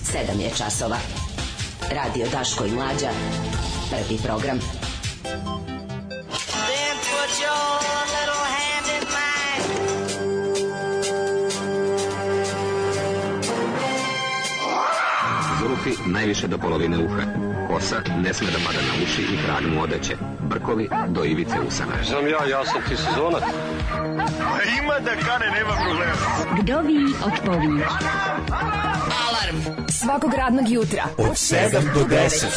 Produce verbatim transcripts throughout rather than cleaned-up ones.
sedam je časova. Radio Daško i Mlađa. Prvi program. Zulufi najviše do polovine uha. Kosa ne sme da pada na uši i krag mu odeće. Brkovi do ivice usana. Znam ja, ja sam ti sezonac. Ima da kane, nema problema. Vdovi od pović. Alarm svakog radnog jutra od sedam do deset.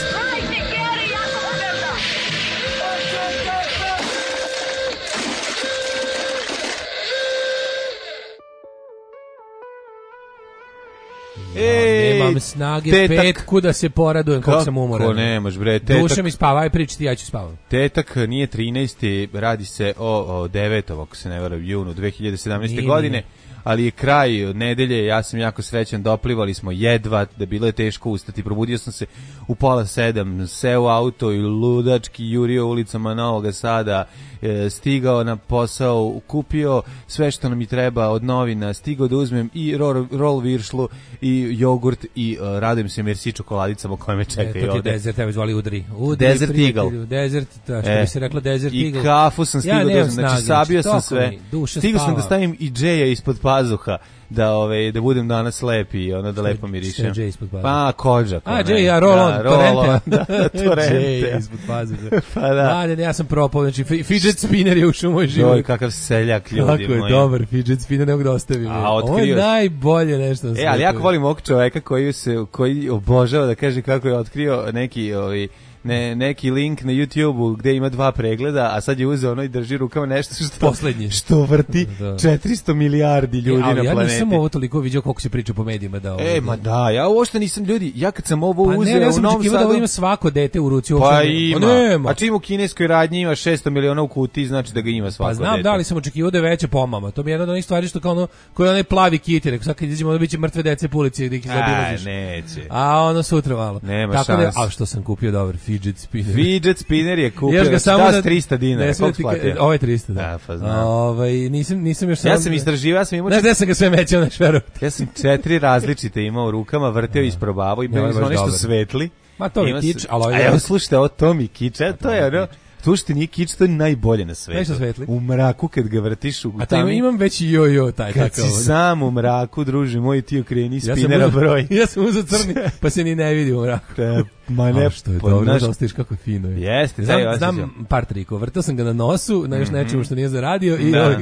Ej, nemam snage tetak, petku da se poradujem kako sam umoran. Kako nemaš bre, tetak. Duša mi spava, aj pričati, ja ću spavam. Tetak nije trinaesti, radi se o, o devetom, ako se ne varam, junu dve hiljade sedamnaeste. Nije, godine. Nije. Ali je kraj nedelje, ja sam jako srećan, doplivali smo jedva, da bilo je teško ustati, probudio sam se u pola sedam, seo u auto i ludački jurio ulicama Novog Sada, e, stigao na posao, kupio sve što nam i treba od novina, stigao da uzmem i rol, rol viršlu i jogurt i uh, radujem se Merci čokoladicama koje me čekaju e, to ovde. Desert, evo zvali udri. udri Desert Eagle. Desert, to što e, bi se rekla Desert i Eagle. I kafu sam stigao ja da uzmem, znači sabio sam sve. Stigao sam da stavim i džeja ispod pazuha, da ove da budem danas lep i ono da lepo mirišem. Pa kođa. A džej, ja roll on, torrente. Da, torrente. Džej ispod pazuha. Pa da. A ne, ja sam propao, znači fidget spinner je ušao u moj život. Joj, kakav seljak ljudi moji. Kako je dobar fidget spinner, ne mogu da ostavim. Ovo je najbolje nešto na svijetu. E, ali jako volim ovog čoveka koji se koji obožava da kaže kako je otkrio neki ovaj ne, neki link na YouTubeu gde ima dva pregleda, a sad je uzeo ono i drži rukama nešto što, poslednje. Što vrti da. četiristo milijardi ljudi e, na planeti. Ja nisam ovo toliko vidio koliko se priča po medijima. Da ovo, e, ma da, ja uopšte nisam ljudi, ja kad sam ovo pa uzeo ne, ja u Novom Sadu... da ovo ima svako dete u ruci. Pa ima, nema. A čim u kineskoj radnji ima šesto miliona u kutiji, znači da ga ima svako pa znam, dete. Da li sam očekivao da je veća pomama. To mi je jedna od onih stvari što kao ono, koji onaj plavi kit, rekao, sad kad izađemo da biće mrtve dece po ulici gdje ih zaobilaziš. A, neće. A ono sutra malo. Nema tako šans. Da, a što sam kupio dobar fidget spinner. Fidget spinner je kupio da šta trista dinara. Ovo je trista, da. Da, pa znam. Ovaj nisam nisam još Ja sam istraživao, ja sam imao. Ne, da sam ga sve mećao na šveru. Ja sam četiri različite imao u rukama, vrteo, isprobavao i bili smo nešto svetli. Ma to je kič, ali a evo slušajte, ovo to mi kiča, to je ono. Slušajte, nije kič, to je najbolje na svetu. U mraku kad ga vrtiš u a taj imam, imam već jo-jo taj kad takav. Kad si sam u mraku, druže moj, ti okreni spinera broj. Ja sam uzeo crni, pa se ni ne vidi u mraku. Da, ma ne, što je dobro, da ostaviš kako fino je. Jeste, znam, znam par trikova, vrtao sam ga na nosu, na još mm-hmm. nečemu što nije zaradio i, da.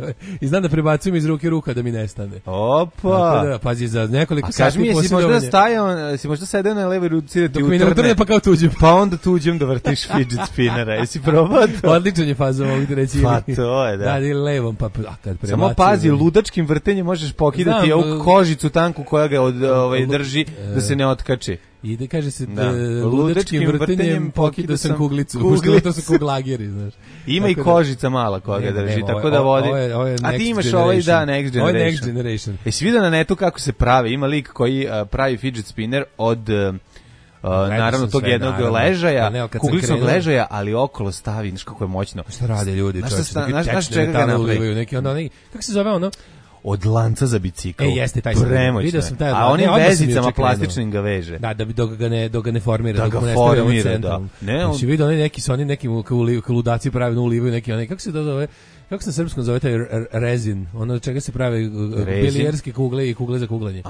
i znam da prebacujem iz ruke ruka da mi nestane. Opa! Da, pazi, za nekoliko a sati mi, jesi možda stajao, si možda sedeo na levoj ruci da ti dok utrne. Dok mi ne utrne, pa kao tuđem. Pa onda tuđem da vrtiš fidget spinnera. Jesi probao to? Odličan je fazom ovog da reći. Pa to je, da. Da, ili levom, pa a kad prebacujem. Samo pazi, ludačkim vrtenjem možeš pokidati znam, ovu kožicu tanku koja ga od, ovaj, drži da se ne otkači. I da kaže se da, ludačkim vrtenjem pokidao sam kuglicu. kuglicu. To su kuglageri, znaš. Ima tako i kožica mala koja ga drži, nema, tako da vodi. Ovo je, ovo je a ti imaš ovaj, da, Next Generation. Ovo je Next Generation. Jesi vidio na netu kako se pravi? Ima lik koji uh, pravi fidget spinner od... Uh, Uh, naravno tog jednog naravno. ležaja, ne, kuglicnog ležaja, ali okolo stavi, znaš kako je moćno. Šta rade ljudi, čovječe? Znaš, znaš čega ga napravi? Neki ono, neki, kako se zove ono? Od lanca za bicikl. E, jeste, taj premoćno. Sam taj, a onim vezicama plastičnim ga veže. Da, da bi dok ga ne, dok ga ne formira. Da ga ne formira, da. Ne, on... Si vidio oni neki, su oni neki ludaci pravilno ulivaju neki, oni, kako se to zove? Kako se na srpskom zove taj rezin? Ono čega se pravi bilijerske kugle i kugle za kuglanje.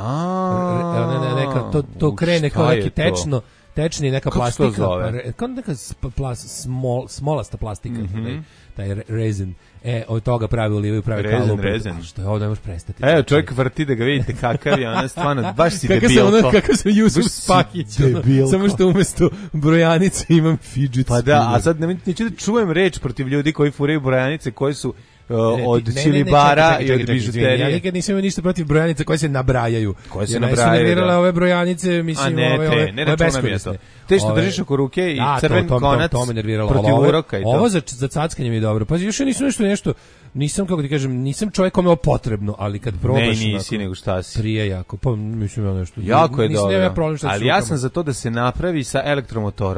A, ne, ne, neka, to, to krene kao neki tečno, tečni neka kako plastika. Kao neka plas, smol, smolasta plastika. Mm-hmm. Taj rezin. E, od toga pravi olivaju, pravi kalup. Rezin, što je ovo, ne možeš prestati. Evo, čovjek vrti da ga vidite kakav je, ona stvarno, baš si kaka debilko. Ono, kakav sam Jusuf Spakić, ono, samo što umjesto brojanice imam fidget pa da, a sad ne, neću da čujem reč protiv ljudi koji furaju brojanice koje su Uh, od ne, čilibara ne, ne, čekaj, čekaj, i od bižuterije. Ja nikad nisam imao ništa protiv brojanica koje se nabrajaju. Koje se ja nabrajaju, su nervirale ove brojanice, mislim, a ne, ove, te, ove, ne ove beskorisne. Te što držiš oko ruke i da, crven to, to, konac to, to me nerviralo. protiv ovo, uroka i to. Ovo za, za cackanje mi je dobro. Pa još nisam nešto, nešto, nisam, kako ti kažem, nisam čovjek kome je potrebno, ali kad probaš... Ne, nisi, nego šta si. Prije jako, pa mislim ja nešto. Jako je nisam, dobro, ja problem ali ja sam za to da se napravi sa elektromotorom.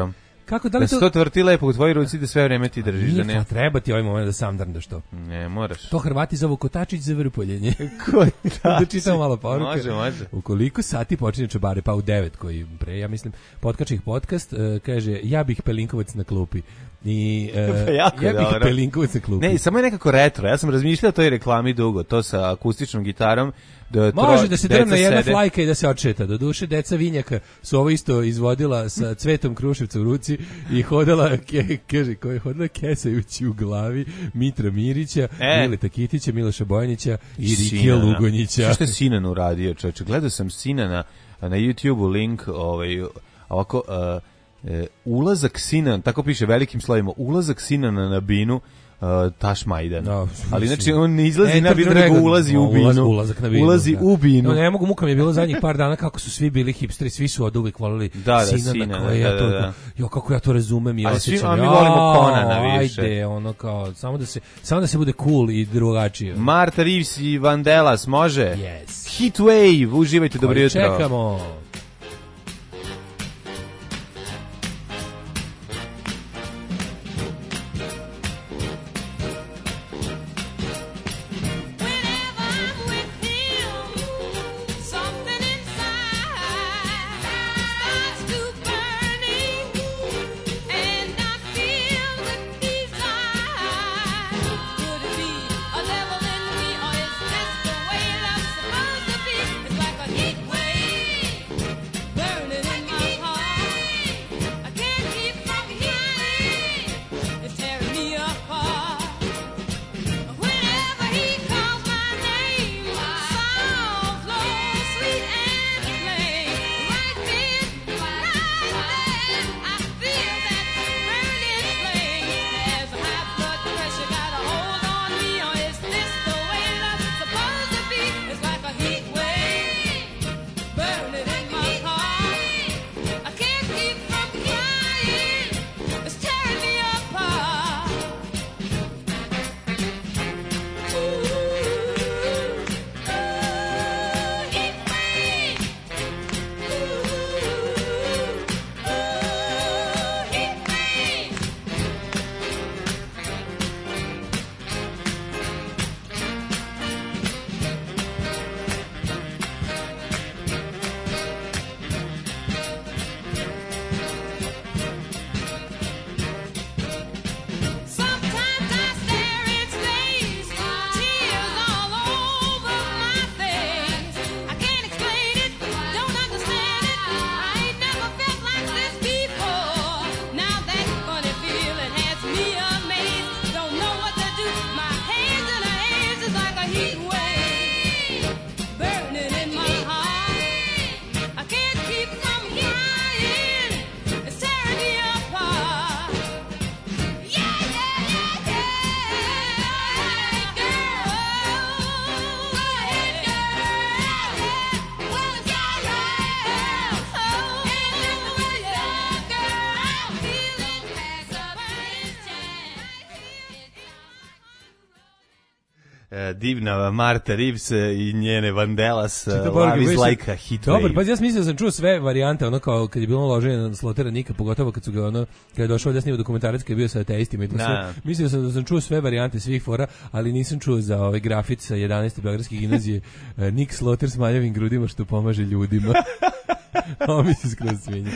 Kako, da li da se to tvrti lepo u tvojoj ruci da sve vreme ti držiš, da ne. Treba ti ovaj moment da sam drndaš to. Ne, moraš. To Hrvati zovu kotačić za vrpoljenje. Kotačić. Da čitam malo poruke. Može, može. U koliko sati počinje čabare? Pa u devet koji pre, ja mislim, Potkačih podcast, uh, kaže, ja bih Pelinkovac na klupi. I, uh, ja bih dobro. Pelinkovac na klupi. Ne, samo je nekako retro. Ja sam razmišljao o toj reklami dugo, to sa akustičnom gitarom. Da može da se drne na jedna flajka i da se odšeta. Do duše, deca Vinjaka su ovo isto izvodila sa Cvetom Kruševca u ruci i hodala, ke, kaže, ko je hodala kesajući u glavi Mitra Mirića, e. Mileta Kitića, Miloša Bojanića i Rikija Lugonjića. Što je Sinan uradio, čoveče? Gledao sam Sinana na YouTube-u link, ovaj, ovako, uh, uh, ulazak Sinan, tako piše velikim slovima, ulazak Sinana na binu, Uh, Taš Majdan. No, ali znači on ne izlazi Enter na binu, nego ulazi no, u binu. Ulaz, ulazak na binu. Ulazi da. u binu. No, ne mogu, muka mi je bilo zadnjih par dana kako su svi bili hipsteri, svi su od uvijek volili da, da, Sinana, Sina, koje da, ja to, da, da. Jo, kako ja to razumem i osjećam. A mi volimo Konana više. Ajde, ono kao, samo da se, samo da se bude cool i drugačije. Marta Reeves i Vandellas, može? Yes. Heatwave, uživajte, dobro jutro. Čekamo. Divna Marta Reeves i njene Vandellas, Love is like a heat wave. Dobar, pa ja mislim da sam čuo sve varijante, ono kao kad je bilo loženje na Slotera Nika, pogotovo kad su ga ono, kad je došao da snima dokumentarac, kad je bio sa ateistima i to sve. Mislim sam da sam čuo sve varijante svih fora, ali nisam čuo za ovaj grafit sa jedanaeste Beogradske gimnazije Nik Sloter s maljavim grudima što pomaže ljudima. Ovo mi se skroz svinje.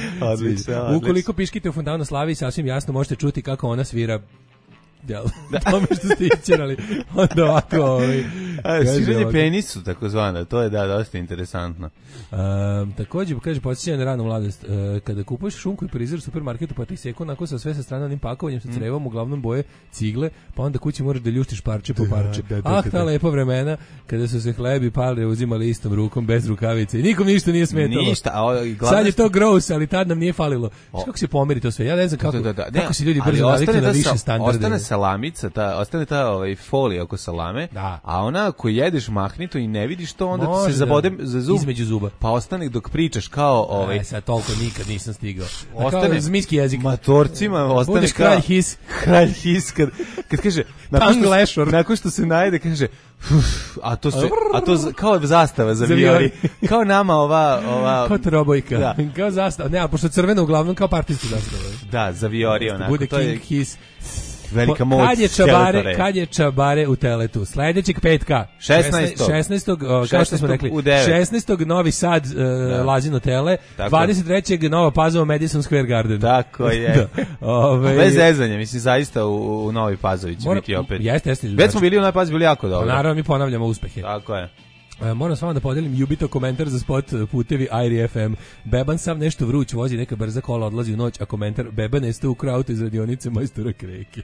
Ukoliko piškite u fontanu Slavi, sasvim jasno možete čuti kako ona svira. Jel, tome što ste isčerali, onda ovako ovaj, sviranje penisu, tako zvana, to je da, dosta interesantno. Um, također, kaže, podsjećanje na ranu mladost, uh, kada kupuješ šunku i parizer u supermarketu, pa ti seku onako sa sve sa strane onim pakovanjem, sa crevom, uglavnom boje cigle, pa onda kući moraš da ljuštiš parče po parče. Da, da, da, ah, ta lepa vremena, kada su se hlebi pale uzimali istom rukom, bez rukavice, i nikom ništa nije smetalo. Ništa, a glavno... Sad je to gross, ali tad nam nije falilo. Što kako se pomeri to sve? Ja ne znam kako, da, da, da. kako se ljudi brzo navikli na više standarde. Salamica, ta, ostane ta ovaj, folija oko salame, da. A ona ako jedeš mahnito i ne vidiš to, onda može, ti se zabode za zub. Između zuba. Pa ostane dok pričaš kao... Ovaj, e, sad toliko nikad nisam stigao. Ostane kao zmijski jezik. Matorcima ostane budeš kao... kralj his. Kralj his, kad, kad kaže... Nakon što, nakon što se najde, kaže... Uf, a to se, a to kao zastava za viori. Kao nama ova... ova kao trobojka. Da. Kao zastava. Ne, a pošto crveno uglavnom kao partijska zastava. da, zaviorio onako. Bude to je King His. Velika moć. Kad je čabare, kad je čabare u Teletu? Sledećeg petka. šesnaestog šesnaestog kao što smo rekli. šesnaestog Novi Sad, uh, da. Lazino Tele. Tako. dvadeset trećeg Nova Pazova, Madison Square Garden. Tako je. da. Ove... Bez zezanja, mislim, zaista u, u Novi Pazovi će Mora, biti opet. Jeste, jeste. Već smo bili u Novi Pazovi, bili jako dobro. Naravno, mi ponavljamo uspehe. Tako je. E, moram s vama da podelim Jubito komentar za spot putevi Airi F M. Beban sam nešto vruć, vozi neka brza kola, odlazi u noć, a komentar Beba neste u krautu iz radionice majstora Kreke.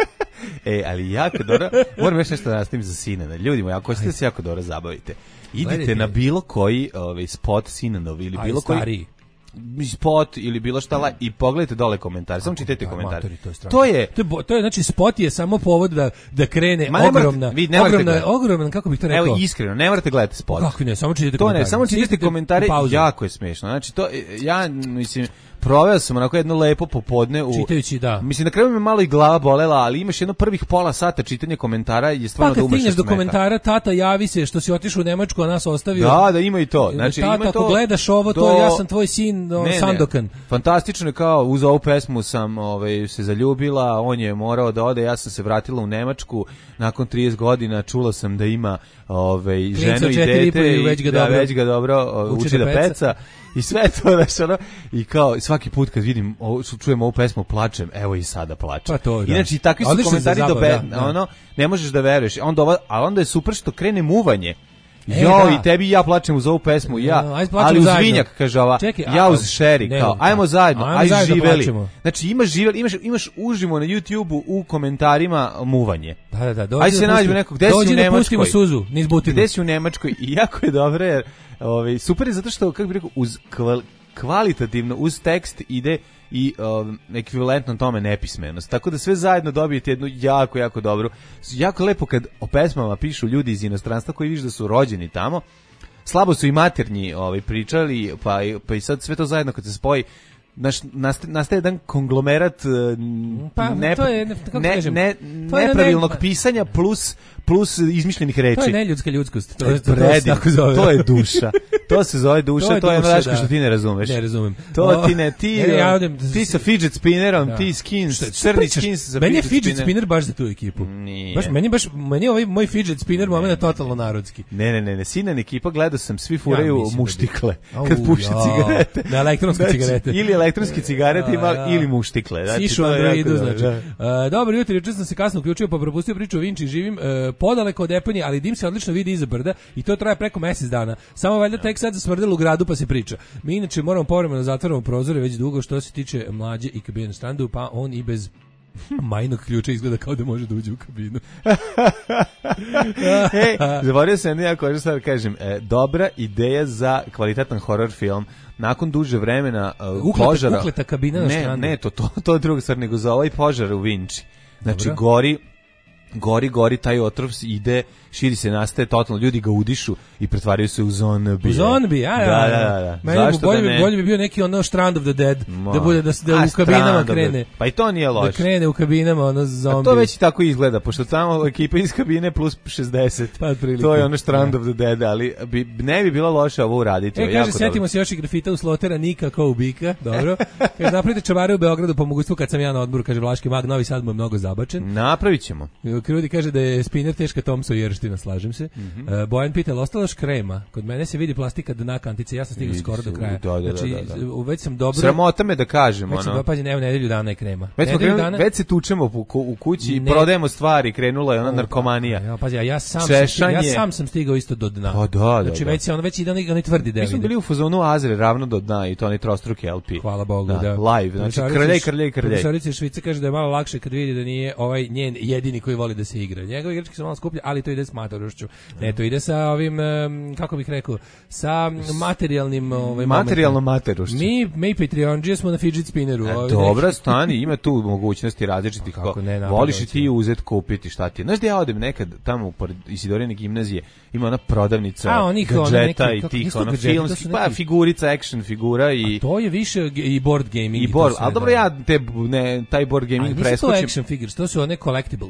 E, ali jako dobro, moram još nešto da nastavim za Sinana. Ljudi moji, ako ćete se jako dobro zabavite, idite Gledajte. na bilo koji ovaj, spot Sinanov ili bilo koji... Stariji. spot ili bilo šta la, i pogledajte dole komentare, samo čitajte komentare. To je to je to je, to je znači spot je samo povod da da krene Ma ogromna morate, vi ogromna ogromna kako bih to rekao. Evo iskreno, ne morate gledati spot. Kako ne, samo čitajte to komentare. Ne, samo čitajte komentare, jako je smešno. Znači to ja mislim proveo sam onako jedno lepo popodne u čitajući, da. Mislim na kraju me malo i glava bolela, ali imaš jedno prvih pola sata čitanja komentara je stvarno pa, da umreš. Pa kad stigneš do komentara, tata javi se što si otišao u Nemačku, a nas ostavio. Da, da ima i to. Znači tata, ima to. Ako gledaš ovo, do... to ja sam tvoj sin, no, ne, Sandokan. Ne. Fantastično je kao uz ovu pesmu sam ovaj se zaljubila, on je morao da ode, ja sam se vratila u Nemačku nakon trideset godina, čula sam da ima ovaj ženu i dete i već ga da, dobro, već ga dobro uči, uči da peca. peca. I sve to, znaš, ono, i kao svaki put kad vidim, ovo, čujem ovu pesmu, plačem, evo i sada plačem. Pa to, da. Inače, takvi su Odlično komentari do be, da, ono, ne možeš da veruješ. Onda ova, a onda je super što krene muvanje. E, jo, da. I tebi i ja plačem uz ovu pesmu, ja, no, ali uz zajedno. Vinjak, kaže ova, Čekaj, ja a, uz Šeri, kao, ajmo zajedno, ajmo aj zajedno živeli. Plačemo. Znači, imaš živeli, imaš, imaš uživo na YouTubeu u komentarima muvanje. Da, da, da, dođi aj se da nađu nekog, gde si u Nemačkoj? Dođi da pustimo suzu, niz butinu. Gde si u Nemačkoj? I jako je dobro, jer ovaj, super je zato što, kako bih rekao, uz kval, kvalitativno, uz tekst ide i um, ekvivalentno tome nepismenost. Tako da sve zajedno dobijete jednu jako, jako dobru. Jako lepo kad o pesmama pišu ljudi iz inostranstva koji vidiš da su rođeni tamo. Slabo su i maternji ovaj, pričali, pa, pa i sad sve to zajedno kad se spoji, naš, nastaje, nastaje jedan konglomerat pa, ne, to je, ne, ne, nepravilnog ne, pisanja plus plus izmišljenih reči. To je neljudska ljudskost. To, je, to, to, to, zove. To je duša. To se zove duša, to je, to je ono daško da. Što ti ne razumeš. Ne razumem. To o, ti ne, ti, ne, ja odem, ti sa fidget spinnerom, da. Ti skins, crni skins za meni je fidget spinner. spinner baš za tu ekipu. Nije. Baš, meni, baš, meni je ovaj moj fidget spinner moment totalno narodski. Ne, ne, ne, ne, Sinan ekipa, gledao sam, svi furaju ja, muštikle kad puše cigarete. Na elektronske cigarete. Ili elektronske cigarete ili muštikle. Sišu Androidu, znači. Dobro jutro, juče sam se kasno uključio pa propustio priču o Vinči, živim podaleko od Eponije, ali dim se odlično vidi iza brda i to traje preko mjesec dana. Samo valjda tek sad zasmrdelo u gradu pa se priča. Mi inače moramo povremeno zatvaramo prozore već dugo što se tiče mlađe i kabine standu, pa on i bez majnog ključa izgleda kao da može da uđe u kabinu. Ej, zaboravio sam ja koji sad kažem, e, dobra ideja za kvalitetan horror film. Nakon duže vremena uh, ukleta, požara. Ukleta kabina na ne, štrandu. Ne, to, to, to je druga stvar, nego za ovaj požar u Vinči. Znači, Dobro. gori gori, gori, taj otrov ide, širi se, nastaje totalno, ljudi ga udišu i pretvaraju se u zombije. U zombije, ja, ja. Da, da, da. Meni Zašto bolje, da ne? Bolje bi bio neki ono Strand of the Dead, Mo. da bude da se da u kabinama krene. Pa i to nije loše. Da krene u kabinama ono zombi. A to već i tako izgleda, pošto tamo ekipa iz kabine plus šezdeset. Pa to je ono Strand ja. of the Dead, ali bi, ne bi bilo loše ovo uraditi. E, kaže, setimo se još i grafita u Slotera, Nika kao ubika, dobro. Kaže, napravite čavare u Beogradu po mogućstvu kad sam ja na odmoru, kaže Vlaški mag, Novi Sad mu je mnogo zabačen. Napravićemo. Krudi kaže da je spinner teška Tomso jerština, slažem se. Mm -hmm. uh, Bojan pita, ostala još krema? Kod mene se vidi plastika dna kantice, ja sam stigao skoro do kraja. Da, da, znači, da, da. već sam dobro... Sramota me da kažem, već sam ono. Pazi, evo, nedelju dana je krema. Već, krenuli, dana... već se tučemo u, u kući i ne... prodajemo stvari, krenula je ona o, narkomanija. Ja, pazi, ja sam, sam stigao, ja sam sam stigao isto do dna. Pa da, da, znači, da. već se ono, već ide onaj, onaj tvrdi deo. Mi smo bili u fazonu Azre, ravno do dna i to onaj trostruki L P. Hvala Bogu, da. da. Live, znači krljaj, krljaj, krljaj. Profesorica Švica kaže da je malo lakše kad vidi da nije ovaj njen jedini koji voli da se igra. Njegove igračke su malo skuplje, ali to ide s matorošću. Ne, to ide sa ovim, kako bih rekao, sa materijalnim ovaj, materijalnom materošću. Mi, mi Patreonđije smo na fidget spinneru. E, dobra, stani, ima tu mogućnosti različitih. Kako ne, voliš i ti uzeti, kupiti, šta ti je. Znaš da ja odem nekad tamo pored Isidorine gimnazije, ima ona prodavnica A, onih, gadžeta neki, i tih, ono filmskih, pa figurica, action figura i... A to je više i board gaming. I board, ali dobro, ja te, ne, taj board gaming preskočim. Ali nisu to action figures, to su one collectibles. To su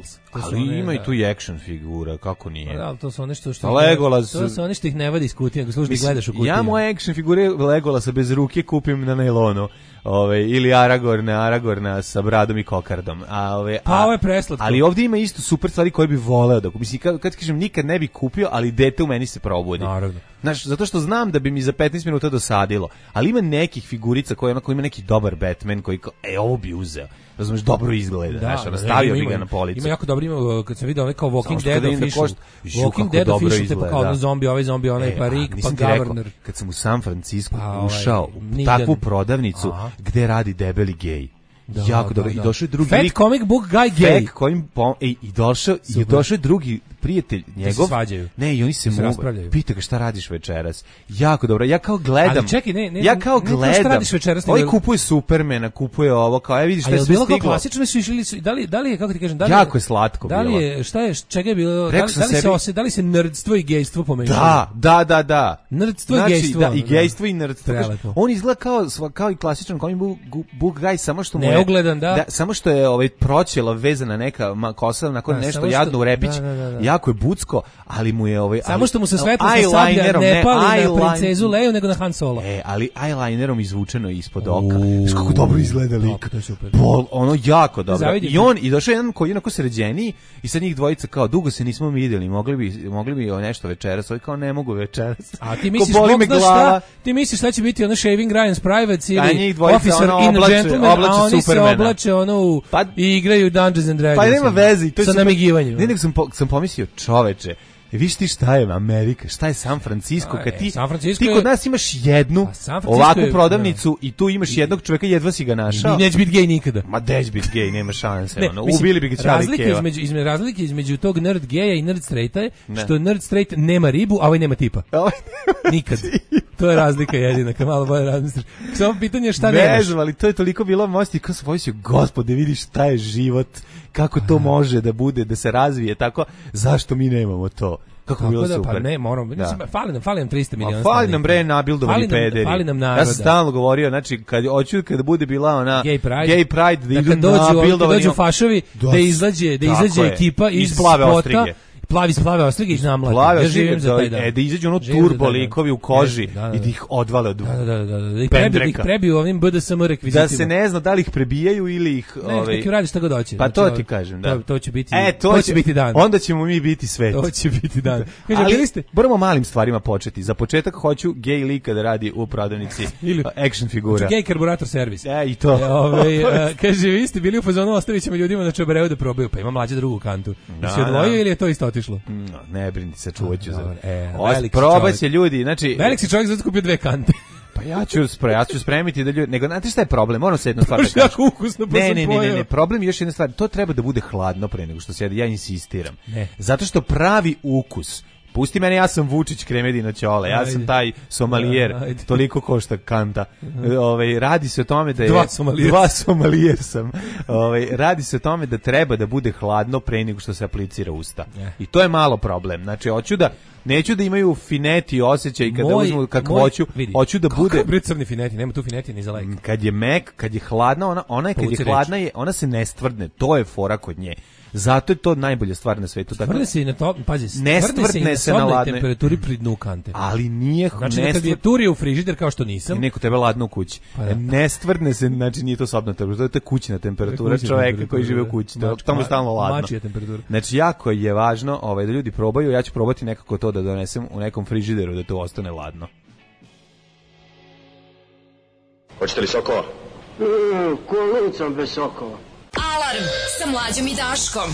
ali one, ima i tu i action figura, kako nije. Da, to su one što što Legolas, to su one što ih ne vadi iz kutije, nego služi gledaš u kutiju. Ja moje action figure Legolasa bez ruke kupim na nailonu. Ove, ili Aragorna, Aragorna sa bradom i kokardom. A ove pa a, ovo je preslatko. Ali ovdje ima isto super stvari koje bi voleo da kupim. Mislim, kad, kad kažem nikad ne bi kupio, ali dete u meni se probudi. Naravno. Znaš, zato što znam da bi mi za petnaest minuta dosadilo. Ali ima nekih figurica koje onako ima neki dobar Batman koji kao, e, ovo bi uzeo. Razumeš, dobro izgleda, znaš, ono, stavio bi ga na policu. Ima jako dobro, ima, kad sam vidio ovaj kao Walking Dead official, Walking Dead official, te pa kao ono zombi, ovaj zombi, onaj, pa Rick, pa Governor. Kad sam u San Francisco ušao u takvu prodavnicu gde radi debeli gej. Da, jako dobro. Da, da. I došao je drugi Fat lik, comic book guy gay. Fat kojim pom, i, i došao i došao je drugi prijatelj njegov. Ne, i oni se, se mogu. Pita ga šta radiš večeras. Jako dobro. Ja kao gledam. Ali čekaj, ne, ne. Ja kao ne, gledam. Šta radiš večeras? Ovaj kupuje Supermana, kupuje ovo, kao aj vidiš šta je sve stiglo. Ali je bilo klasično su išli, da li da li je kako ti kažem, da li jako je slatko bilo. Da li je šta je čega je bilo? Da li, da li se ose, da li se nerdstvo i gejstvo pomešalo? Da, da, da, da. Nerdstvo i znači, gejstvo. Da, i gejstvo i nerdstvo. On izgleda kao kao i klasičan comic book guy, samo što mu je neugledan, da. Samo što je ovaj proćela vezana neka kosa nakon da, nešto jadno što, u repić, da, da, da. Jako je bucko, ali mu je ovaj samo što mu se svetlo sa sablja ne pali na princezu Leiju nego na Han Solo. E, ali eyelinerom izvučeno ispod oka. Znaš kako dobro izgleda lik. Bol, ono jako dobro. Zavidim. I on i došao jedan koji je onako sređeniji i sad njih dvojica kao dugo se nismo vidjeli, mogli bi mogli bi nešto večeras, ovaj kao ne mogu večeras. A ti misliš šta? Ti misliš šta će biti ono Shaving Ryan's Privates ili Officer in a Gentleman, a oni se oblače ono pa, i igraju Dungeons and Dragons. Pa nema veze, to je sa namigivanjem. Ne, nego sam po, sam pomislio, čoveče, viš ti šta je Amerika, šta je San Francisco, kad ti, ti kod nas imaš jednu ovakvu prodavnicu i tu imaš jednog čoveka, jedva si ga našao. I neće biti gej nikada. Ma neće biti gej, nema šanse. Ne, ono, mislim, ubili bi ga čali razlike keva. Između, između, razlike između tog nerd geja i nerd straighta je ne. Što nerd straight nema ribu, a ovaj nema tipa. Nikad. To je razlika jedina, kad malo bolje razmisliš. Samo pitanje je šta nemaš. Ne, ali to je toliko bilo mosti, kao sam pomislio, gospode, vidiš šta je život, kako to može da bude, da se razvije, tako, zašto mi nemamo to? Kako bi bilo da, super. Pa ne, moramo, da. Fali nam, fali nam trista miliona. Fali nam bre nabildovani pederi. Fali nam naroda. Ja sam stalno govorio, znači, kad hoću kada bude bila ona Gay Pride, gay pride da, da idu nabildovani. Da dođu fašovi, da izađe, da izađe ekipa iz spota. Plavi splave ostrige iz namlade. Ja živim za taj dan. E, da izađu ono turbo likovi u koži da, da, da. I da ih odvale od da, da, da, da. Da ih prebiju, da ih prebiju ovim B D S M rekvizitima. Da se ne zna da li ih prebijaju ili ih... Ne, ovaj... neki radi šta god hoće. Pa to ti kažem, da. To, to će biti, e, to, to će, će biti dan. Onda ćemo mi biti svet. To će biti dan. Kaže, ali bili ste? Moramo malim stvarima početi. Za početak hoću gej lika da radi u prodavnici ili action figura. Gej karburator servis. E, i to. E, ove, a, kaže, vi ste bili u fazonu, ostavit ćemo ljudima na čobereu da probaju. Pa ima mlađe drugu kantu. Da, si odvojio ili je to isto otišlo? No, ne brini se, čuvat ću za... E, probat će ljudi, znači... Velik si čovjek zato kupio dve kante. Pa ja ću, spre, ja ću spremiti da ljudi... Nego, znate šta je problem? Moram se jednu stvar da kažem. Ukusno, pa ne, ne, ne, ne, ne, problem je još jedna stvar. To treba da bude hladno pre nego što se jede. Ja insistiram. Ne. Zato što pravi ukus... Pusti mene, ja sam Vučić Kremedino Ćole, ja sam taj somalijer, ajde. Toliko košta kanta. Ove, radi se o tome da je... Dva somalijer. Dva somalijer sam. Ove, radi se o tome da treba da bude hladno pre nego što se aplicira usta. Ne. I to je malo problem. Znači, hoću da... Neću da imaju fineti osjećaj kada moj, uzmu kakvoću, hoću da bude... Kako je crni fineti, nema tu fineti ni za lek. Kad je mek, kad je hladna, ona, ona je, kad je hladna, je, ona se ne stvrdne, to je fora kod nje. Zato je to najbolja stvar na svetu. Stvrdne se i na to, pazi, ne stvrdne se na ladne temperaturi pri dnu kante. Ali nije... Znači, ne kad je turi u frižider kao što nisam... I neko tebe ladno u kući. Pa da. Ne stvrdne se, znači nije to sobna temperatura, to je kućna temperatura čoveka koji žive u kući. To, tamo je stalno ladno. Mačija temperatura. Znači, jako je važno ovaj, da ljudi probaju, ja ću probati nekako to da donesem u nekom frižideru da to ostane ladno. Hoćete li sokova? Mm, kolicom bez sokova. Alarm sa Mlađom i Daškom.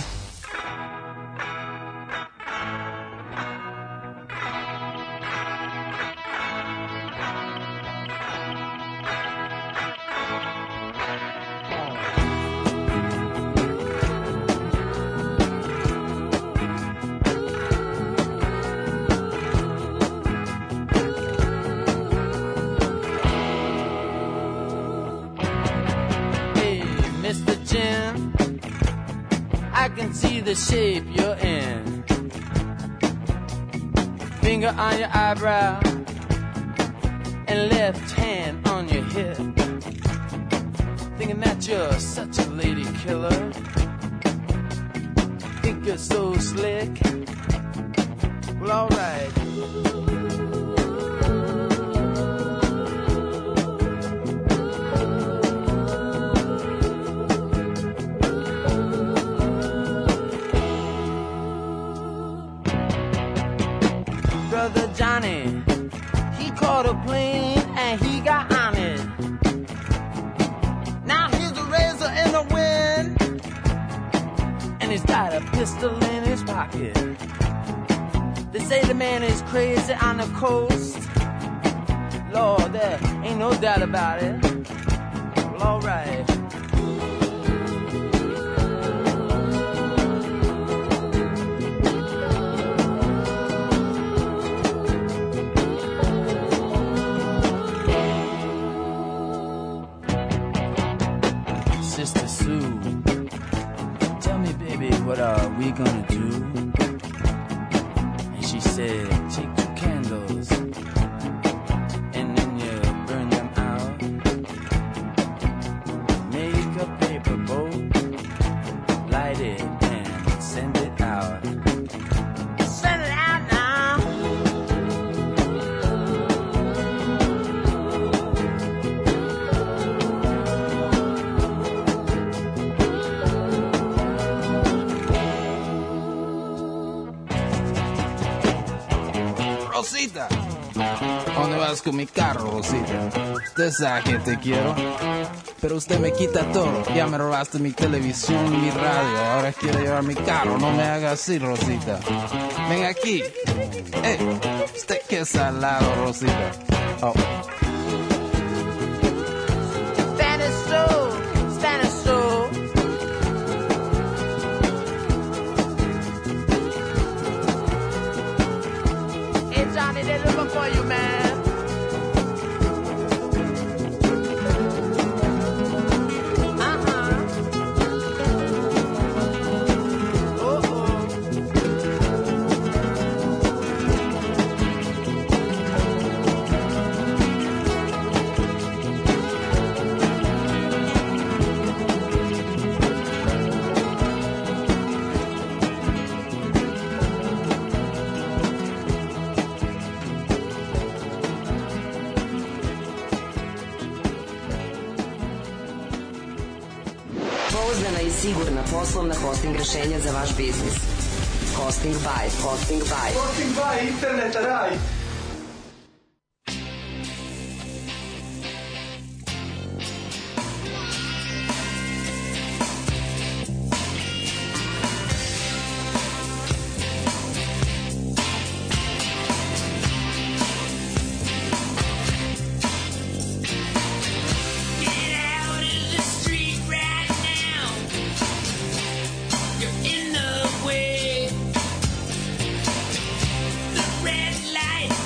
I can see the shape you're in. Finger on your eyebrow and left hand on your hip. Thinking that you're such a lady killer. Think You're so slick. Well, all right. Brother Johnny, he caught a plane and he got on it. Now here's a razor in the wind, and he's got a pistol in his pocket. They say the man is crazy on the coast. Lord, there ain't no doubt about it. Well, all right. Sister Sue, tell me, baby, what are we gonna do? And she said, take two candles and then you burn them out. Make a paper boat, light it and send it out. Send it out now. Rosita, ¿dónde vas con mi carro, Rosita? Usted sabe que te quiero, pero usted me quita todo. Ya me robaste mi televisión y mi radio. Ahora quiere llevar mi carro. No me haga así, Rosita. Ven aquí. Hey, usted que salado, Rosita. Oh. Spanish soul, Spanish soul. Hey, Johnny, they're looking for you, man. Pouzdana i sigurna poslovna hosting rešenja za vaš biznis. Hosting by, hosting by. Hosting by interneta raj. In the way, the red light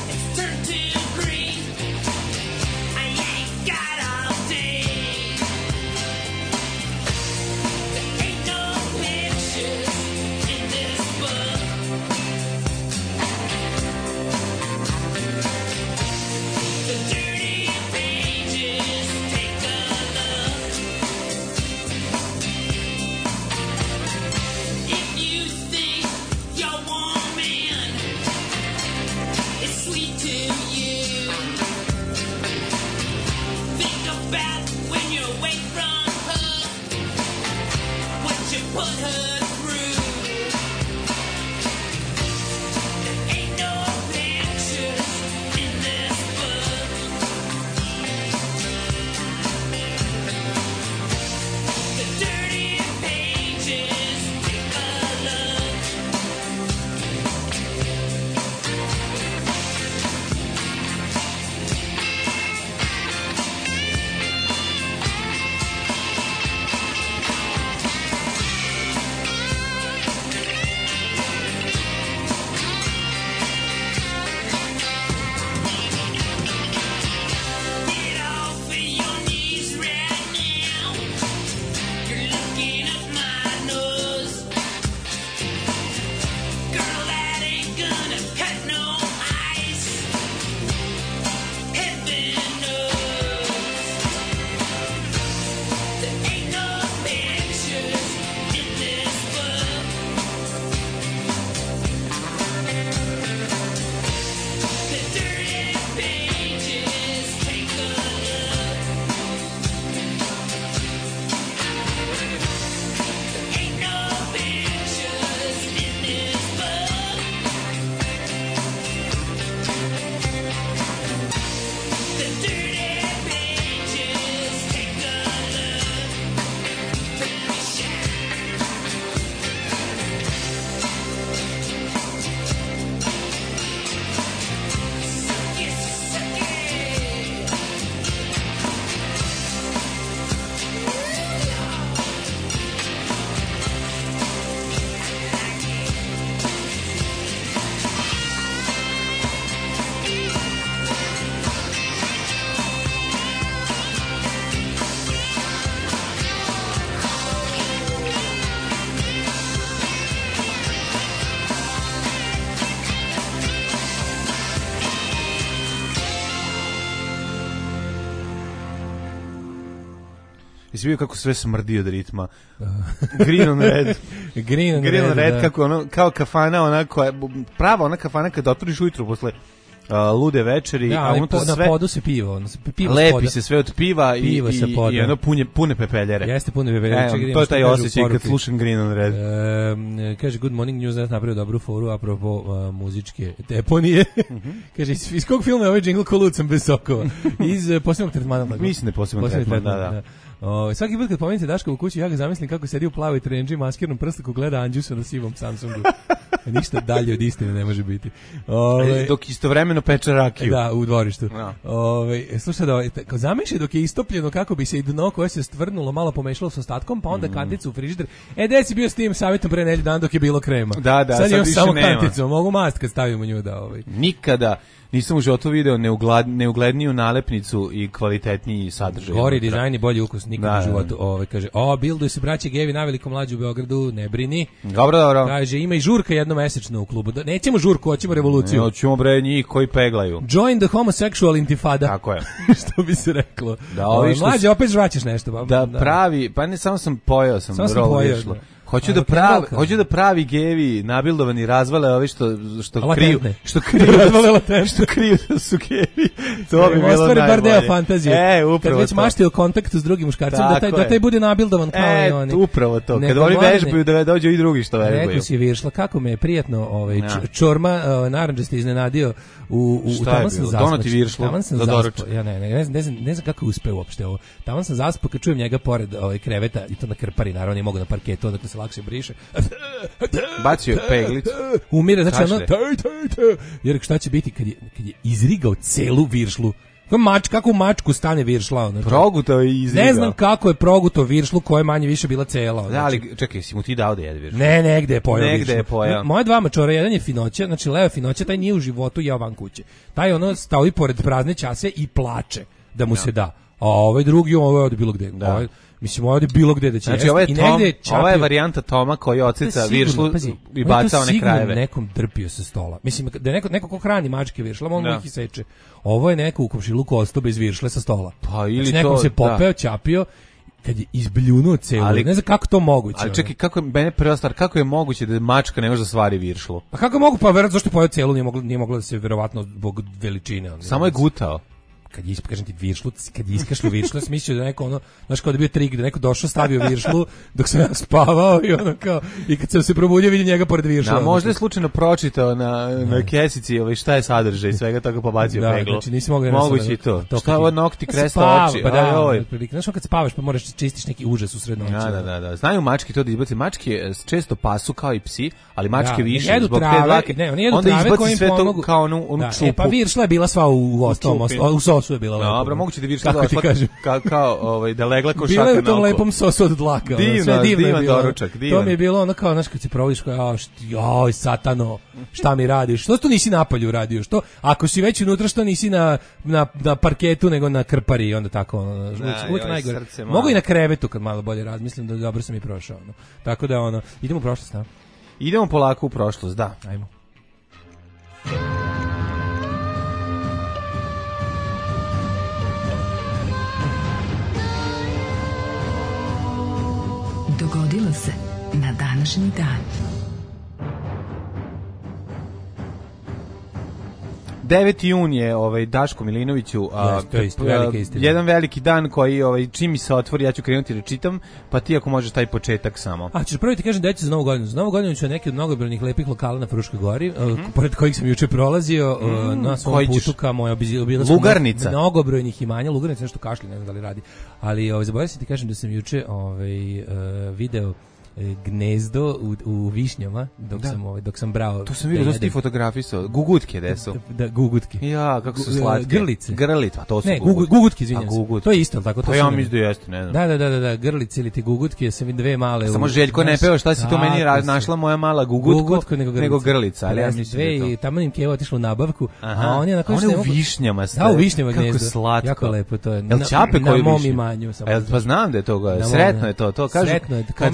Jesi vidio kako sve smrdi od ritma? Green on red. Green on Green on red, red da. kako ono, kao kafana, onako, prava ona kafana kad otvoriš ujutru posle Uh, lude večeri, da, a unutra po, sve... Na podu se pivo, ono, pivo lepi se sve od piva i, pivo i, i ono pune, pune pepeljere. Jeste pune pepeljere. E, to je taj osjećaj kad slušam Green on Red. E, kaže, Good Morning News napravio dobru foru apropo uh, muzičke deponije. Mm-hmm. Kaže, iz, iz kog filma je ovaj džingl ko Lucam bez sokova? Iz uh, Posebnog tretmana. Mislim da je Posebnog tretmana, da, da. da. O, svaki put kad pomenite Daška u kući, ja ga zamislim kako sedi u plavoj trendži maskirnom prstaku, gleda Anđusa na sivom Samsungu. Ništa dalje od istine ne može biti. Ove, dok istovremeno peče rakiju. Da, u dvorištu. No. Ove, slušaj, da, kao zamišljaj dok je istopljeno kako bi se i dno koje se stvrnulo malo pomešalo s ostatkom, pa onda mm. kanticu u frižider. E, gde si bio s tim savjetom pre nedelju dan dok je bilo krema? Da, da, sad, sad imam samo nema. kanticu, mogu mast kad stavimo nju da ovaj. Nikada nisam u životu video neuglad, neugledniju nalepnicu i kvalitetniji sadržaj. Gori dizajn i bolji ukus nikad da, u životu. Ove, kaže, o, bilduju se braće gevi na velikom mlađu u Beogradu, ne brini. Dobro, dobro. Kaže, ima i žurka jednomesečno u klubu. Da, nećemo žurku, hoćemo revoluciju. Ne, hoćemo bre njih koji peglaju. Join the homosexual intifada. Tako je. Što bi se reklo. Da, Ove, mlađe, opet žvaćeš nešto. Ba, da, da pravi, pa ne, samo sam pojao sam. Samo sam pojao. Hoću da pravi, hoću da pravi gevi nabildovani razvale ovi što što latentne. kriju, što kriju, što kriju da su gevi. To bi bilo najbolje. Bar deo fantazije. E, upravo kad već mašti o kontaktu s drugim muškarcem, da taj, da taj bude nabildovan kao e, i oni. Upravo to. Kad oni vežbaju da dođu i drugi što vežbaju. Rekao si Viršla, kako me je prijatno ovaj, ja. čorma uh, narandžasti iznenadio u, u, u tamo sam zaspao. Donati Viršlu tamo sam za zaspao. Ja ne, ne, ne, znam, ne, znam, ne znam kako je uspeo uopšte ovo. Tamo sam zaspao kad čujem njega pored ovaj, kreveta i to na krpari, naravno nije mogu na parketu, onda se lakše briše. Bacio je peglicu. Umire, znači ono, taj, taj, taj. Jer šta će biti kad je, kad je izrigao celu Viršlu? Kako mač, kako u mačku stane Viršla? Znači, progutao je izrigao. Ne znam kako je progutao Viršlu koja je manje više bila cela. Znači. Da, ali čekaj, si mu ti dao da jede Viršlu? Ne, negde je pojao Negde je pojao. Moje dva mačora, jedan je Finoća, znači Leo Finoća, taj nije u životu jeo van kuće. Taj ono stao i pored prazne čase i plače da mu ja. se da. A ovaj drugi, ovaj od bilo gde. Da. Ovaj, mislim, ovdje bilo gde da će znači, jesti. Ovo je, I Tom, čapio, ova je varijanta Toma koji ocica Viršlu pazi, i baca one krajeve. Nekom drpio sa stola. Mislim, da je neko, neko ko hrani mačke Viršla, on mu ih iseče. Ovo je neko u komšiluku ostao bez Viršle sa stola. Pa, ili znači, nekom to, se popeo, da. Čapio, kad je izbljunuo celu. Ali, ne znam kako to moguće. Ali čekaj, kako je, mene prva stvar, kako je moguće da mačka ne može da svari Viršlu? Pa kako mogu, pa verovatno zašto je pojeo celu, nije moglo, nije moglo da se verovatno zbog veličine. Samo je gutao. Kad je kažem ti Viršlu, kad je iskašlju Viršlu, sam mislio da neko ono, znaš kao da je bio trik, da neko došao, stavio Viršlu dok sam ja spavao i ono kao, i kad sam se probudio vidim njega pored Viršla. Da, možda je slučajno pročitao na, na kesici ovaj, šta je sadržaj svega, tako pa bacio da, peglu. Znači nisi mogao moguće i to. to. Šta je ovo nokti kresta oči? Pa da, oj. Znaš kad spavaš pa moraš čistiš neki užas u sred noći. Da, da, da, da. Znaju mačke to da izbaci. Mačke često pasu kao i psi, ali mačke da, više zbog trave, te dlake. Ne, oni jedu onda trave izbaci sve to kao onu, onu da, čupu. E, pa Viršla je bila sva u ostalom, u sosu je bila lepo. Dobro, moguće da Viršla došla kao, kao ovaj, da legla ko šaka na oko. Bila je u tom lepom sosu od dlaka. Divno, sve divno divan je bilo. doručak, divan. To mi je bilo ono kao, znaš, kad se provodiš kao, joj, satano, šta mi radiš? Što to nisi napolju radio? Što, ako si već unutra, što nisi na, na, na parketu, nego na krpari, onda tako, ono, uvijek najgore. Mogu i na krevetu, kad malo bolje razmislim, da dobro sam i prošao. Ono. Tako da, ono, idemo u prošlost, da? Idemo polako u prošlost, da. Ajmo. Dogodilo se na današnji dan. deveti jun je ovaj Daško Milinoviću, a, yes, to je isti, velika istina. Jedan veliki dan koji ovaj čim mi se otvori ja ću krenuti da čitam, pa ti ako možeš taj početak samo. A ćeš prvo ti kažem da će za Novu godinu. Za Novu godinu ću neki od mnogobrojnih lepih lokala na Fruškoj gori, mm-hmm. uh, pored kojih sam juče prolazio mm, uh, na svom putu ka moja obilasku. Lugarnica. Mnogobrojnih imanja, Lugarnica nešto kašlje, ne znam da li radi. Ali ovaj zaboravio sam ti kažem da sam juče ovaj uh, video gnezdo u, u višnjama dok da. sam ovaj dok sam brao. To sam vidio da ste fotografisao. Gugutke desu. Da, da, gugutke. Ja, kako su slatke. Grlice. Grlice, a to su ne, gugutke. Gugutke, izvinjavam se. To je isto, tako to. Pa ja mislim da jeste, ne znam. Da, da, da, da, da, grlice ili ti gugutke, sam dve male. Samo Željko ne peva šta si to meni našla moja mala gugutko, gugutko nego, nego grlica, ali ja mislim da to. I tamo im Keva otišla u nabavku, aha. a on je na koje u višnjama sta. Da, u višnjama gnezdo. Kako slatko. Jako lepo to je. Jel ćape koji na mom imanju samo. Pa znam da je to, sretno je to, to kaže kad dve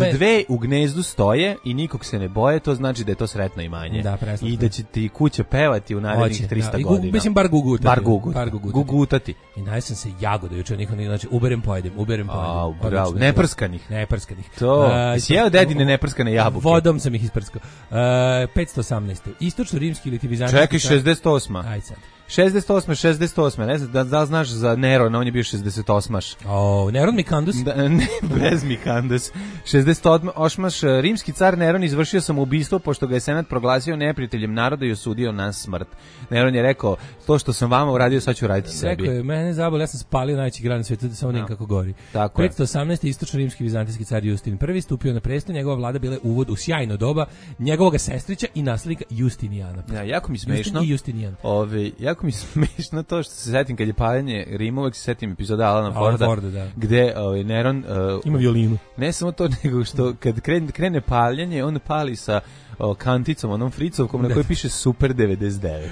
u gnezdu stoje i nikog se ne boje, to znači da je to sretno imanje. Da, i da će ti kuća pevati u narednih Hoće, trista da. godina. Gu, mislim, bar gugutati. Bar gugutati. Bar gugutati. gugutati. I najsam se jagoda juče, niko ne, znači, uberem pojedem, uberem pojedem. Au, bravo, neprskanih. Neprskanih. To, jesi jeo dedine neprskane jabuke? Vodom sam ih isprskao. Uh, petsto osamnaeste. Istočno-rimski ili ti vizantijski... Čekaj, šezdeset osma. Aj sad. šezdeset osma, šezdeset osma, ne znam, da, da znaš za Nerona, on je bio šezdeset osmaš. O, Neron Mikandus? Da, ne, bez Mikandus. šezdeset osmaš, rimski car Neron izvršio samoubistvo pošto ga je senat proglasio neprijateljem naroda i osudio na smrt. Neron je rekao, to što sam vama uradio, sad ću raditi sebi. Rekao je, mene zabavlja, ja sam spalio najveći grad na svijetu, da samo no. kako gori. Tako je. petsto osamnaeste. istočno-rimski vizantijski car Justin prvi stupio na presto, njegova vlada bila uvod u sjajno doba njegovog sestrića i naslednika Justinijana. Ja, jako mi smešno. Justin i Justinijan. Ove, jako mi smešno to što se setim kad je paljenje Rima, uvek se setim epizoda Alana Forda, Forda da. gde ovaj, Neron... Uh, ima violinu. Ne samo to, nego što kad krene, krene paljenje, on pali sa o, kanticom, onom fricovkom na kojoj piše Super devedeset devet.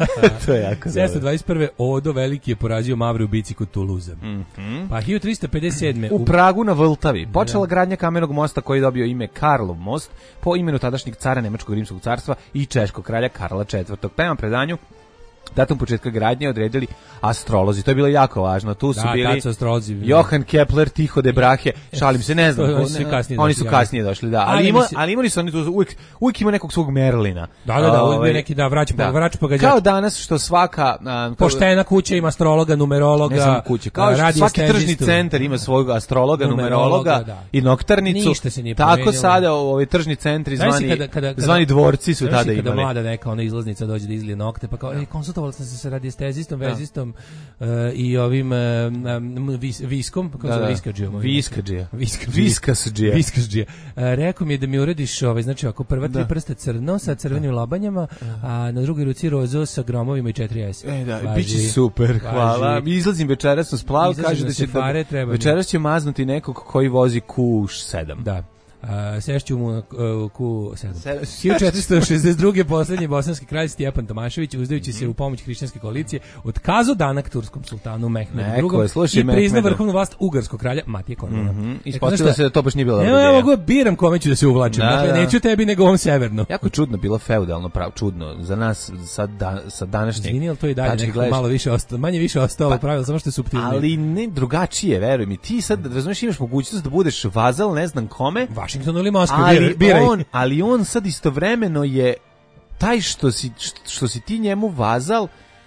To je jako dobro. sedamsto dvadeset prve. Odo Veliki je porazio Mavre u bici kod Tuluza. Mm -hmm. Pa hiljadu trista pedeset sedme. U Pragu na Vltavi počela da. gradnja kamenog mosta koji je dobio ime Karlov most po imenu tadašnjeg cara Nemačkog rimskog carstva i češkog kralja Karla četvrtog. Prema predanju datum početka gradnje odredili astrolozi. To je bilo jako važno. Tu su da, bili astrolozi, Johann Kepler, Tycho de Brahe. Šalim se, ne znam. To, oni su kasnije oni su došli, kasnije došli, da. Ali, ali, ima, ali imali su oni tu uvijek, uvijek ima nekog svog Merlina. Da, da, da, uvijek neki da vraća da. vraća pogađač. Kao danas što svaka a, poštena kuća ima astrologa, numerologa, ne samo kuće. Kao što svaki tržni centar ima svog astrologa, numerologa, numerologa da. i noktarnicu. Ništa se nije Tako promenilo. Sada ovi tržni centri zvani kada, kada, kada, zvani dvorci su tada imali. Kada mlada neka ona izlaznica dođe da izlije nokte, pa kao ej, konsultovala sam se sa radiestezistom, vezistom uh, i ovim um, vis, viskom, kako se zove viskadžijom. Viskadžija. Viskasdžija. Viskasdžija. Uh, rekao mi je da mi uradiš ovaj, znači ako prva tri prsta crno sa crvenim lobanjama, a na drugoj ruci rozo sa gromovima i četiri es. E da, biće super, hvala. Izlazim večeras u splav, kaže da će fare, da, večeras će maznuti nekog koji vozi Q sedam. Da. Uh, sešću mu na uh, Q sedam. hiljadu četiristo šezdeset druge. poslednji bosanski kralj Stjepan Tomašević, uzdajući se u pomoć hrišćanske koalicije, otkazao danak turskom sultanu Mehmedu drugom i priznao vrhovnu vlast ugarskog kralja Matije Kormana. Mm -hmm. Ispostavilo se da to baš nije bilo dobro. Ja mogu biram kome ću da se uvlačim. Da, dakle, da. Neću tebi nego ovom severno. Jako čudno bilo feudalno pravo, čudno za nas sa da, sa današnjeg. Izvini, ali to i dalje nekako malo više ostalo, manje više ostalo pa, pravilo, samo što je suptilnije. Ali ne drugačije, veruj mi. Ti sad razumeš, imaš mogućnost da budeš vazal, ne znam kome. Washington ili Moskva, ali biraj. On, ali on sad istovremeno je taj što si, što si ti njemu vazal,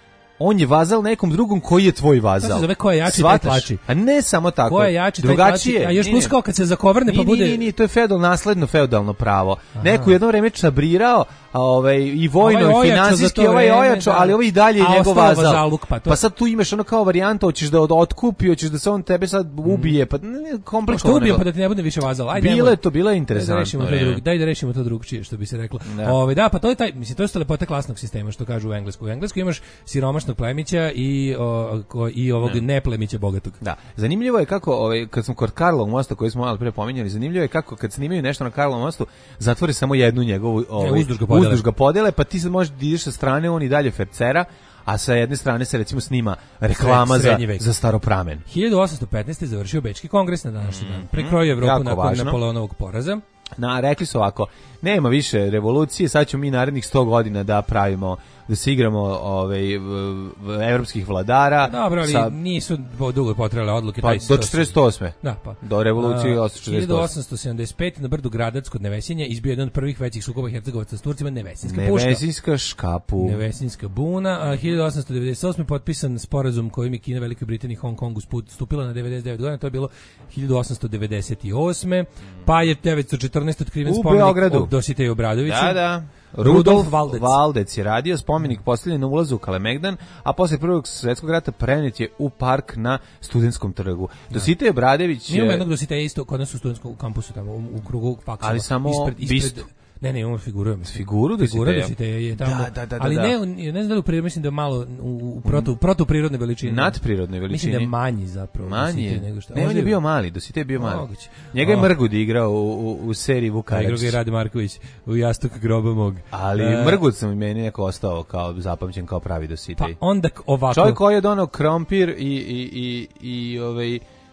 on je vazal nekom drugom koji je tvoj vazal. To se zove ko je jači, taj tlači. A ne samo tako. Ko je jači, taj tlači. A još plus kao kad se zakovrne pa bude... Nije, nije, to je feudal, nasledno feudalno pravo. Aha. Neko jedno vreme čabrirao, a ovaj, i vojno, ovaj i finansijski, ovaj ojačo, da. Ali ovaj i dalje je njegov vazal. Zaluk, pa, to... pa sad tu imaš ono kao varijanta, hoćeš da od, otkupi, hoćeš da se on tebe sad ubije, pa ne, komplikovano. Što ubije, pa da ti ne bude više vazal. Ajde, bilo je to, bilo je interesantno. Daj da rešimo to drugčije, što bi se reklo. Da, ovaj, da pa to je taj, mislim, to je lepota klasnog sistema, što kažu u Englesku. U Englesku imaš siromašnog plemića i o, ko, i ovog ne. neplemića bogatog. Da. Zanimljivo je kako ovaj kad smo kod Karlovog mosta koji smo malo pre pominjali, zanimljivo je kako kad snimaju nešto na Karlovom mostu, zatvore samo jednu njegovu ovaj, uzduž ga podele, pa ti sad možeš da ideš sa strane, on i dalje fercera, a sa jedne strane se recimo snima reklama za, za Staropramen. hiljadu osamsto petnaeste. završio Bečki kongres na današnji dan. Prekrojio Evropu nakon važno. Napoleonovog poraza. Na, rekli su ovako, nema više revolucije, sad ćemo mi narednih sto godina da pravimo, da se igramo ovaj, evropskih vladara. Dobro, ali sa, nisu dugo potrebale odluke. Pa, do četrdeset osme. Da, pa. Do revolucije uh, hiljadu osamsto sedamdeset pete. na brdu Gradac kod Nevesinja izbio jedan od prvih većih sukoba Hercegovaca s Turcima, Nevesinska puška. Nevesinska škapu. Nevesinska buna. Uh, hiljadu osamsto devedeset osme. potpisan sporazum kojim je Kina, Velikoj Britaniji i Hong Kongu stupila na devedeset devet godina. To je bilo hiljadu osamsto devedeset osme. Pa je devetsto četrnaeste. otkriven spomenik od Dositeja Obradovića. Da, da. Rudolf Valdec. Valdec je radio, spomenik postavljen na ulazu u Kalemegdan, a posle Prvog svjetskog rata prenet je u park na Studentskom trgu. Dositej Obradović je... Imamo jednog Dositeja isto kod nas u Studentskom kampusu, tamo u, u krugu faksova. Ali samo ispred, ispred, bistu. Ne, ne, imamo figuru. Figuru Dositeja? Dositeja je tamo. Da, da, da, ali da. ne, ne znam da li u prirodnoj, mislim da je malo u, u protu, protuprirodnoj veličini. Nadprirodnoj veličini. Mislim da je manji zapravo. Manji je. Nego što. Ne, on je bio mali, Dositej je bio mali. Moguće. Njega je Mrgud igrao u, u, u seriji Vukaračić. Igrao ga je Rade Marković u Jastuk groba mog. Ali uh, Mrgud sam meni neko ostao kao zapamćen kao pravi Dositej. Pa onda ovako. Čovjek koji je donao krompir i, i, i, i ovaj...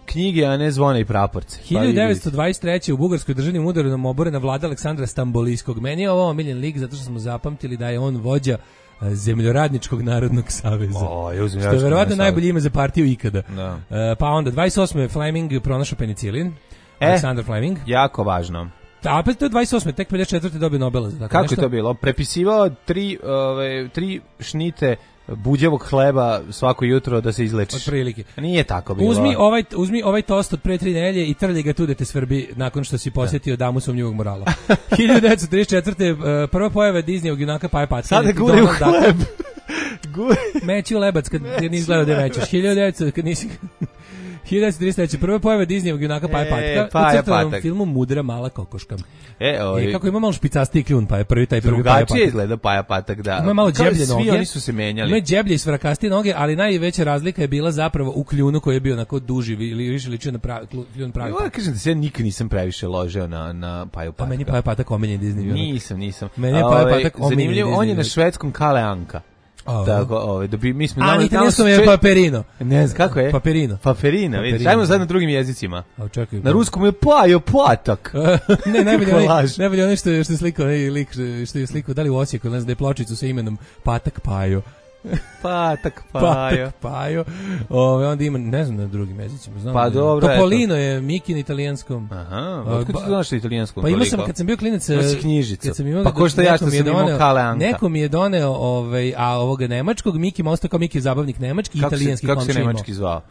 knjige, a ne zvona i praporce. hiljadu devetsto dvadeset treće. u bugarskoj državnim udarom oborena vlada Aleksandra Stambolijskog. Meni je ovo omiljen lik zato što smo zapamtili da je on vođa Zemljoradničkog narodnog saveza. O, je što je verovatno najbolje ime za partiju ikada. Da. Uh, pa onda dvadeset osme. Fleming pronašao penicilin. E, Aleksandar Fleming. Jako važno. Da, opet to je dvadeset osme. Tek pedeset četvrte dobio Nobela. Dakle, Kako nešto... je to bilo? Prepisivao tri, ove, tri šnite buđevog hleba svako jutro da se izlečiš. Otprilike. Nije tako bilo. Uzmi ovaj, uzmi ovaj tost od pre tri nedelje i trlji ga tu da te svrbi nakon što si posjetio da. damu sumnjivog morala. hiljadu devetsto trideset četvrte. prva pojava Disneyog junaka Paja Patka. Sada guri u hleb. Meći u lebac kad nisi gledao da mećeš. hiljadu devetsto kad nisi... hiljadu devetsto trideset treće. prva pojava Disneyog junaka Paja Patka. E, Paja u crtanom Patak. filmu Mudra mala kokoška. E, ovi... e, kako ima malo špicastiji kljun, pa je prvi taj prvi Paja Patak. Drugačije izgleda Paja Patak, da. Ima malo đeblje noge. Svi oni su se menjali. Ima đeblje i svrakastije noge, ali najveća razlika je bila zapravo u kljunu koji je bio onako duži ili više ličio na pravi kljun pravi. Ja kažem da se ja nikad nisam previše ložio na na Paju Patka. A meni Paja Patak omiljen Disney junak. Nisam, nisam. Meni je Paja Patak omiljen. Zanimljivo, on je na švedskom Kale Anka. Oh. Tako, ovaj, da bi mi smo A, italijanskom je Paperino. Ne znam kako je. Paperino. Paperino, vidiš. Ajmo sad na drugim jezicima. A čekaj. Na ruskom je Pajo Patak. Ne, najbolje onaj, najbolje onaj što je što je slikao, onaj lik što je slikao da li u Osijeku, ne znam, da je pločicu sa imenom Patak Pajo. Patak Pajo. Patak Pajo. Ove, onda ima, ne znam na drugim jezicima. Znam pa da dobro. Topolino je Miki na italijanskom. Aha, otkud ti znaš italijanskom? Pa imao sam, kad sam bio klinac, knjižicu. Imao, pa ko što ja što sam doneo, imao Kale Anka. Neko mi je doneo ovaj, a ovoga nemačkog, Miki Mouse, kao Miki zabavnik nemački i italijanski komšija. Kako se nemački zvao?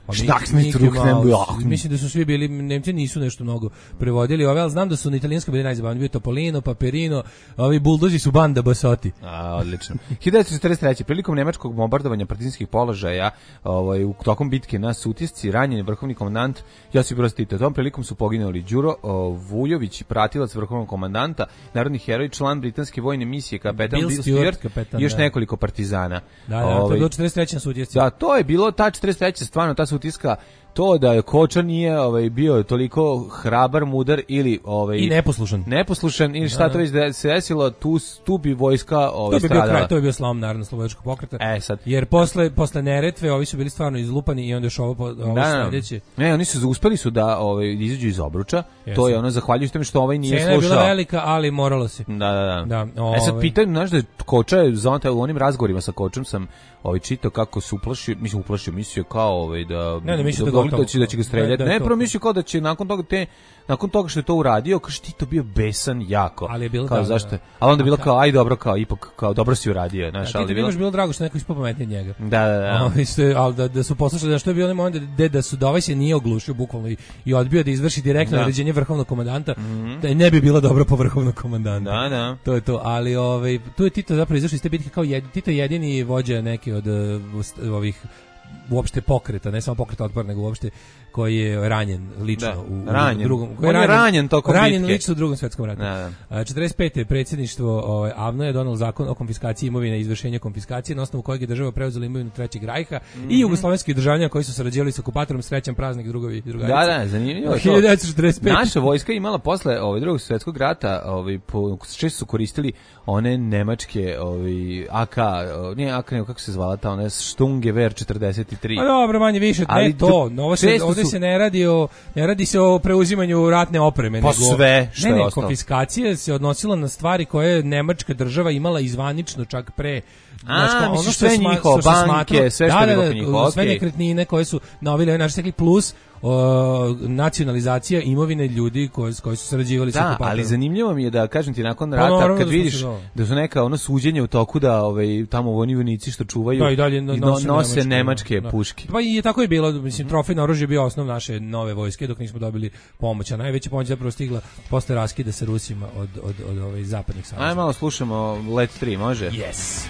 Mislim da su svi bili, Nemci nisu nešto mnogo prevodili ove, ali znam da su na italijanskom bili najzabavniji. Bio Topolino, Paperino, ovi buldozi su Banda Basoti. A, odlično. hiljadu devetsto četrdeset treće. Prilikom nemačkog bombardovanja partizanskih položaja, ovaj, u tokom bitke na Sutjesci, ranjen je vrhovni komandant Josip Broz Tito. Tom prilikom su poginuli Đuro Vujović, pratilac vrhovnog komandanta, narodni heroj, član britanske vojne misije, kapetan Bill Stewart, kapetan, i još da. nekoliko partizana. Da, da, ovaj, to je bilo četrdeset treće na Sutjesci. Da, to je bilo, ta četrdeset treća stvarno, ta Sutjeska, to da je Koča nije ovaj, bio toliko hrabar, mudar ili ovaj, i neposlušan. Neposlušan ili šta to već da se desilo, tu, tu bi vojska ovaj, to bi stradala. Bio kraj, to je bio slom narodno slobodačkog pokreta. E, sad. Jer posle, posle Neretve ovi su bili stvarno izlupani i onda još ovo, ovo da, sledeće. Ne, oni su uspeli su da ovaj, izađu iz Obruča. Yes. To je ono zahvaljujući tome što ovaj nije Cena slušao. Cena je bila velika, ali moralo se. Da, da, da. da ovaj. E sad pitanje, znaš da je Koča je zonta, u onim razgovorima sa Kočom sam ovaj čitao kako se uplašio, mislim uplašio, mislio kao ovaj da ne, ne, da, da, da, da, će, da će ga streljati. Ne, prvo mislio kao da će nakon toga te nakon toga što je to uradio, kaže ti to bio besan jako. Ali je bilo kao da, zašto? Da. Ali onda je bilo kao aj dobro, kao ipak kao dobro si uradio, znaš, ali bilo. Ti bilo drago što neko ispopametnije od njega. Da, da, da. Ali ste al da, da su poslušali da što je bio onaj moment da, da su da ovaj se nije oglušio bukvalno i, i odbio da izvrši direktno naređenje vrhovnog komandanta, mm-hmm. da ne bi bilo dobro po vrhovnog komandanta. Da, da. To je to, ali ovaj tu je Tito zapravo izašao iz te bitke kao jedini, Tito jedini vođa neki od uh, ovih uopšte pokreta, ne samo pokreta otpora, nego uopšte koji je ranjen lično da, u, ranjen. u drugom, koji je ranjen, ranjen tokom ranjen bitke. lično u drugom svetskom ratu. Da, da. četrdeset pete predsjedništvo ovaj Avno je donelo zakon o konfiskaciji imovine i izvršenju konfiskacije na osnovu kojeg je država preuzela imovinu Trećeg rajha mm-hmm. i jugoslovenskih državljana koji su sarađivali sa okupatorom. Srećan praznik drugovi i drugarice. Da, da, zanimljivo. hiljadu devetsto četrdeset pete Naša vojska imala posle ovaj drugog svjetskog rata, ovaj po često su koristili one nemačke ovaj A K, nije A K, nego kako se zvala ta ona Sturmgewehr četrdeset tri. A dobro, manje više, ne to. Ovo se ovdje su... se ne radi o ne radi se o preuzimanju ratne opreme, pa nego sve što ne, ne, je ostalo. Konfiskacija se odnosila na stvari koje je nemačka država imala izvanično čak pre. A, znači, ono što sve njihovo, banke, sve što da, je bilo da, njihovo, sve nekretnine koje su na ovaj način plus o, nacionalizacija imovine ljudi koji, koji su sarađivali sa okupatorom. Da, ali zanimljivo mi je da, kažem ti, nakon rata, pa, no, kad da vidiš da su neka ono suđenja u toku da ovaj, tamo oni vojnici što čuvaju da, i dalje no, nose, nose nemačke, nemačke da. puške. Pa i je tako je bilo, mislim, trofejno oružje je bio osnov naše nove vojske dok nismo dobili pomoć, a najveća pomoć je zapravo stigla posle raskida sa Rusima od, od, od, od ovaj, zapadnih saveza. Ajde malo slušamo Let tri, može? Yes.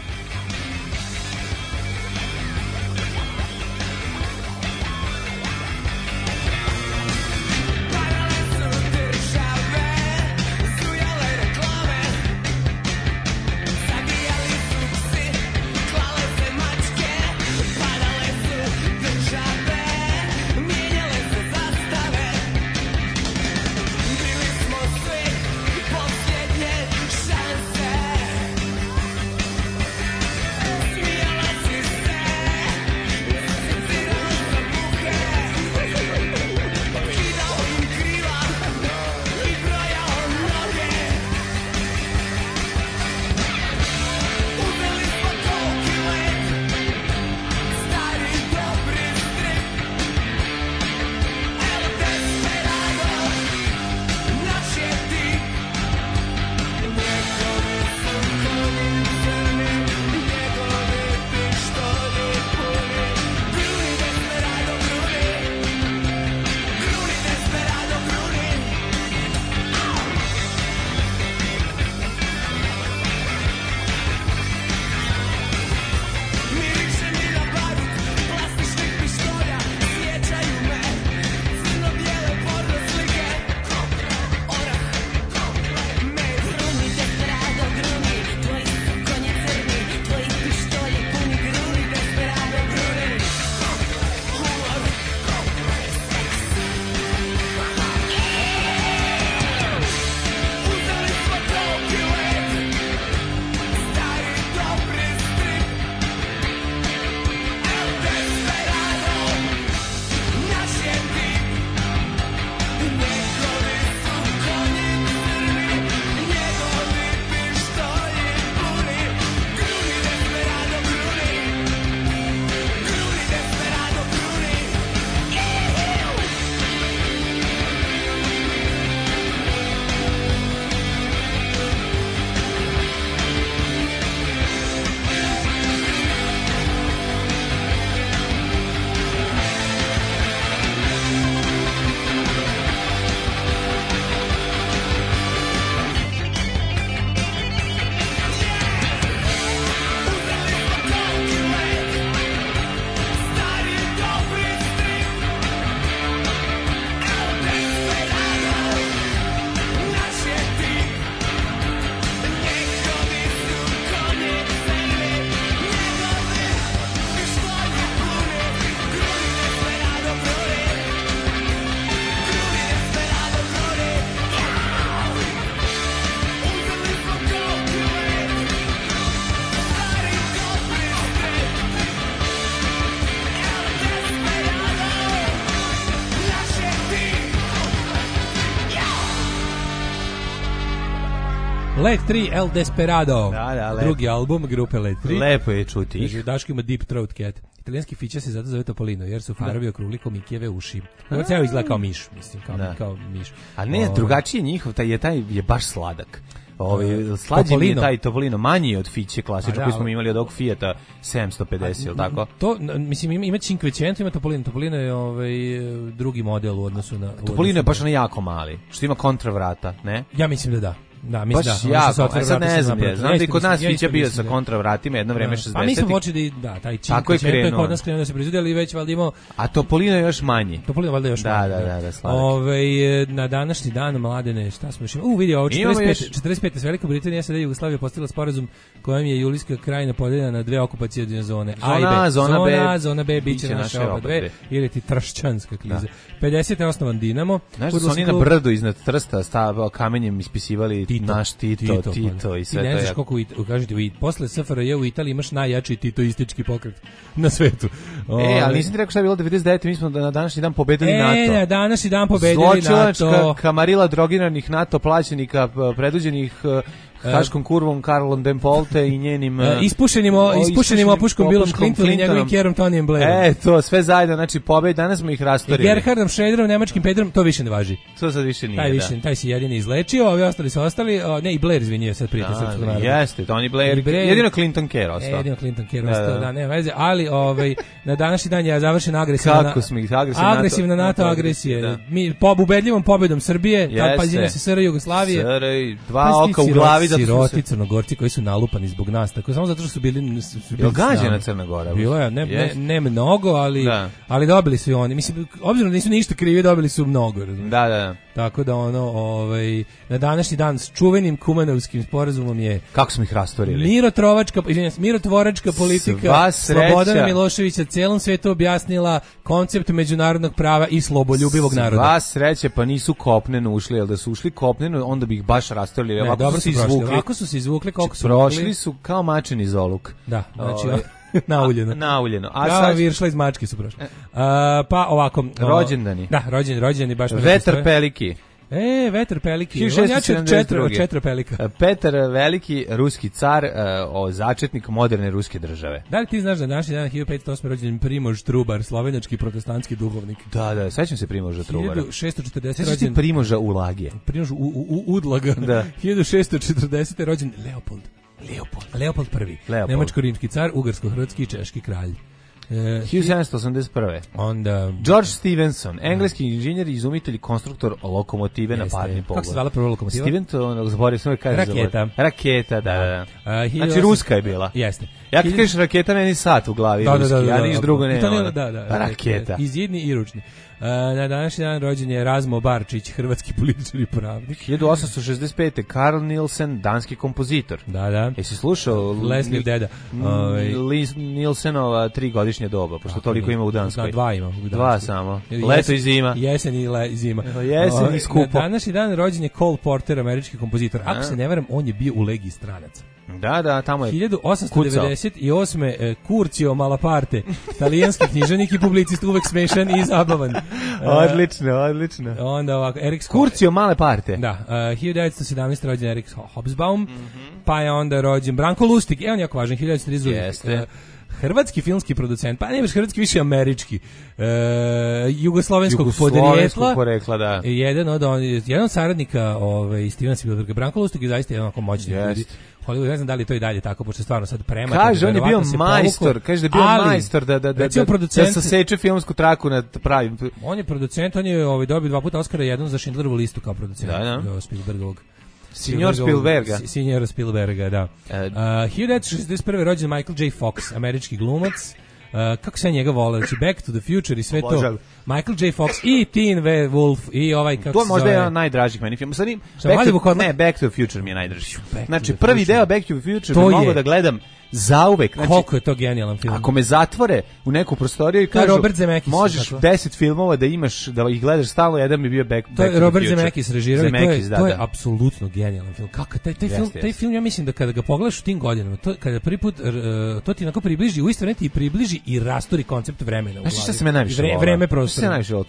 Led tri El Desperado. Da, da, lep. Drugi album grupe Led tri. Lepo je čuti ih. Daško ima Deep Throat Cat. Italijanski fića se zato zove Topolino, jer su farovi okrugli ko Mikijeve uši. Ovo ceo izgleda kao miš, mislim, kao, kao miš. A ne, o... drugačiji njihov, taj je, taj je baš sladak. Ovi, slađi mi je taj Topolino, manji od Fiće klasično, koji smo imali od ovog Fijata sedamsto pedeset, ili tako? To, mislim, ima, ima Cinquecento, ima Topolino. Topolino je ovaj, drugi model u odnosu na... Topolino je baš na jako mali, što ima kontravrata, ne? Ja mislim da da. Da, mislim baš da. Jako, a sad ne znam, je, znam da i kod nas Fića bio sa kontravratima jedno vreme šezdesetih. Pa mi smo počeli da, da taj Cinquecento je kod nas krenuo da se proizvodi, ali već valjda imao... A Topolino je još manji. Topolino valjda još da, manji. Da, da, da, sladak. Ove, na današnji dan, mladene, šta smo još imali? U, vidi, ovo, četrdeset pete s Velika Britanija, sada Jugoslavija postigla sporazum kojom je Julijska krajina podeljena na dve okupacijne zone. Zona A, zona B. Zona A, zona B, bit će naše oba dve, ili ti tršćanska kriza. pedeset je osnovan Dinamo. Znaš da su oni na brdu iznad Trsta stavao kamenjem ispisivali naš Tito. Tito, Tito i sve to. I ne znaš koliko, kažete, posle S F R J u Italiji imaš najjači titoistički pokret na svetu. E, ali nisam ti rekao šta je bilo devedeset devete. Mi smo na današnji dan pobedili e, NATO. E, na današnji dan pobedili NATO. Zločinačka kamarila drogiranih NATO plaćenika, preduđenih Haškom kurvom, Karlom Dempolte i njenim... E, ispušenim, o, ispušenim opuškom Billom Clintonom i njegovim Kerom Tonijem Blairom. E, to, sve zajedno, znači pobed, danas smo ih rastorili. I Gerhardom Schröderom, nemačkim Pedrom, to više ne važi. To sad više nije, taj više, da. Taj si jedini izlečio, ovi ostali su ostali, o, ne, i Blair, izvinio, sad prijatelj srpskog naroda. Jeste, Tony Blair, Blair, jedino Clinton Kerr ostao. Jedino Clinton Kerr ostao, da, da, da, nema veze, ali ovaj, na današnji dan je završen agresivna, Kako smo ih, agresivna, agresivna NATO, NATO agresije. Da. Mi, po ubedljivom pobedom Srbije, tad pađenje se S R Jugoslavije. Dva oka u glavi, zato Crnogorci koji su nalupani zbog nas, tako samo zato što su bili su bili gađena Crna Gora. Bilo je ne, ne, ne mnogo, ali da. ali dobili su i oni. Mislim, obzirom da nisu ništa krivi, dobili su mnogo, razumiješ? Da, da. Tako da ono, ovaj na današnji dan s čuvenim Kumanovskim sporazumom je kako smo ih rastorili. Mirotrovačka, izvinjavam se, mirotvoračka politika Slobodana Miloševića celom svetu objasnila koncept međunarodnog prava i sloboljubivog naroda. Sva sreća, pa nisu kopneno ušli, jel da su ušli kopneno, onda bi ih baš rastorili. Ne, dobro su izvukli. Ovako su se izvukli, koliko su prošli mogli. Su kao mačeni zoluk. Da, znači o, nauljeno. Nauljeno. A sad viršla iz mačke su prošli. Uh, pa ovako. Rođendani. Da, rođen, rođeni baš. Vetar Peliki. E, Vetar Peliki. On jače od četiri, četiri Pelika. Petar Veliki, ruski car, o začetnik moderne ruske države. Da li ti znaš da današnji dan hiljadu petsto osme rođen Primož Trubar, slovenački protestantski duhovnik? Da, da, sećam se Primoža Trubara. hiljadu šessto četrdeset rođen. Sećam se Primoža Ulagije. Primož u, u, u, Udlaga. Da. hiljadu šessto četrdesete rođen Leopold. Leopold. Leopold prvi. Leopold. Nemačko-rimski car, ugarsko-hrvatski i češki kralj. Uh, hiljadu sedamsto osamdeset prve. Onda George Stephenson, engleski inženjer i izumitelj i konstruktor lokomotive jeste, na parni pogon. Kako se zvala prva lokomotiva? Stephenson, zaboravio sam kaže raketa. Raketa, da, da. da. Uh, znači ruska je bila. Jeste. Ja kad kažeš raketa, meni sat u glavi da, ruski, da, da, da, ja niš drugo ne. Da, da, da, da, raketa. Izjedni i ručni. Uh, na današnji dan rođen je Razmo Barčić, hrvatski političar i pravnik. hiljadu osamsto šezdeset pete. Karl Nielsen, danski kompozitor. Da, da. Jesi slušao Leslie deda? Ovaj Nielsenova trigodišnje doba, pošto toliko ima u Danskoj. Da, dva ima u Danskoj. Dva samo. Leto i zima. Jesen i le, zima. Jesen i skupo. Na današnji dan rođen je Cole Porter, američki kompozitor. Ako se ne varam, on je bio u Legiji stranaca. Da, da, tamo je hiljadu osamsto devedeset osme. Eh, Curcio Malaparte, talijanski književnik i publicist, uvek smešan i zabavan. Uh, odlično, odlično. Onda ovako, Erik Curcio Malaparte. Da, uh, hiljadu devetsto sedamnaeste. rođen Erik Hobsbawm, mm-hmm. pa je onda rođen Branko Lustig, e on je jako važan, hiljadu devetsto trideset druge. Jeste. Uh, hrvatski filmski producent, pa nemaš hrvatski, više američki, e, jugoslovenskog podrijetla, porekla, da. Jedan od on, jedan od saradnika, ovaj Stevena Spielberga, Branko Lustig, je zaista jedan onako moćni yes. ljudi. Hollywood, ne znam da li to i dalje tako, pošto stvarno sad prema. Kaže, on je bio majstor, kaže da je bio ali, majstor da da da da, producent, da saseče filmsku traku na pravim. On je producent, on je ovaj dobio dva puta Oskara, jedan za Schindlerovu listu kao producent. Da, da. Spielbergovog. Signor Spielberga. Signor Spielberga, da. Uh, hiljadu devetsto šezdeset prve. rođen Michael J. Fox, američki glumac. Uh, kako se njega vole, znači Back to the Future i sve to. Michael J. Fox i Teen Wolf i ovaj kako to se možda zove. je jedan najdražih meni film. Sad Back to, ne, Back to the Future mi je najdraži. Znači prvi deo Back to the Future bi mogao da gledam zauvek. Znači, koliko je to genijalan film. Ako me zatvore u neku prostoriju i kažu Robert Zemeckis, možeš deset filmova da imaš, da ih gledaš stalno, jedan bi bio Back, to back je Robert to the Zemeckis režirao i to je, da, to je da. apsolutno genijalan film. Kako taj, taj, film, jest, taj film, ja mislim da kada ga pogledaš u tim godinama, to, kada prvi put, uh, to ti onako približi, u isto vreme ti približi i rastori koncept vremena u glavi. Znaš šta se me najviše Vre, vreme prostora. Šta se najviše volao? Taj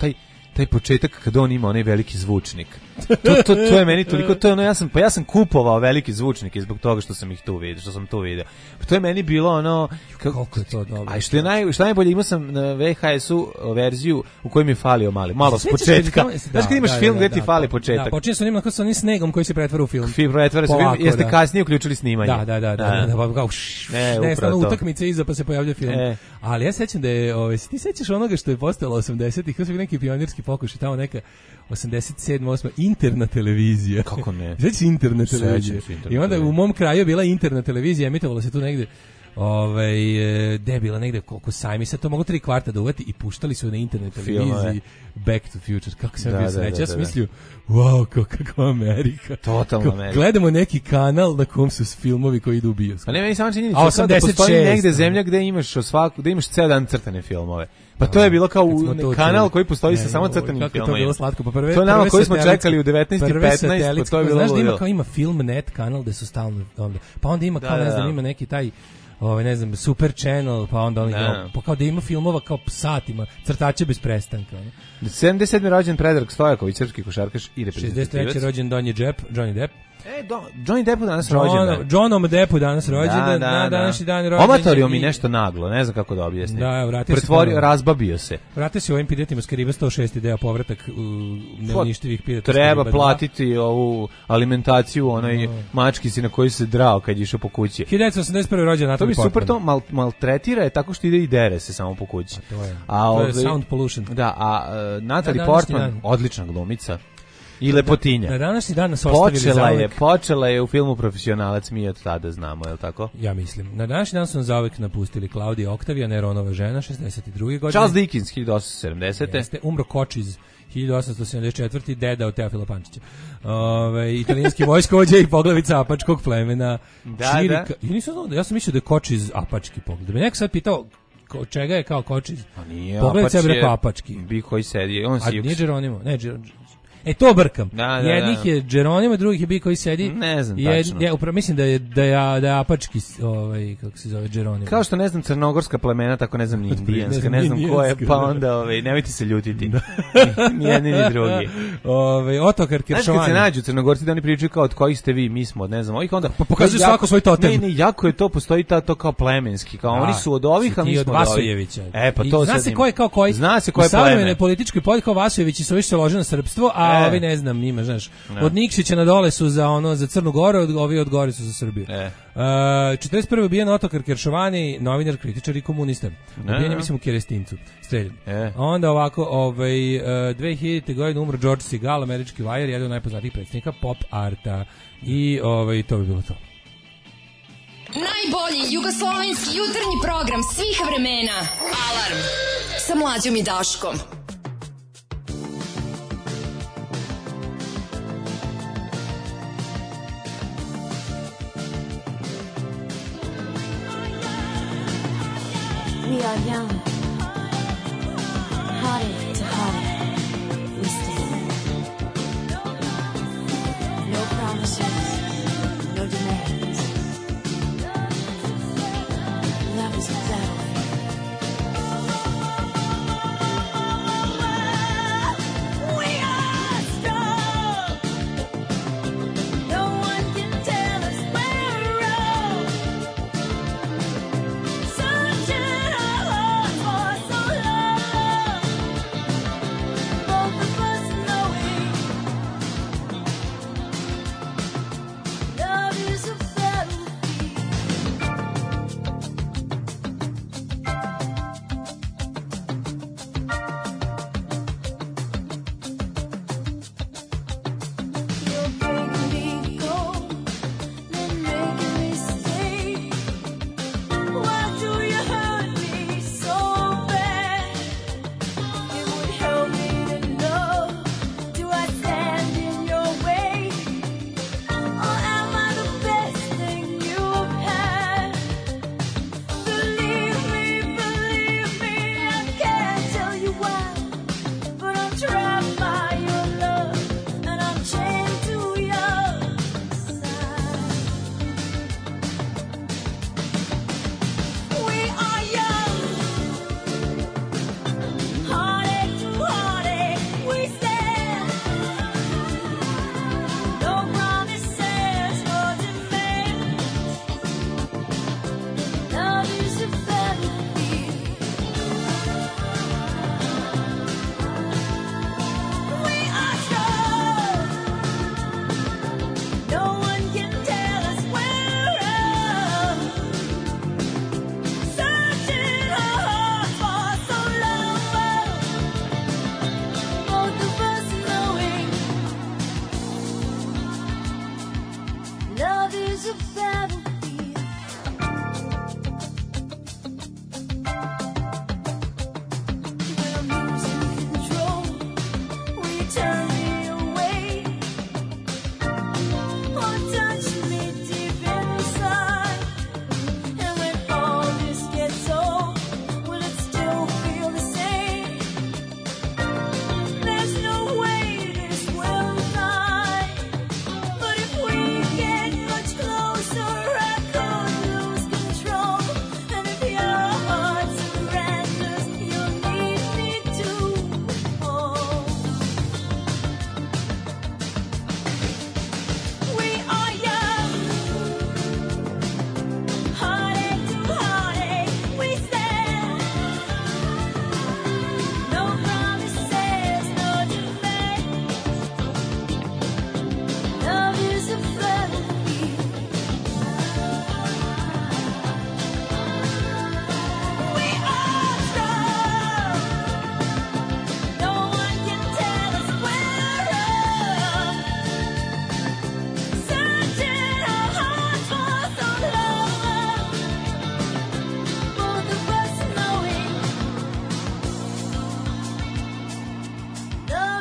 taj početak kad on ima onaj veliki zvučnik. To, to, to je meni toliko, to je ono, ja sam, pa ja sam kupovao veliki zvučnik zbog toga što sam ih tu vidio, što sam tu video. Pa to je meni bilo ono, kako je to dobro. A što je naj, što najbolje, imao sam na V H S-u verziju u kojoj mi je falio mali, malo s početka. Znaš kad imaš film gdje ti fali početak? Da, počinje sa onim, sa onim snegom koji se pretvara u film. Film pretvara se u film, jeste kasnije uključili snimanje. Da, da, da, da, da, pa kao ne, stano utakmice iza pa se pojavlja film. Ali ja sećam da je, ovaj, ti sećaš onoga što je postojalo osamdesetih, kao su neki pionirski pokušaj, tamo neka osamdeset sedma osma interna televizija. Kako ne? Znači interna televizija. I onda u mom kraju je bila interna televizija, emitovala se tu negde ovaj gde je bila negde koliko sajmi, sad to mogu tri kvarta da uvati i puštali su na internet televiziji Back to Future. Kako sam bio srećan, ja sam mislio, wow, kakva Amerika. Totalna Amerika. Gledamo neki kanal na kom su filmovi koji idu u bioskop. A ne, meni samo činjenica da postoji negde zemlja gde imaš svaku, da imaš ceo dan crtane filmove. Pa to je bilo kao u, kanal koji postoji sa samo crtanim filmima. To je bilo slatko. Pa prve, to je nama koji smo čekali u devetnaest i petnaest, pa to je bilo. Znaš da ima kao ima Filmnet kanal gde su stalno onda. Pa onda ima kao, ne znam, ima neki taj ovaj ne znam Super Channel, pa onda oni pa kao da ima filmova kao satima, crtače bez prestanka. sedamdeset sedmi rođen Predrag Stojaković, srpski košarkaš i reprezentativac. šezdeset treći rođen Donji Depp, Johnny Depp. E, do, Johnny Deppu danas rođendan. Johnom Deppu danas rođendan, da, da, na današnji dan rođendan. Omatorio mi nešto naglo, ne znam kako da objasnim. Da, vratio se. Pretvorio, razbabio se. Vratio se u ovim pidetima Skariba sto šest ideja povratak u neuništivih pideta. Treba platiti ovu alimentaciju onoj no. mački si na koju se drao kad je išao po kući. hiljadu devetsto osamdeset prvi rođendan Natalie Portman. To bi super to mal, maltretira je tako što ide i dere se samo po kući. A to je, a, to ove, je sound pollution. Da, a uh, Natalie Portman, odlična glumica. I lepotinja. Na današnji dan nas ostavili počela je, počela je u filmu Profesionalac, mi od tada znamo, je li tako? Ja mislim. Na današnji dan su nas zauvek napustili Klaudija Oktavija, Neronova žena, šezdeset druge godine. Charles Dickens, hiljadu osamsto sedamdesete Jeste, umro Kočiz, hiljadu osamsto sedamdeset četvrte deda od Teofila Pančića. Ove, italijanski vojskovođa i poglavica apačkog plemena. Da, Čirika. da. Ja nisam znao, ja sam mislio da je Kočiz apački pogled. Da me neko sad pitao ko, čega je kao Kočiz. Pa nije, pogledac je rekao apački. Bi koji sedi, on si. A nije Geronimo, ne Geronimo. E to brkam. Da, da, jednih da. je Geronimo, drugih je bi koji sedi. Ne znam Jed, tačno. Ja upravo mislim da je da je da je apački ovaj kako se zove Geronimo. Kao što ne znam crnogorska plemena, tako ne znam ni indijanska, ne znam ko je, pa onda ovaj nemojte se ljutiti. Ni jedni ni drugi. Ovaj Otokar Kiršovani. Znaš kad se nađu Crnogorci da oni pričaju kao od kojih ste vi, mi smo od ne znam, ovih onda pa pokazuju svako svoj totem. Ne, ne, jako je to, postoji ta to kao plemenski, kao da, oni su od ovih, a mi smo od Vasojevića. E pa to zna se ko je kao koji. Zna se ko je pleme. Savremene političke podjele kao Vasojevići su više lože na srpstvo, a e. ovi ne znam, njima, znaš. Ne. Od Nikšića na dole su za ono za Crnu Goru, od ovi od gore su za Srbiju. E. Uh, četrdeset prve ubijen Otokar Kiršovani, novinar, kritičar i komunista. Ubijen je, mislim, u Kerestincu. Streljen. E. Onda ovako, ovaj, uh, dve hiljadite godine umro George Segal, američki vajar, jedan od najpoznatijih predstavnika pop arta. I ovaj, to bi bilo to. Najbolji jugoslovenski jutarnji program svih vremena. Alarm sa Mlađom i Daškom. We are young, hearted to heart, we stand. No promises, no demands. Love is a battlefield. We are strong. No one can tell us we're wrong. Sunshine our hearts.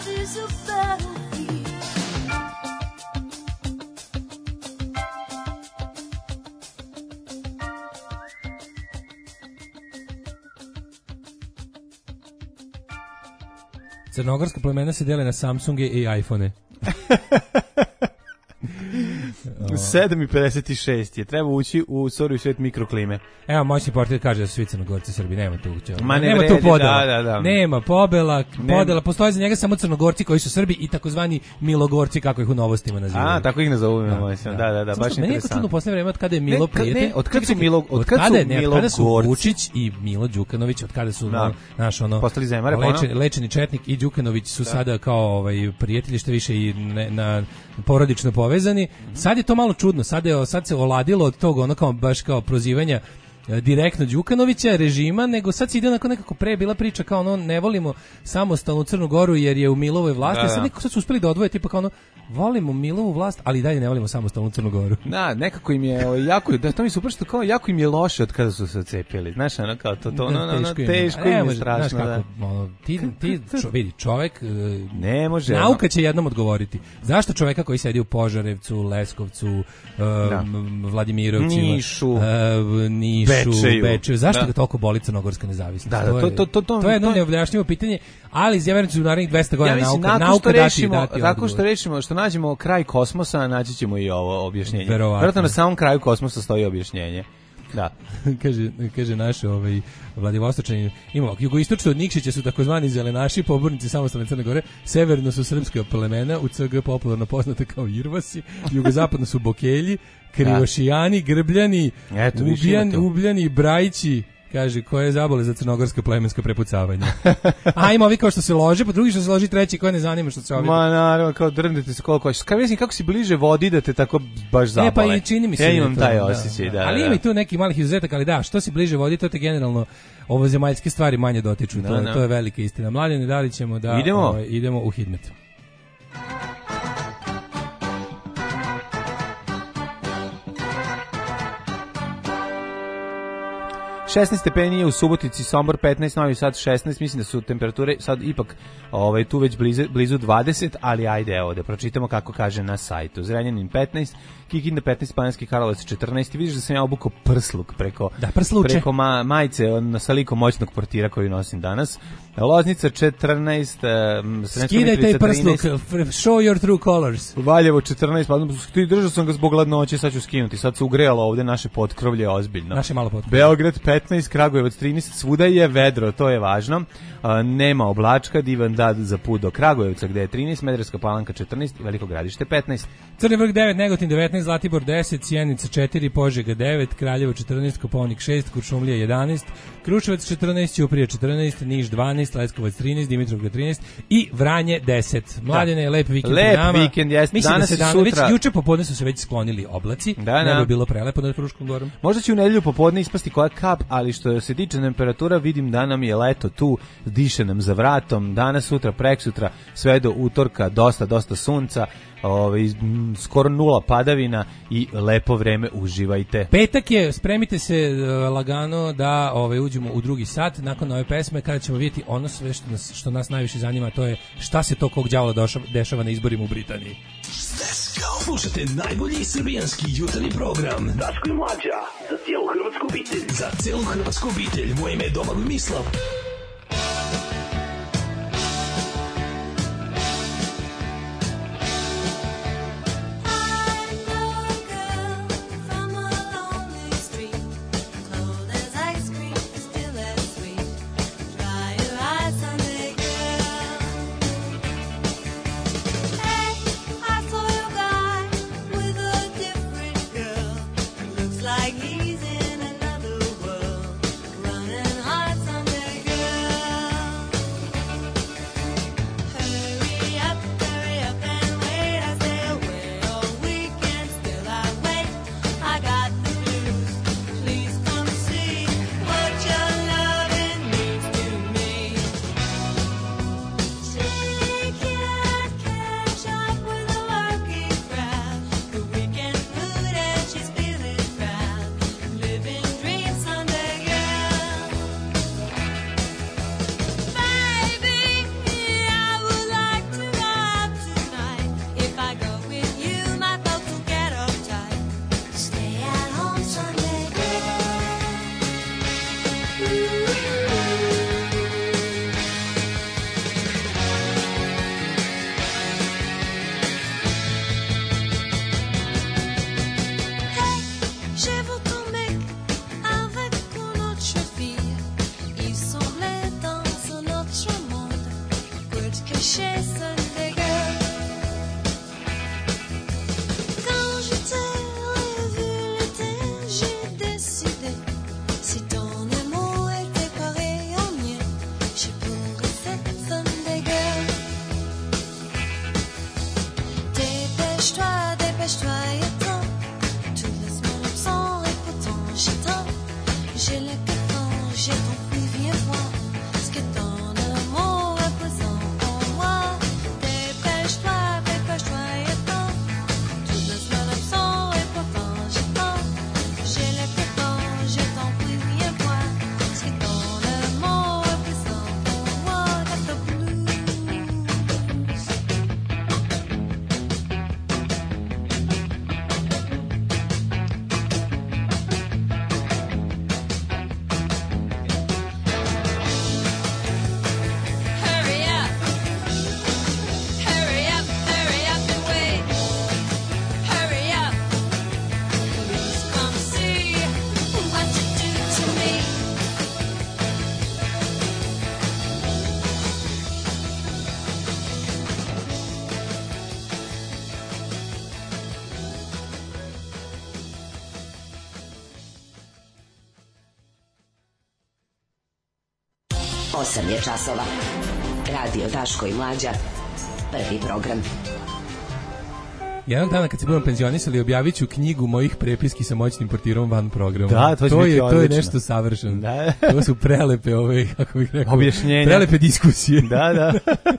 is a battlefield. Crnogorska plemena se dele na Samsunge i iPhone. sedam i pedeset šest je. Treba ući u sorry svet mikroklime. Evo, moćni portir kaže da su svi Crnogorci Srbi. Nema tu, Ma ne nema vredi, tu podela. da, da, da. Nema pobela, Nema. podela. Postoje za njega samo Crnogorci koji su Srbi i takozvani Milogorci, kako ih u novostima nazivaju. A, tako ih nazovemo. Da, da, da, da, Samo baš što meni je jako čudno interesantno. u poslednje vreme od kada je Milo Ne, kad- prijatelj. ne, od kad Čekaj, su čekaj, Milo- od kad su kada- ne, od kada su Milogorci? Vučić i Milo Đukanović, od kada su Da. ono, naš ono Postali zemare, pa lečeni, ono? lečeni četnik i Đukanović su sada kao ovaj prijatelji, što više i ne, na porodično povezani. Sad je to malo čudno, sad je sad se oladilo od tog ono kao baš kao prozivanja e, direktno Đukanovića, režima, nego sad se ide onako nekako pre je bila priča kao ono ne volimo samostalnu Crnu Goru jer je u Milovoj vlasti, Da, da. sad nekako sad su uspeli da odvoje tipa kao ono volimo Milovu vlast, ali i dalje ne volimo samostalnu Crnu Goru. Da, nekako im je ovaj, jako, da to mi se upršto kao jako im je loše od kada su se cepili. Znaš, ono kao to, to ono, ono, ono, teško im je strašno. Znaš kako, Da. ono, ti, ti čo, vidi, čovek, e, Ne može. nauka će jednom odgovoriti. Zašto čoveka koji sedi u Požarevcu, Leskovcu, e, m, Vladimirovcima, Nišu, e, Nišu, Bečeju. Bečeju, zašto Da. ga toliko boli crnogorska nezavisnost? Da, da, to- je- to- to- to- to je jedno to je- neobjašnjivo pitanje, ali ja verujem da će u narednih dvesta godina Ja mislim, nauka, nakon nauka što dati, rešimo, dati nakon što odgovor. rešimo, što nađemo kraj kosmosa, naći ćemo i ovo objašnjenje. Verovatno. Verovatno na samom kraju kosmosa stoji objašnjenje. Da. kaže, kaže naš ovaj, Vladivostočani, ima ovako, jugoistočno od Nikšića su takozvani zelenaši, pobornici samostalne Crne Gore, severno su srpska plemena, u C G popularno poznate kao Irvasi, jugozapadno su Bokelji, Krivošijani, Grbljani, Eto, više Ubijan, ima tu. Ubljani, Brajići, kaže, koje je zabole za crnogorska plemenska prepucavanja. A ima ovi kao što se lože, pa drugi što se loži, treći koje ne zanima što se ovi... Ma naravno, kao drndete se koliko hoćeš. Kao mislim kako si bliže vodi da te tako baš zabole. E, pa i čini mi se Ja da je imam to, taj da, osjećaj, da. Ali da, ima i da. tu neki malih izuzetaka, ali da, što si bliže vodi, to te generalno ovozemaljske stvari manje dotiču. Da, to, da. to je velika istina. Mladene, da li ćemo da Idemo? ovaj, idemo u Hidmet. šesnaest stepeni je u Subotici, Sombor petnaest, Novi Sad šesnaest, mislim da su temperature sad ipak ovaj, tu već blizu, blizu dvadeset, ali ajde evo da pročitamo kako kaže na sajtu. Zrenjanin petnaest, Kikinda petnaest, Banjski Karlovac četrnaest, vidiš da sam ja obukao prsluk preko, Da, prsluče. preko ma, majice on, sa likom moćnog portira koju nosim danas. Loznica četrnaest, um, Skidaj taj prsluk, show your true colors. Valjevo četrnaest, pa ti držao sam ga zbog gladnoće, sad ću skinuti. Sad se ugrejalo ovde naše potkrovlje ozbiljno. Naše malo potkrovlje. Beograd petnaest, Kragujevac trinaest, svuda je vedro, to je važno. A, nema oblačka, divan dan za put do Kragujevca gde je trinaest, Smederevska Palanka četrnaest i Veliko Gradište petnaest. Crni vrh devet, Negotin devetnaest, Zlatibor deset, Sjenica četiri, Požega devet, Kraljevo četrnaest, Kopaonik šest, Kuršumlija jedanaest, Kruševac četrnaest, Ćuprija četrnaest, Niš dvanaest, Leskovac trinaest, Dimitrovgrad trinaest i Vranje deset. Mladene, lep vikend Lep pred nama. vikend, jeste. Mislim Danas da se i dan, sutra- već juče popodne su se već sklonili oblaci. Da, da. Nebo je bilo prelepo nad Fruškom gorom. Možda će u nedelju popodne ispasti koja kap, ali što se tiče temperatura, vidim da nam je leto tu, diše nam za vratom, danas, sutra, preksutra, sve do utorka, dosta, dosta sunca, ovaj, m, skoro nula padavina i lepo vreme, uživajte. Petak je, spremite se uh, lagano da ovaj, uđemo u drugi sat nakon ove pesme kada ćemo vidjeti ono sve što nas, što nas najviše zanima, to je šta se to kog đavola došava, dešava na izborima u Britaniji. Let's go! Slušajte najbolji srbijanski jutarnji program Daško i Mlađa za cijelu hrvatsku obitelj. Za cijelu hrvatsku obitelj. Moje ime je Domagoj Mislav. Like he's in another world, running hard Sunday girl. se cacher, ça dégueule. Quand je t'ai revu l'été, j'ai décidé, si ton amour était pareil au mien, je pourrais faire ça dégueule. Dépêche-toi, dépêche-toi, et attends, tout laisse mon absent, et pourtant j'attends. J'ai le cafon, j'ai compris, viens voir ce que ton amour représente en moi. Dépêche-toi, dépêche-toi et attends. Tout laisse mon absent et pourtant j'attends. J'ai le cafon, j'ai compris, viens voir ce que ton amour représente en moi. Got the blues. Hurry up, hurry up, hurry up and wait. Hurry up, please come see what you do to me. osam je časova. Radio Daško i Mlađa. Prvi program. Jednog dana kad se budem penzionisali, objavit ću knjigu mojih prepiski sa moćnim portirom van programa. Da, to će to biti je, to je odlično. nešto savršeno. Da. To su prelepe ove, kako bih rekao, Objašnjenja. prelepe diskusije. Da, da.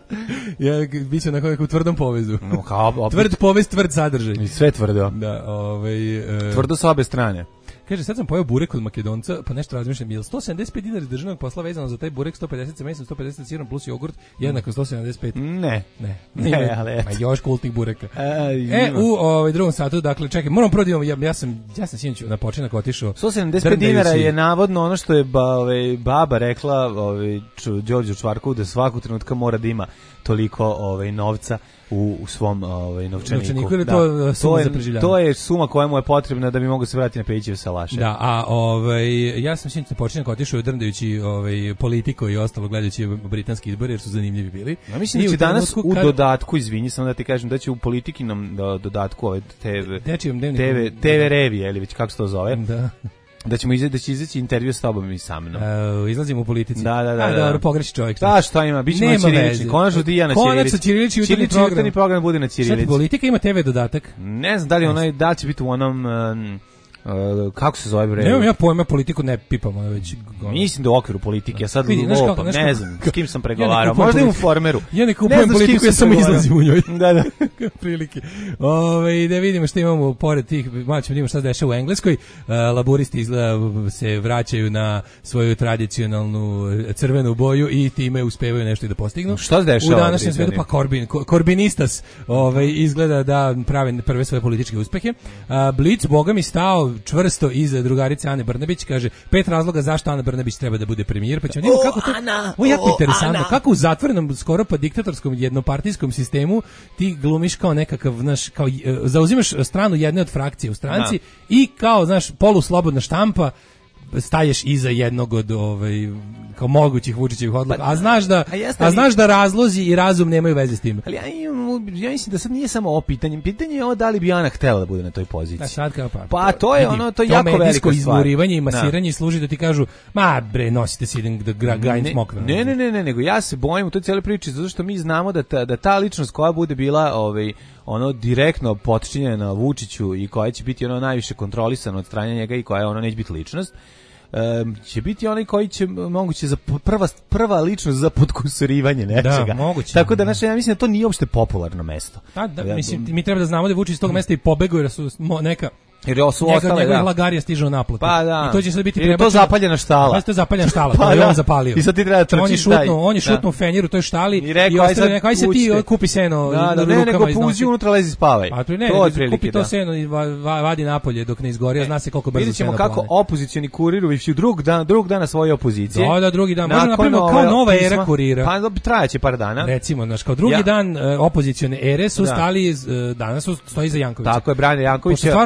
Ja, biće onako neko u tvrdom povezu. No, kao, opet, Tvrd povez, tvrd sadržaj. i sve tvrdo. Da, ovaj... e, Tvrdo sa obe strane. Kaže, sad sam pojeo burek od Makedonca, pa nešto razmišljam, je li sto sedamdeset pet dinara iz državnog posla vezano za taj burek, sto pedeset sa mesom, sto pedeset sirom plus jogurt, jednako sto sedamdeset pet? Ne. Ne. Ne, ali eto. Ma još kultnih bureka. A, E, ima. u ovaj drugom satu, dakle, čekaj, moram prvo da imam, ja, ja sam, ja sam sinoć na počinak otišao. sto sedamdeset pet dinara je navodno ono što je ba, ovaj, baba rekla ovaj, Ču- Đorđu Čvarkovu da svakog trenutka mora da ima toliko ovaj, novca u, u svom ovaj, novčaniku. Novčaniku, ili to, uh, suma je, za preživljavanje? to je suma koja mu je potrebna da bi mogao se vratiti na Pejićev salaše. Da, a ovaj, ja sam sinoć na počinak otišao drndajući ovaj, Politiko i ostalo gledajući britanski izbor jer su zanimljivi bili. Ja mislim I da će u danas trenutku u kad- dodatku, izvini samo da ti kažem, da će u Politikinom do- dodatku ove te ve Dečijem dnevniku. te ve te ve revije, ili već kako se to zove, Da. da ćemo izaći, da će izaći intervju s tobom i sa mnom. Uh, izlazimo u politici. Da, da, da, A, da. dobro, pogreši čovjek. Da, šta ima? Bićemo na Nema ćirilični. veze. Konačno ti i ja na ćirilici. Konačno ćirilični jutarnji Ćirilični program. jutarnji program bude na Šta ti, ćirilici. politika ima te ve dodatak? Ne znam da li onaj, da li će biti u onom, um, uh, kako se zove bre? Nemam ja pojma, politiku ne pipamo već. Mislim da u okviru politike, ja sad Vidi, znaš kako- lopam, znaš ne kako- znam s kim sam Ja pregovarao, ne kupujem možda i u politiku. Formeru. Ja ne Ne kupujem znam s kim politiku, ja sam samo pregovarao. izlazim u njoj. Da, da. Prilike. Ove, da vidimo šta imamo pored tih, malo ćemo vidimo šta se dešava u Engleskoj. Uh, laburisti izgleda se vraćaju na svoju tradicionalnu crvenu boju i time uspevaju nešto i da postignu. Šta se dešava U u današnjem svetu Britaniji? pa Corbyn, Ko- Corbynistas ovaj, izgleda da prave prve svoje političke uspehe. Uh, Blitz, boga mi, stao čvrsto iza drugarice Ane Brnabić, kaže pet razloga zašto Ana Brnabić treba da bude premijer, pa ćemo vidjeti kako to... Ana, Ovo je jako o, interesantno, Ana. kako u zatvorenom, skoro pa diktatorskom jednopartijskom sistemu ti glumiš kao nekakav, znaš, kao, e, zauzimaš stranu jedne od frakcije u stranci Da. i kao, znaš, poluslobodna štampa staješ iza jednog od ovaj kao mogućih Vučićevih odluka, a znaš da a jeste a li- znaš da razlozi i razum nemaju veze s tim. Ali ja, imam, ja mislim da sad nije samo ovo pitanje, pitanje je ovo da li bi Ana htela da bude na toj poziciji. Da, sad kao pa. Pa to je vidi, ono, to je jako velika medijsko stvar. izmurivanje i Da. masiranje služi da ti kažu, ma bre, nosite se idem da gra- gajim Ne, smokve. ne, ne, ne, ne, nego ja se bojim u toj cijeloj priči zato što mi znamo da ta, da ta ličnost koja bude bila ovaj ono direktno potčinjena Vučiću i koja će biti ono najviše kontrolisana od strane njega i koja ono neće biti ličnost, em, će biti onaj koji će moguće za p- prva prva ličnost za podkusurivanje nečega. Da, moguće. Tako da znači ja mislim da to nije uopšte popularno mesto. Da, da, Ja- mislim, mi treba da znamo da je Vučić iz tog mesta i pobegao jer su mo- neka Jer ovo su njega, ostale, njegova da. lagarija stiže u naplatu. Pa da. I to će sad biti Jer je to prebačeno- zapaljena štala. Pa to je zapaljena štala, Pa koju je da. on zapalio. I sad ti treba da trčiš On je taj. šutnuo, on je Da. šutnuo u fenjer u toj štali I rekao, aj ostavio sad neko, aj se ti kućite. kupi seno Da, da, na ne, nego rukama iznosi. puzi unutra, lezi spavaj. A to ne, To nego otprilike, kupi to da. seno i va- va- vadi napolje dok ne izgori, a zna se koliko brzo Vidjet ćemo seno kako plane. opozicioni kurir u drugog dana, drugog dana svoje opozicije. Da, da, drugi dan. Možda Nakon napravimo kao ove nova pisma- era kurira. Pa da, trajaće par dana. Recimo, znaš, kao drugi Ja- dan e, opozicione ere su Da. stali, iz, e, danas su stoji za Jankovića. Tako je, Brane Janković. Pošto stvarno, ono, juče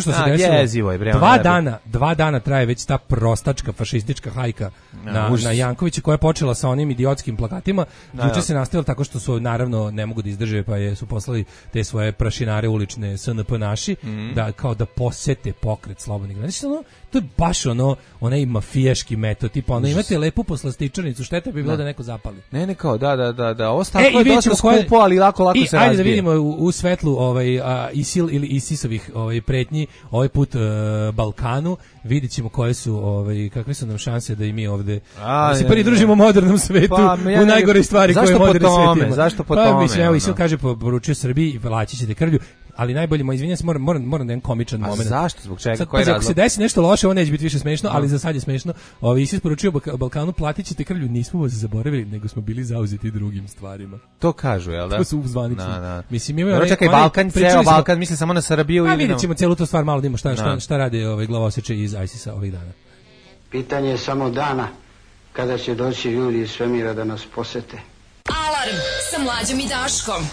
što se A, desilo. jezivo je, bre, ono dva jebe. dana, dva dana traje već ta prostačka fašistička hajka Ja, na, užas. na Jankovića koja je počela sa onim idiotskim plakatima. Da, Juče da. se nastavilo tako što su naravno ne mogu da izdrže, pa je su poslali te svoje prašinare ulične S N P naši Mhm. da kao da posete pokret slobodnih građana. Znači, ono, to je baš ono onaj mafijaški metod, tipa ono imate lepu poslastičarnicu, šteta bi bilo Da. da neko zapali. Ne, ne, kao, da, da, da, da, ovo E, staklo i je vidjet dosta ćemo koje- skupo, ali lako, lako I se ajde razbije. da vidimo u, u svetlu ovaj, a, ISIL ili ISISovih ovaj, pretnji, ovaj put e, Balkanu, vidjet ćemo koje su, ovaj, kakve su nam šanse da i mi ovde A, da se ne, pridružimo ne. modernom svetu Pa, ja u ne- najgore stvari zašto koje po moderni tome? svet ima. Zašto po pa, tome, Mislim, evo, ono? ISIL kaže, poručuje Srbiji, vlaći ćete krvlju, ali najbolje, izvinjam se, moram, moram, moram da jedan komičan A moment. zašto? Zbog čega? Sad, Koji pazi, ako razlog? se desi nešto loše, ovo neće biti više smešno, ali No. za sad je smešno. Ovi ISIS poručio Balka- Balkanu, platit ćete krvlju, nismo vas zaboravili, nego smo bili zauzeti drugim stvarima. To kažu, jel da? To su zvanični. Da, da. Mislim, imaju Dobro, onaj- čekaj, onaj- Balkan, pričali ceo smo- Balkan, misli samo na Srbiju A ili... vidjet na- ćemo cijelu tu stvar, malo da imamo šta, šta, Da. šta rade ovaj glavoseče iz ISIS-a ovih dana. Pitanje je samo dana kada će doći ljudi iz svemira da nas posete. Alarm sa Mlađom i Daškom.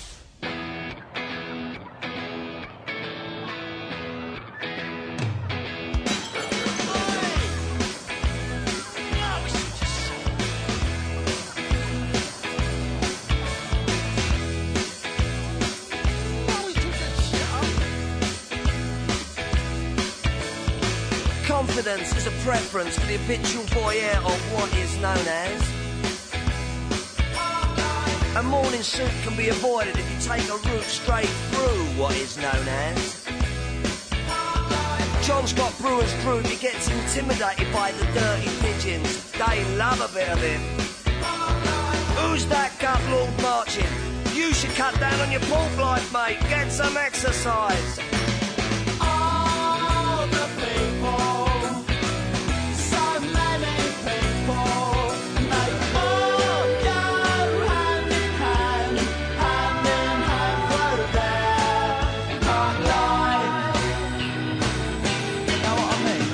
Confidence is a preference for the habitual voyeur of what is known as. A morning suit can be avoided if you take a route straight through what is known as. John Scott Brewer's group, he gets intimidated by the dirty pigeons. They love a bit of him. Who's that gut lord marching? You should cut down on your pork life, mate. Get some exercise. All the people, so many people, and they all go hand in hand, hand in hand through their punk life. Know what I mean?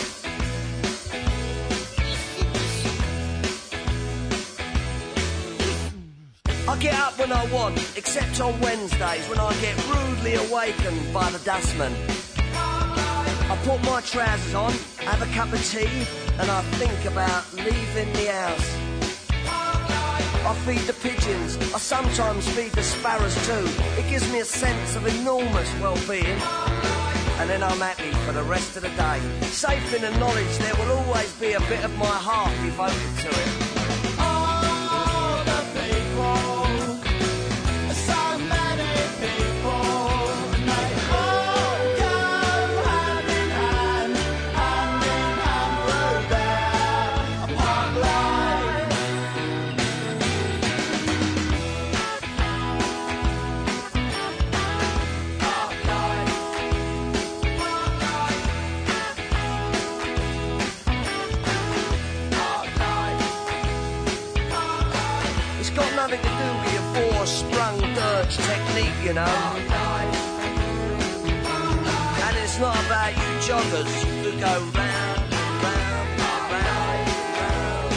I get up when I want, except on Wednesdays when I get rudely awakened by the dustman. I put my trousers on, have a cup of tea, and I think about leaving the house. I feed the pigeons, I sometimes feed the sparrows too. It gives me a sense of enormous well-being. And then I'm happy for the rest of the day, safe in the knowledge there will always be a bit of my heart devoted to it. All the people, so many people, they all go hand in hand, hand in hand through their punk life. Punk life. It's got nothing to do with your four-sprung dirge technique, you know. And it's not about you joggers who go round, round, round, round.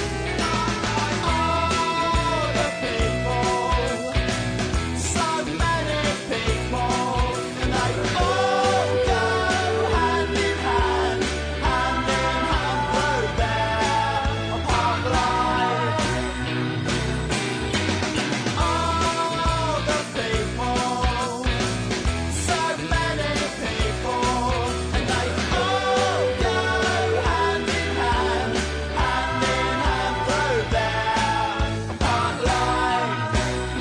All the people, so many people, and they all go hand in hand, hand in hand through their punk life. All the people, so many people, and they all go hand in hand, hand in hand through their punk life.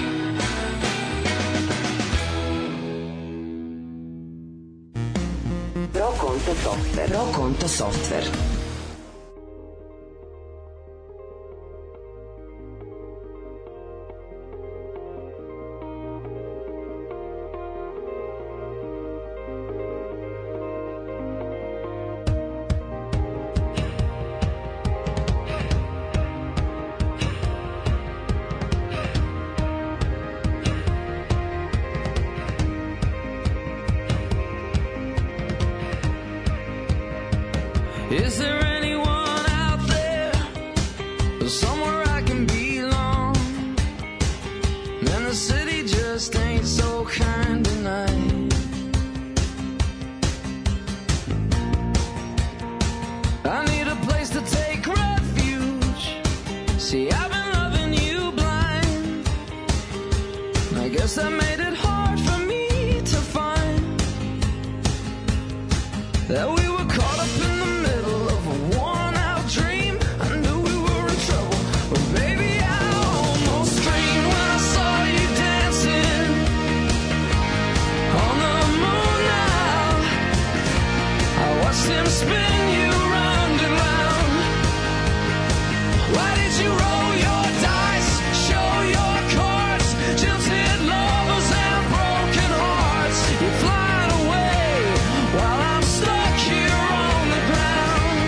Pro Konto Software. Pro Konto Software. Is there anyone out there, somewhere I can belong? And the city just ain't so kind tonight. I guess that made it hard for me to find that we were caught up in the middle of a worn-out dream. I knew we were in trouble, but baby, I almost screamed when I saw you dancing on the moon now. I watched him spin you round and round. Why did you roll your dice, show your cards, jilted lovers and broken hearts? You're flying away while I'm stuck here on the ground.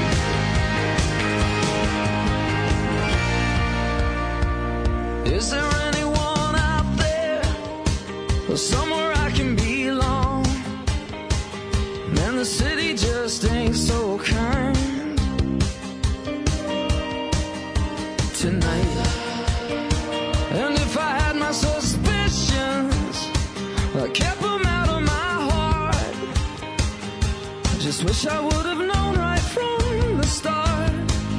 Is there anyone out there, or somewhere I can belong? Man, the city just ain't so kind tonight. And if I had my suspicions, I kept them out of my heart. I just wish I would have known right from the start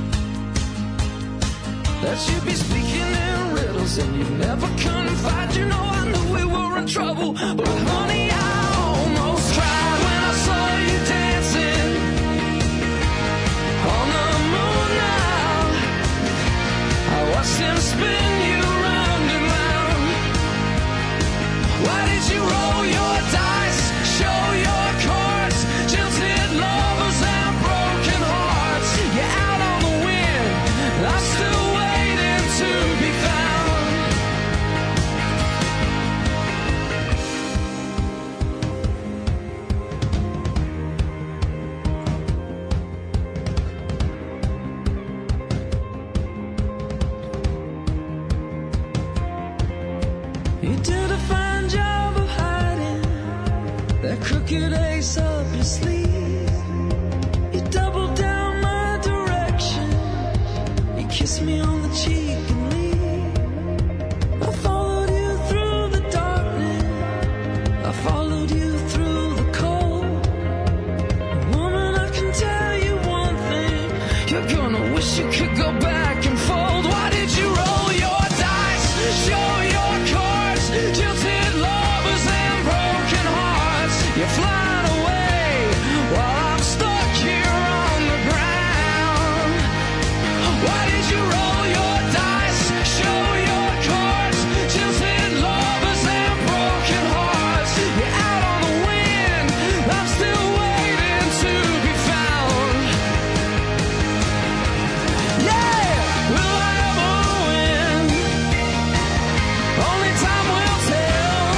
that you'd be speaking in riddles and you'd never confide. You know I knew we were in trouble, but honey, I almost cried when I saw you dancing on the moon now. I watched him spin you round and round. Why did you roll your dice, show your cards, jilted lovers and broken hearts? You're out on the wind, I'm still waiting to be found. You did a fine job of hiding that crooked ace up your sleeve. You doubled down my direction. You kissed me on the cheek and leave. I followed you through the darkness. I followed you through the cold. Woman, I can tell you one thing. You're gonna wish you could go back and fold. Why did you roll your dice, show your cards, jilted lovers and broken hearts? You're flying away while I'm stuck here on the ground. Why did you roll your dice, show your cards, jilted lovers and broken hearts? You're out on the wind, I'm still waiting to be found. Yeah, will I ever win? Only time will tell.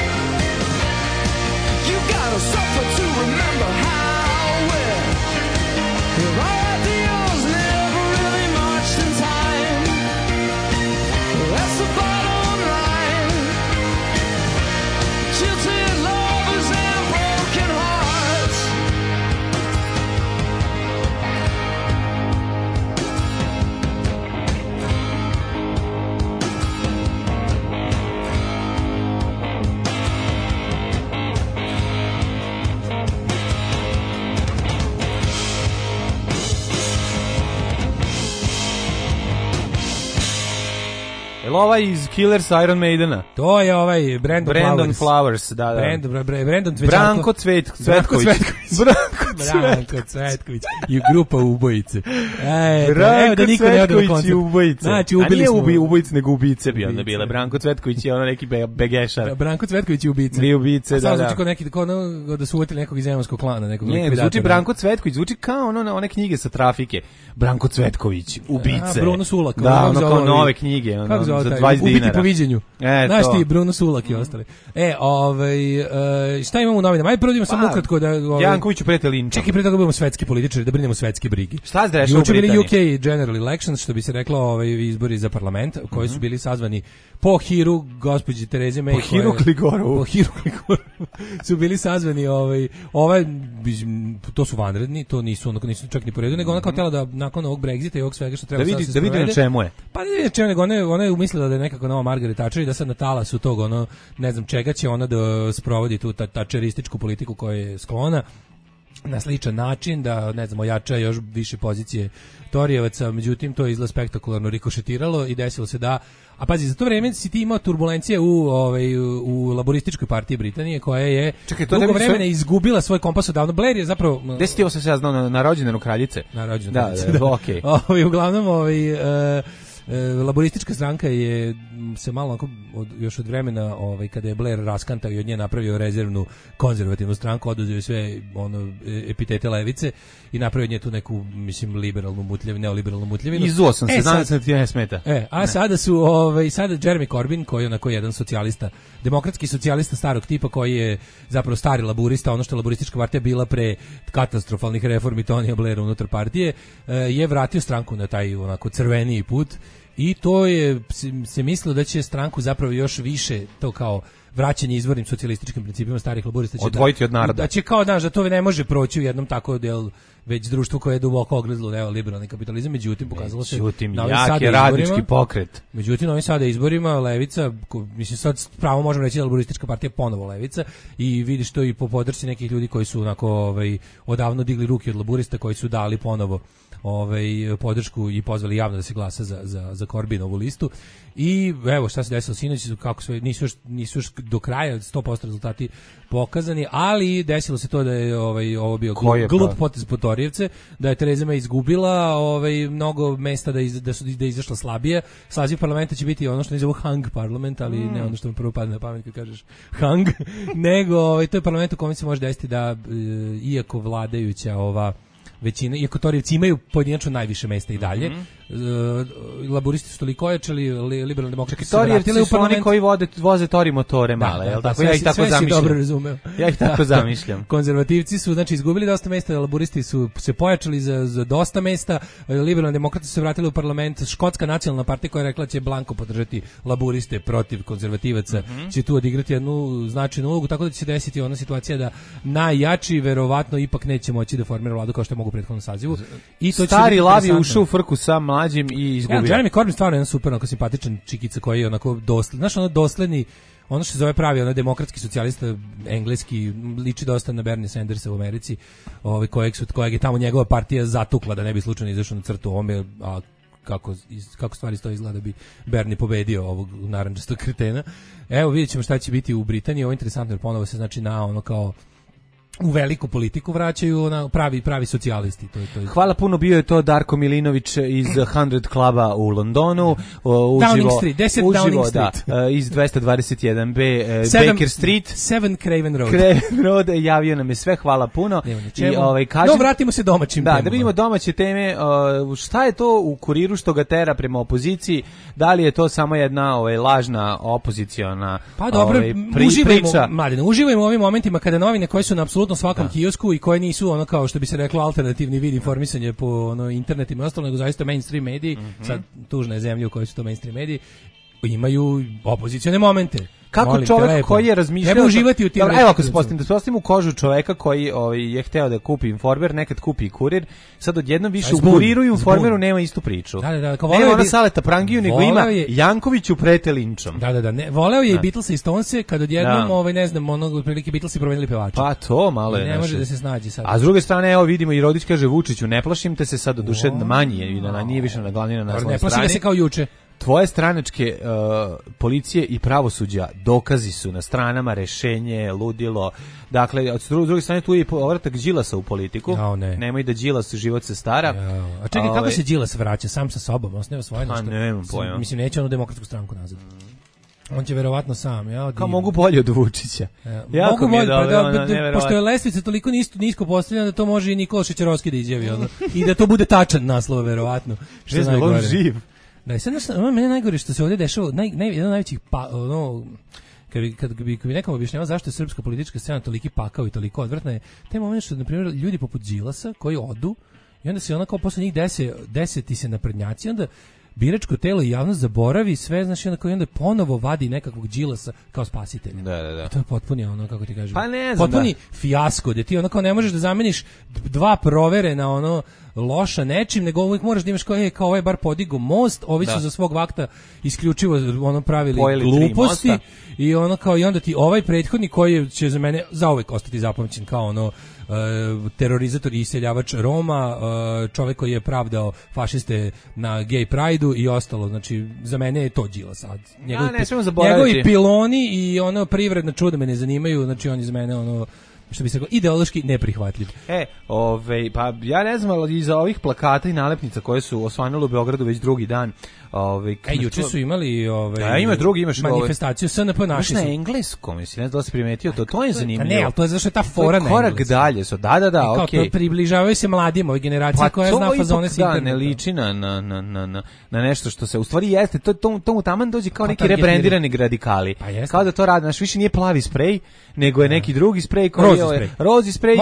You gotta suffer to remember how well. If our ideals never really marched in time, that's the bottom line. Jilted lovers and broken hearts. Jel ovaj iz Killers Iron Maidena? To je ovaj Brandon, Brandon Flowers. Flowers, da, da. Brandon, Bra- Bra- Brandon Cvećarko. Branko Cvet, Cvetković. Branko Cvetković. Branko Cvetković. I grupa ubojice. E, Branko evo da niko ne ode na koncert. i ubojice. Znači, ubili A nije smo. ubi, ubojice, nego ubice bi onda bile. Branko Cvetković je ono neki be, begešar. Branko Cvetković i ubice. I ubice, A da, sad da. zvuči kao neki, kao ono, da su uvjetili nekog iz zemanskog klana, nekog Ne, likvidatora. zvuči Branko Cvetković, zvuči kao ono, one knjige sa trafike. Branko Cvetković, ubice. A, Bruno Sulak. Da, ono kao ovi, nove knjige, ono, kako zove za taj? dvadeset Ubiti dinara. po viđenju. E, Znaš to. ti, Bruno Sulak i ostali. E, ovaj, e, šta imamo u novinama? Ajde prvo da imamo samo ukratko da... Ovaj, Jankoviću prete linčom. Čekaj, pre toga budemo svetski političari, da brinemo svetske brige. Šta se dešava u Juče bili Britaniji? U K General Elections, što bi se reklo, ovaj, izbori za parlament, koji su bili sazvani po hiru gospođe Tereze May. Po hiru koja- Kligorovu. Po hiru Kligorovu. Su bili sazvani, ovaj, ovaj, to su vanredni, to nisu, onako nisu čak ni po redu, nego ona kao tela da nakon ovog Brexita i ovog svega što treba Da sad vidi, se da vidi na sprovede- čemu je. Pa ne vidi na čemu, nego ona je, ona je umislila da je nekako nova Margaret Thatcher i da sad na talasu tog, ono, ne znam čega će ona da sprovodi tu ta, tačerističku politiku koja je sklona. na sličan način, da ne znam, ojača još više pozicije Torijevaca, međutim to je izgled spektakularno rikošetiralo i desilo se da, a pazi, za to vreme si ti imao turbulencije u, ovaj, u laborističkoj partiji Britanije, koja je Čekaj, to dugo vremena sve... izgubila svoj kompas odavno. Blair je zapravo... Gde si ti ovo se ja znao, na, na rođendanu kraljice? Na rođendanu kraljice, da. da, da. Okay. Ovaj, uglavnom, ovaj... Uh, laboristička stranka je se malo od, još od vremena ovaj, kada je Blair raskantao i od nje napravio rezervnu konzervativnu stranku, oduzeo sve ono, epitete levice i napravio od nje tu neku, mislim, liberalnu mutljevinu, neoliberalnu mutljevinu. Izuo sam se, znam da ti ne smeta. E, a ne. sada su, ovaj, sada Jeremy Corbyn, koji je onako jedan socijalista, demokratski socijalista starog tipa, koji je zapravo stari laburista, ono što je laboristička partija bila pre katastrofalnih reformi Tonija Blaira unutar partije, je vratio stranku na taj onako crveniji put. I to je se mislilo da će stranku zapravo još više to kao vraćanje izvornim socijalističkim principima starih laburista će odvojiti da, od naroda. Da će kao daš da to ne može proći u jednom tako del već društvo koje je duboko ogrezlo neoliberalni kapitalizam, međutim pokazalo se međutim jak je radnički pokret. Međutim ovim sada izborima levica, mislim sad pravo možemo reći da laboristička partija ponovo levica i vidiš to i po podršci nekih ljudi koji su onako ovaj odavno digli ruke od laburista, koji su dali ponovo ovaj podršku i pozvali javno da se glasa za za za Corbynovu listu. I evo šta se desilo sinoć, kako sve nisu još, nisu još do kraja sto posto rezultati pokazani, ali desilo se to da je ovaj ovo bio glup, glup potez po Torijevce, da je Tereza May izgubila ovaj mnogo mesta, da iz, da su da je izašla slabije. Saziv parlamenta će biti ono što ne zovu hung parlament, ali mm. ne ono što mi prvo padne na pamet kad kažeš hung, nego ovaj to je parlament u kojem se može desiti da e, iako vladajuća ova većina, iako Torijevci imaju pojedinačno najviše mesta i dalje, mm-hmm. uh, laburisti su toliko ojačali, li, liberalni demokrati su vratili u parlament. Oni koji vode, voze Tori motore male, da, jel tako? Sve, ja ih tako zamišljam. Dobro razumeo. Ja ih tako zamišljam. Konzervativci su znači izgubili dosta mesta, laburisti su se pojačali za, za dosta mesta, liberalni demokrati su se vratili u parlament, Škotska nacionalna partija koja je rekla će blanko podržati laburiste protiv konzervativaca, mm-hmm. će tu odigrati jednu značajnu ulogu, tako da će se desiti ona situacija da najjači verovatno ipak neće moći da formira vladu kao što mogu prethodnom sazivu. I to stari lav je ušao u frku sa mlađim i izgubio. Ja, Jeremy Corbyn stvarno je jedan super, onako simpatičan čikica koji je onako dosledni. Znaš, ono dosledni, ono što se zove pravi, ono demokratski socijalista, engleski, liči dosta na Bernie Sandersa u Americi, ovaj, kojeg, su, kojeg je tamo njegova partija zatukla da ne bi slučajno izašao na crtu ovome, a kako, kako stvari stoji izgleda bi Bernie pobedio ovog narandžastog kretena. Evo, vidjet ćemo šta će biti u Britaniji. Ovo je interesantno jer ponovo se znači na ono kao u veliku politiku vraćaju na pravi pravi socijalisti. To je, to je. Hvala puno, bio je to Darko Milinović iz sto kluba u Londonu, uživo, Downing Street, deset uživo, Downing Street. Da, iz dvesta dvadeset jedan be Baker Street, sedam Craven Road. Craven Road, javio nam je sve, hvala puno. I ovaj kažem, no, vratimo se domaćim da, temama. Da vidimo domaće teme, uh, šta je to u Kuriru što ga tera prema opoziciji? Da li je to samo jedna ovaj lažna opoziciona pa dobro, ovaj, pri, uživajmo, priča? Mladine, uživajmo u ovim momentima kada novine koje su na apsolutno svakom da. kiosku i koje nisu ono kao što bi se reklo alternativni vid informisanja po ono internetima i ostalo, nego zaista mainstream mediji, mm-hmm. sad tužne zemlje u kojoj su to mainstream mediji, imaju opozicione momente. Kako molim, čovjek lepo. Koji je razmišljao... Treba uživati u tim... Dobro, evo ako se postavim, da se postavim u kožu čovjeka koji ovaj, je hteo da kupi Informer, nekad kupi i Kurir, sad odjednom više zbun, u Kuriru i Informeru nema istu priču. Da, da, da. Kao nema ona Saleta Prangiju, nego ima je, Jankoviću prete linčom. Da, da, da. Ne, voleo je da. i Beatles i Stonese, kad odjednom, da. ovaj, ne znam, onog otprilike Beatlesi promenili pevača. Pa to malo je. Ne može da se snađi sad. A s druge strane, evo vidimo i Rodić kaže Vučiću, ne plašim te se sad od duše manji, je, na, nije više na glavni na naslovnoj strani. Ne plašim se kao juče. Tvoje stranačke uh, policije i pravosuđa dokazi su na stranama, rešenje, ludilo. Dakle, od druge strane tu je i povratak Đilasa u politiku. Jao, ne. Nemoj da Đilas život se stara. Jao. A čekaj, ove... kako se Đilas vraća? Sam sa sobom, osneva svoje nešto? A ne, nemam pojma. Mislim, neće onu demokratsku stranku nazad. On će verovatno sam. Ja, kao mogu bolje od Vučića. Ja, mogu bolje, pa da, da, da, pošto je lestvica toliko nisko, nisko postavljena da to može i Nikola Šećerovski da izjavi. Ono. I da to bude tačan naslov, verovatno. Što je najgore. Živ. Da, i sad ono, mene najgore što se ovdje dešava, naj, naj, jedan od najvećih, pa, ono, kad bi, kad bi, kad bi nekom objašnjavao zašto je srpska politička scena toliki pakao i toliko odvrtna je, taj moment što, na primjer, ljudi poput Đilasa koji odu i onda se ona kao posle njih dese, deseti se naprednjaci, onda biračko telo i javnost zaboravi sve, znači onda koji onda ponovo vadi nekakvog Đilasa kao spasitelja. Da, da, da. I to je potpuni ono, kako ti kažem, pa ne znam, potpuni da. fijasko, gde ti onako ne možeš da zameniš dva provere na ono loša nečim, nego uvijek moraš da imaš kao, je, kao ovaj bar podigo most, ovi da. su za svog vakta isključivo ono pravili Pojeli gluposti i ono kao i onda ti ovaj prethodni koji će za mene zauvek ostati zapamćen kao ono Uh, terorizator i iseljavač Roma, uh, čovjek koji je pravdao fašiste na gay pride-u i ostalo, znači za mene je to Đilas sad. Njegovi, ja, njegovi piloni i ono privredna čuda me ne zanimaju, znači on je za mene ono što bi se rekao, ideološki neprihvatljiv. E, ovaj, pa ja ne znam, ali iza ovih plakata i nalepnica koje su osvanule u Beogradu već drugi dan, ovaj, e, juče su imali ovaj, ja, ima drugi, imaš manifestaciju S N P naši na engleskom, mislim, ne znam da se primetio, to, to je zanimljivo. Ne, ali to je zašto je ta fora na korak dalje su, da, da, da, okej. Okay. Približavaju se mladim, ovoj generaciji pa koja zna fazone s interneta. Pa to ne liči na, na, na, na, na nešto što se u stvari jeste, to, to, to mu taman dođe kao neki rebrendirani radikali. Pa kao da to radi, naš više nije plavi sprej, nego je neki drugi sprej koji je rozi sprej,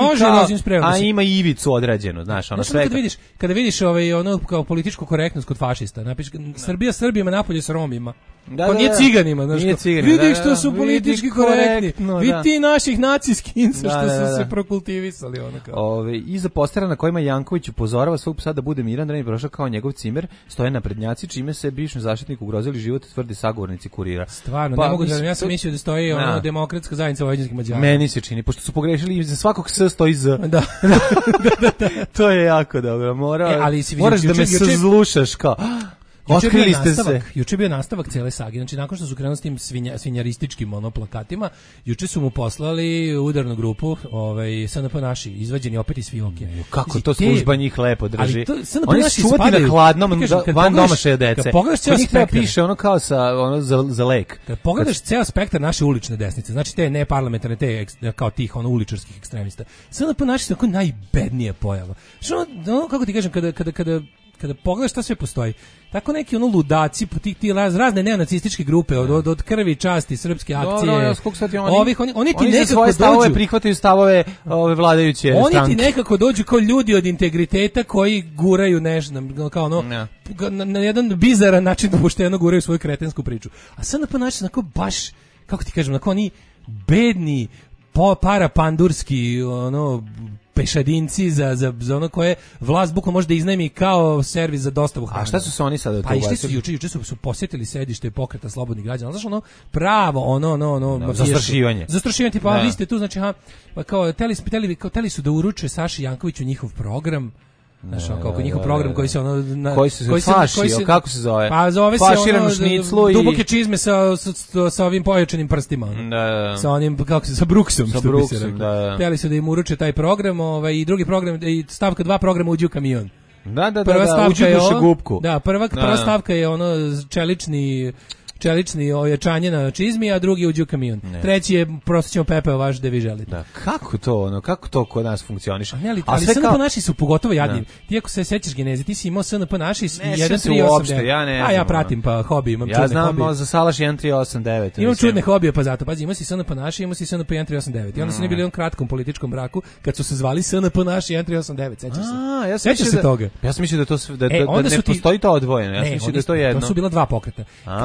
a ima i ivicu odrađenu, znaš, ono sve. Kada vidiš, kada vidiš ovaj ono kao političku korektnost kod fašista, napiš Srbija Srbima napolje s Romima. Da, pa da, nije da. ciganima, znaš, nije ciganima, vidi da, što su da, politički vidi korektni, korektno, vidi da. ti naših naciskinca što da, da, da. su se prokultivisali ono kao. Ove, iza postera na kojima Janković upozorava svog psa da bude miran, da ne bi prošao kao njegov cimer, stoje naprednjaci, čime se bivšem zaštitniku ugrozili život, tvrdi sagovornici Kurira. Stvarno, pa, ne mogu da, ja sam mislio da stoji ono demokratska zajednica vojvođanskih Mađara. Meni se čini, pošto su pogrešili za svakog S stoji Z. Da. da, da, da. To je jako dobro. Mora, e, ali si moraš da me sazlušaš kao. Otkrili ste se. Juče je bio nastavak cele sage. Znači nakon što su krenuli s tim svinja, svinjarističkim ono plakatima, juče su mu poslali udarnu grupu, ovaj S N P naši, izvađeni opet iz fioke. Kako to služba njih lepo drži. To, oni su čuvati na hladnom da, van domašaja dece. Kad pogledaš ceo spektar, piše ono kao sa ono za, za lek. Kad pogledaš kad... ceo spektar naše ulične desnice, znači te neparlamentarne, te kao tih ono uličarskih ekstremista. S N P naši su tako najbednije pojava. Što ono, kako ti kažem, kada kada kada kada pogledaš šta sve postoji, tako neki ono ludaci, ti, ti razne neonacističke grupe, od, od, od krvi, časti, srpske akcije, no, no, ovih, oni, oni ti oni nekako svoje stavove dođu, prihvataju stavove ove vladajuće oni stranke. Oni ti nekako dođu kao ljudi od integriteta koji guraju nešto, kao ono, no. na, na jedan bizaran način pošteno guraju svoju kretensku priču. A sad na pa način, onako baš, kako ti kažem, onako oni bedni, po, parapandurski, ono, pešadinci za, za, za ono koje vlast bukvalno može da iznajmi kao servis za dostavu hrane. A šta su se oni sada pa išli su juče, juče su, su posjetili sedište pokreta slobodnih građana. Znaš ono pravo, ono, ono, ono, no, zastrašivanje. Zastrašivanje, tipa, vi ste tu, znači, ha, pa kao, teli, teli, kao, teli su da uruče Saši Jankoviću njihov program. Znaš, ono, kako njihov program koji se ono... Na, koji se koji faši, koji se, kako se zove? Pa zove se Faširanu ono, šniclu i... duboke čizme sa, sa, sa ovim pojačanim prstima. Ono. Da, da. Sa onim, kako se, sa Brooksom, sa što Brooksom, bi se rekao. da, da. Htjeli su da im uruče taj program, ovaj, i drugi program, i stavka dva programa uđe u kamion. Da, da, prva da, da, uđu duše gubku. Da, prva, da, prva stavka je ono čelični... čelični ojačanje na čizmi, a drugi uđe u kamion. Ne. Treći je prosto ćemo pepeo vaš da vi želite. Da. Kako to ono, kako to kod nas funkcioniše? Ali, ali, ali S N P kao... naši su pogotovo jadni. Ne. Ti ako se sećaš geneze, ti si imao S N P naši jedan tri osam devet. Ja ne. A ja pratim pa hobi, imam ja čudne znam, hobije. Ja znam za Salaš jedan tri osam devet. Imam čudne hobije, pa zato pazi, imao si S N P naši, imao si S N P jedan tri osam devet. I onda su mm. bili u jednom kratkom političkom braku kad su se zvali S N P naši jedan tri osam devet. Sećaš se? A, ja sećaš se toga? Ja sam mislio da to da da ne postoji to odvojeno. Ja sam mislio da je to jedno. To su bila dva pokreta.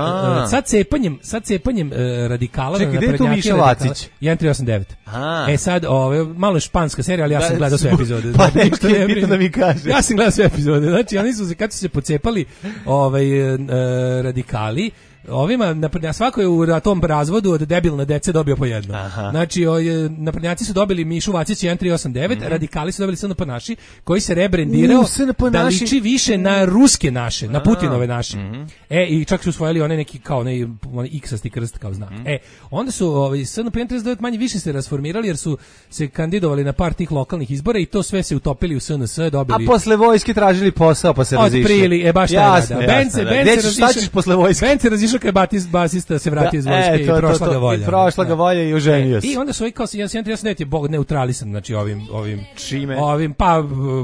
Sad cepanjem, sad cepanjem e, radikala Čekaj, gde je tu Miša Vacić? jedan tri osam devet. Aha. E sad, ove, malo je španska serija, ali ja sam da, gledao sve epizode. Pa nešto je bitno da mi kaže. Ja sam gledao sve epizode. Znači, oni su se, kad su se pocepali ovaj, e, radikali, ovima, na svako je u tom razvodu od debilne dece dobio po jedno. Aha. Znači, naprednjaci su dobili Mišu Vacić jedan tri osam devet, mm-hmm. radikali su dobili S N P naši, koji se rebrendirao U, da liči više na ruske naše, na Putinove naše. Mm-hmm. E, i čak su usvojili onaj neki kao onaj, onaj iksasti krst kao znak. Mm-hmm. E, onda su ovaj, S N P jedan trideset devet manje više se rasformirali jer su se kandidovali na par tih lokalnih izbora i to sve se utopili u S N S, dobili... A posle vojske tražili posao pa se razišli. Otprili, e, baš jasno, taj Bence, da. Bence razišli posle vojske. Bence razišao kad batis, basista se vratio iz vojske e, to, i prošla to, to, ga volja. I prošla ga volja i oženio se. I onda su ovi kao jedan tri osam devet je bog neutralisan, znači ovim ovim čime? Ovim pa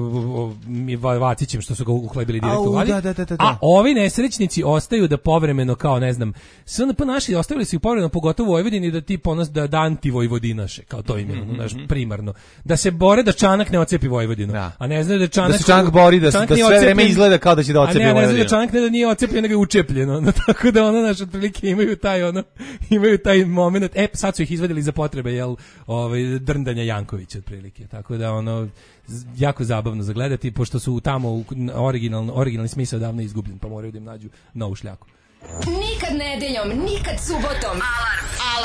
mi Vacićem što su ga uhlebili direktno u vladi. Da, da, da, da. A ovi nesrećnici ostaju da povremeno kao ne znam, S N P naši ostavili su ih povremeno pogotovo u Vojvodini da ti ponos da da antivojvodinaše, kao to im je mm-hmm. naš primarno. Da se bore da Čanak ne ocepi Vojvodinu. Da. A ne znaju da Čanak da se Čanak bori da, da sve vreme izgleda kao da će da ocepi Vojvodinu. A ne, ne znaju da Čanak ne da nije ocepljen nego je učepljeno. No, tako da ono naše otprilike imaju taj ono imaju taj momenat. E sad su ih izvadili za potrebe jel ovaj drndanja Jankovića otprilike. Tako da ono jako zabavno za gledati pošto su tamo originalno originalni smisao davno izgubljen, pa moraju da im nađu novu šljaku. Nikad nedeljom, nikad subotom. Alarm.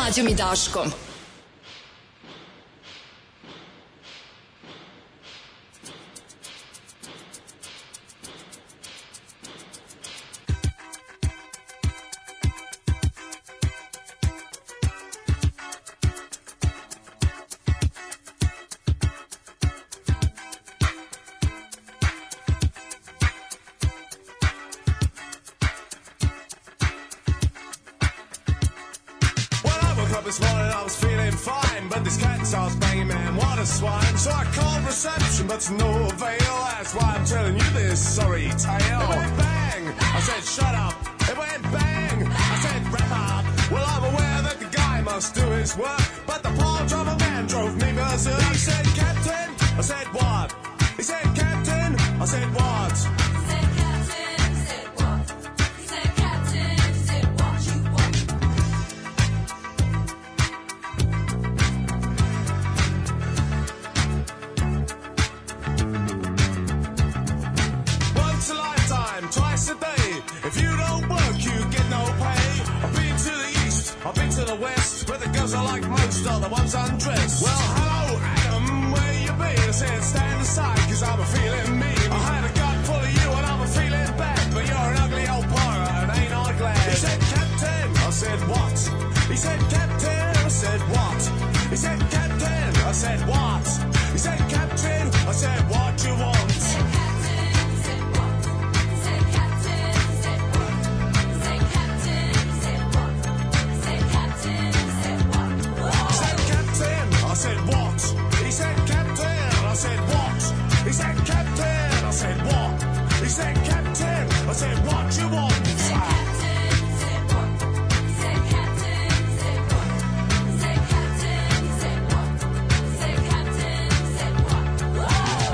Mlađom i Daškom. This morning I was feeling fine, but this cat starts banging, man, what a swine. So I called reception, but to no avail. That's why I'm telling you this sorry tale. It went bang, I said shut up. It went bang, I said wrap up. Well, I'm aware that the guy must do his work, but the poor driver man drove me berserk. He said, Captain, I said what? He said, Captain, I said what? He said, Captain, I said what? He said, Captain, I said what you want. Once a lifetime, twice a day. If you don't work, you get no pay. I've been to the east, I've been to the west, where the girls are like most are the ones undressed. Well, hello, Adam, where you been? I said, stand aside, cause I'm a feeling mean. I had a gun full of you and I'm a feeling bad, but you're an ugly old pirate and ain't I glad? He said, Captain, I said, what? He said, Captain, I said, what? He said, Captain, I said, what? He said, Captain, I said, what you want? I said, what? He said, Captain. I said, what? He said, Captain. I said, what? He said, Captain. I said, what you want? He said, Captain. He said, what? He said, Captain. He said, what? He said, Captain. He said, what? He said, Captain. He said, what?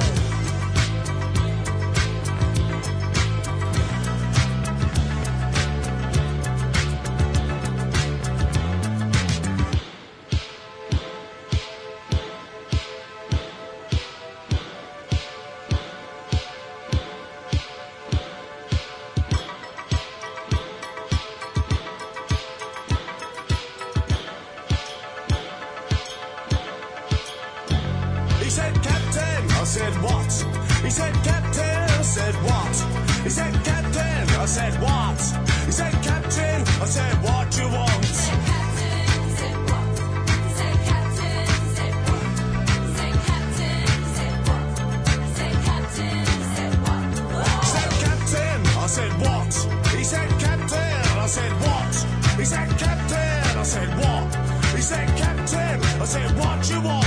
He said, Captain, I said, what? He said, Captain, I said, what? He said, Captain, I said, what? He said, Captain, I said, what you want? He said, Captain, he said, what? He said, Captain, he said, what? He said, Captain, he said, what? He said, Captain, he said, what? He said, Captain, I said, what? He said, Captain, I said, what? He said, Captain, I said, what? He said, Captain, I said, what you want?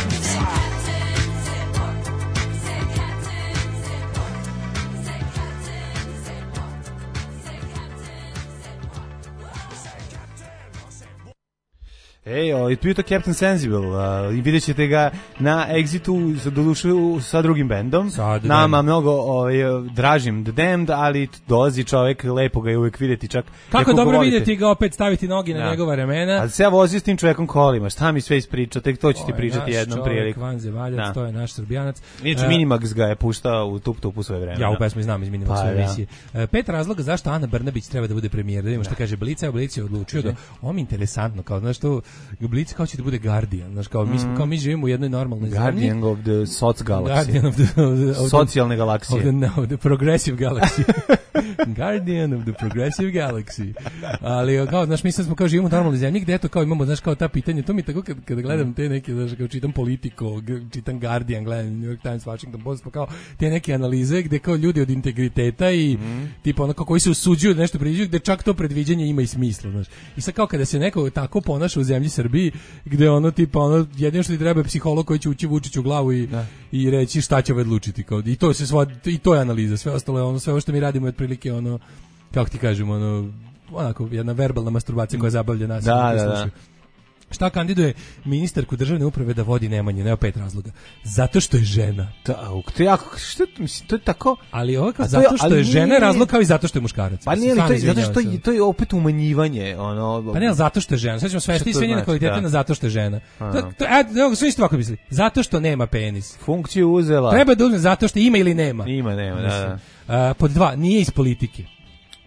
Ej, ovaj, bio to Captain Sensible, uh, i vidjet ćete ga na Exitu, sa, doduše, sa drugim bendom, sa nama mnogo ovaj, dražim The Damned, ali dolazi čovek, lepo ga je uvek vidjeti čak. Kako dobro vidjeti ga opet, staviti nogi na ja. njegova remena. A se ja vozio s tim čovekom kolima, šta mi sve ispriča, tek to ću ti pričati jednom priliku. To je naš čovek, vanzemaljac, to je naš Srbijanac. Inače, uh, Minimax ga je puštao u Tup Tupu svoje vreme. Ja u pesmi znam iz Minimaxove pa, emisije. Ja. Pet razloga zašto Ana Brnabić treba da bude premijer, da vidimo šta kaže Blica, Blic je odlučio da, ovo mi interesantno, kao, znaš to, Blic kao će da bude Guardian, znaš, kao, mi, kao mi živimo u jednoj normalnoj zemlji. Guardian of the Soc Galaxy. Guardian of the, of the socijalne galaksije. Of the, no, the progressive galaxy. Guardian of the progressive galaxy. Ali, kao, znaš, mi smo kao živimo u normalnoj zemlji, gde to kao imamo, znaš, kao ta pitanja, to mi tako kad, kad gledam te neke, znaš, kao čitam Politico, čitam Guardian, gledam New York Times, Washington Post, pa kao te neke analize gde kao ljudi od integriteta i mm. tipa onako koji se usuđuju da nešto predviđaju, gde čak to predviđanje ima i smisla, znaš. I sad kao kada se neko tako ponaša u zemlji Srbiji, gde ono tipa ono jedino što ti treba je psiholog koji će ući Vučiću u glavu i da. i reći šta će odlučiti, kao i to se sva, i to je analiza, sve ostalo je ono, sve ovo što mi radimo je otprilike ono, kako ti kažemo, ono onako jedna verbalna masturbacija koja zabavlja nas. Da, da, da. Šta kandiduje ministarku državne uprave da vodi Nemanju? Nema pet razloga. Zato što je žena. Da, to je jako, što mislim, to je tako. Ali ovo kao zato što je žena je razlog kao i zato što je muškarac. Pa nije li to, zato što je, to je opet umanjivanje, ono. Pa ne, zato što je žena. Sad ćemo svesti sve njene kvalitete na zato što je žena. To, to, evo, sve isto ovako misli. Zato što nema penis. Funkciju uzela. Treba da uzme zato što ima ili nema. Ima, nema, da, da. Uh, pod dva, nije iz politike.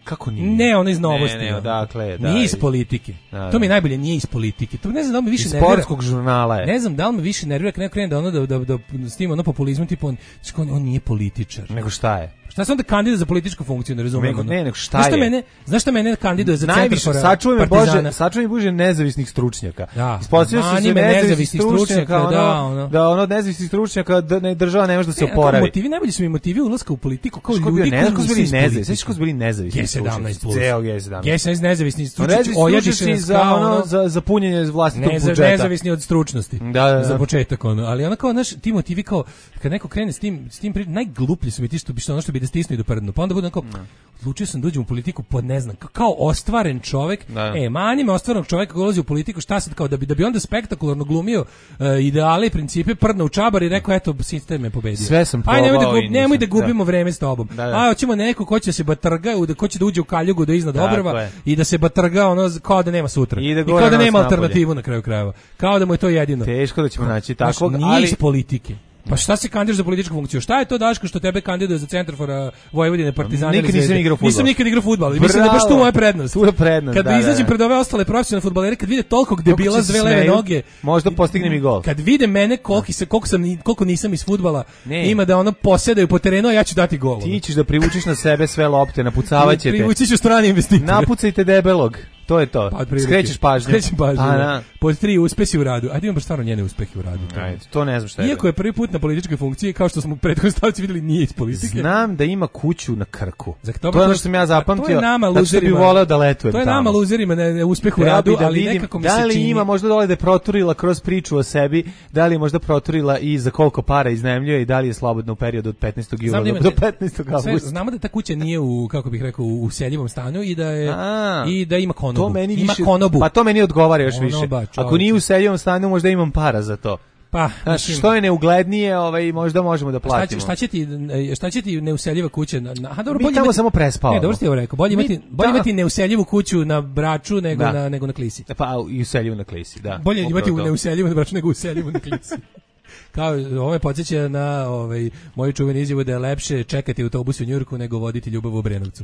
Kako nije? Ne, ono iz Novosti. Ne, ne, odakle, da. Nije iz politike. Da, to mi da. najbolje nije iz politike. To ne znam da li me više iz nervira. sportskog žurnala je. Ne znam da li me više nervira kad neko krene da ono da da da s tim ono populizmom tipa on, on, on nije političar. Nego šta je? Šta se onda kandiduje za političku funkciju, ne razumem. Ne, ne, nego šta znaš šta je? Mene, znaš šta mene kandiduje za Najviše, centar sačuvaj me Partizana? Bože, sačuvaj me Bože nezavisnih stručnjaka. Da. Ispostavio se Mani me nezavisnih nezavisnih stručnjaka, stručnjaka, ono, da, ono. da ono od nezavisnih stručnjaka da ne, država ne može da se Ne, oporavi. Motivi, najbolji su mi motivi ulaska u politiku kao Ško ljudi bio, ne, koji bili nisu nezavisni, nezavisni. sve bili nezavisni. G sedamnaest plus. Ceo G sedamnaest. G sedamnaest nezavisni stručnjaci, Nezavisni ojadiše stručnjaci nas za kao ono ono, za za punjenje vlastitog Neza, budžeta. nezavisni od stručnosti. Da, da, da. Za početak ono, ali ona kao naš ti motivi kao kad neko krene s tim s tim pri, najgluplji su mi ti što bi što ono što bi da stisnu i do prdnu. Pa onda bude kao odlučio sam da uđem u politiku pod ne znam kao ostvaren čovjek. Da. E, mani me ostvarenog čovjeka koji ulazi u politiku, šta sad kao da bi da bi onda spektakularno glumio uh, ideale i principe, prdno u čabar i rekao eto sistem me pobedio. Sve sam Aj nemoj da probao gub, i nemoj da nisam, gubimo vreme s tobom. Da, da. A hoćemo neko ko će se batrga, da ko će da uđe u kaljugu do iznad Tako obrva je. i da se batrga ono kao da nema sutra. I da I gore kao da nos nema napolje. alternativu na kraju krajeva. Kao da mu je to jedino. Teško da ćemo naći Znaš, takvog, nije ali iz politike. Pa šta se kandiduješ za političku funkciju? Šta je to Daško što tebe kandiduje za centar for uh, Vojvodine, Partizana ili Nikad nisam Zvezde? igrao fudbal. Nisam nikad igrao fudbal. Mislim da baš tu moja prednost. Tu je prednost, Kad da, da, izađem da. pred ove ostale profesionalne fudbalere, kad vide toliko debila će s se dve leve smeju, noge, možda postignem i gol. kad vide mene koliko se koliko sam koliko nisam iz fudbala, Ne. ima da ono posedaju po terenu, a ja ću dati gol. Ti ćeš da privučiš na sebe sve lopte, napucavaćete. Privući ću strani investitore. Napucajte debelog. To je to. Pa, otprilike. Skrećeš pažnju. Skrećem pažnju. Pa, da. da. Pod tri uspesi u radu. Ajde imam baš stvarno njene uspehe u radu. Ajde, to ne znam šta je. Iako je prvi put na političkoj funkciji, kao što smo u prethodnoj stavci videli, nije iz politike. Znam da ima kuću na Krku. Za To je ono što sam ja zapamtio. To je nama zato što bi luzerima. voleo da letujem To je tamo. nama luzerima ne, ne uspeh u Ja radu, bi da ali vidim nekako mi da se li čini. ima možda dole da je proturila kroz priču o sebi, da li je možda proturila i za koliko para iznajmljuje i da li je slobodno u periodu od petnaestog jula Znam da do, ima do te- petnaestog Sve, avgusta. znamo da ta kuća nije u, kako bih rekao, u useljivom stanju i da je A, i da ima konobu. To meni ima više, konobu. pa to meni odgovara još više. Konoba, čovječe. Ako nije u seljevom stanju, možda imam para za to. Pa, Znaš, mislim, što je neuglednije, ovaj, možda možemo da šta će, platimo. šta će ti šta će ti neuseljiva kuća na, na aha, dobro, Mi bolje tamo imati, samo prespavamo. Ne, dobro ste ovo rekao. Bolje Mi imati bolje ta- imati neuseljivu kuću na Braču nego Da. na nego na Klisi. Pa i u seljevu na Klisi, da. Bolje upravo imati u to. neuseljivu na Braču nego useljivu na Klisi. Kao ovo me podsjeća na ovaj moju čuvenu izjavu da je lepše čekati autobus u Njujorku nego voditi ljubav u Obrenovcu.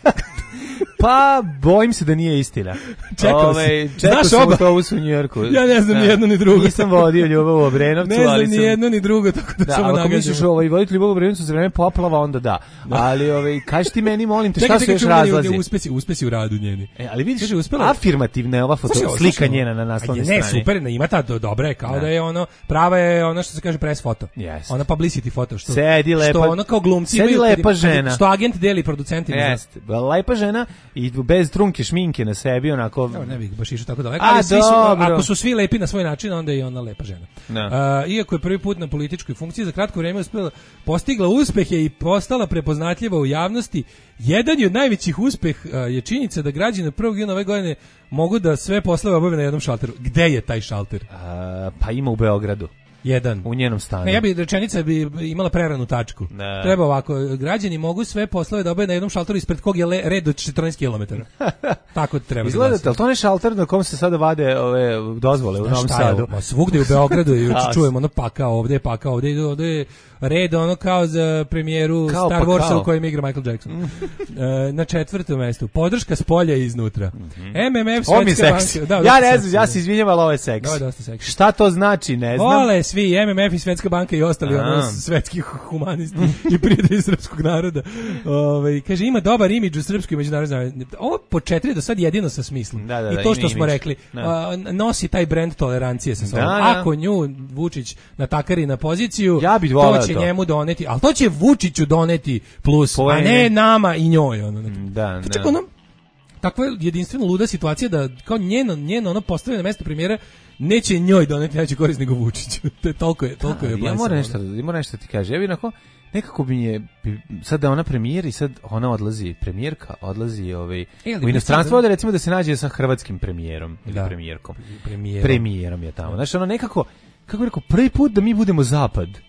Pa, bojim se da nije istina. Čekao si. Ovaj, čekao Znaš sam oba? autobus u Njujorku. Ja ne znam Da. ni jedno ni drugo. Nisam vodio ljubav u Obrenovcu, Ne ali znam sam... ni jedno ni drugo, tako da, Da, samo ali ako nagađam. misliš ovaj, voditi ljubav u Obrenovcu za vreme poplava, onda da. Ali, ovaj, kaži ti meni, molim te, šta Čekaj, su čekaj, još čekaj, razlazi? ne, uspesi, uspesi u radu njeni. E, ali vidiš, Kaže, uspela je- afirmativna je ova foto, Slušaj, ovo, slika slušaj, njena na a naslovnoj je, strani. Ne, super, ne, ima ta do- dobra je, kao Da. da je ono, prava je ono što se kaže press foto. Jeste. Ona publicity foto, što, Sedi lepa- što ono kao glumci sedi imaju, kad- lepa kad- žena. što agent deli producentima. znaš. Jeste, lepa žena i bez trunke šminke na sebi, onako... Evo, ne bih baš išao tako daleko, A, ali svi su, dobro. ako su svi lepi na svoj način, onda je i ona lepa žena. Da. A, iako je prvi put na političkoj funkciji, za kratko vrijeme uspela, postigla uspehe i postala prepoznatljiva u javnosti. Jedan je od najvećih uspeh a, je činjenica da građani prvog juna ove godine mogu da sve poslove obave na jednom šalteru. Gde je taj šalter? A, pa ima u Beogradu, Jedan. u njenom stanu. Ne, ja bi rečenica bi imala preranu tačku. Ne. Treba ovako, građani mogu sve poslove da obave na jednom šalteru ispred kog je le, red od četrnaest kilometara. Tako treba. Izgleda, da glasi. ali to ne šalter na kom se sada vade ove dozvole u Znaš Novom šta je, Sadu? ma svugde u Beogradu i Haos. čujemo ono pakao ovde, pakao ovde, ide ovde je red ono kao za premijeru Kao Star pa Warsa kao. u kojem igra Michael Jackson. E, na četvrtom mestu, podrška s polja i iznutra. M M F, Ovo mi je Svetska seksi. banka. Da, Ja dosta ne znam, seksi, ja da. se izvinjam, ali ovo je seks. Ovo je dosta seksi. Šta to znači, ne znam. Vole svi, M M F i Svetska banka i ostali A. ono, svetski humanisti i prijatelji srpskog naroda. Ove, kaže, ima dobar imidž u srpskoj međunarodnoj zajednici. Ovo po četiri do sad jedino sa smislom. Da, da, I da, to ima što smo imidž. rekli, Da. a, nosi taj brend tolerancije sa sobom. Da, da. Ako nju Vučić natakari na poziciju, Ja bih voleo to će to. njemu doneti, ali to će Vučiću doneti plus, Poene. a ne nama i njoj. Ono, Da, To da. čak ono, takva je jedinstveno luda situacija da kao njeno, njeno ono postavljeno na mesto premijera neće njoj doneti najveći korist nego Vučiću. To je toliko je, toliko je Ja blesavo, moram ono. nešto, ja moram nešto ti kaže. Ja bih onako, nekako bi je, bi- sad da ona premijer i sad ona odlazi, premijerka odlazi ovaj, E, ali u mi inostranstvo, sad- da recimo da se nađe sa hrvatskim premijerom ili Da. premijerkom. Premijerom. Premijerom je tamo. Znaš, ono nekako, kako bih rekao, prvi put da mi budemo zapad.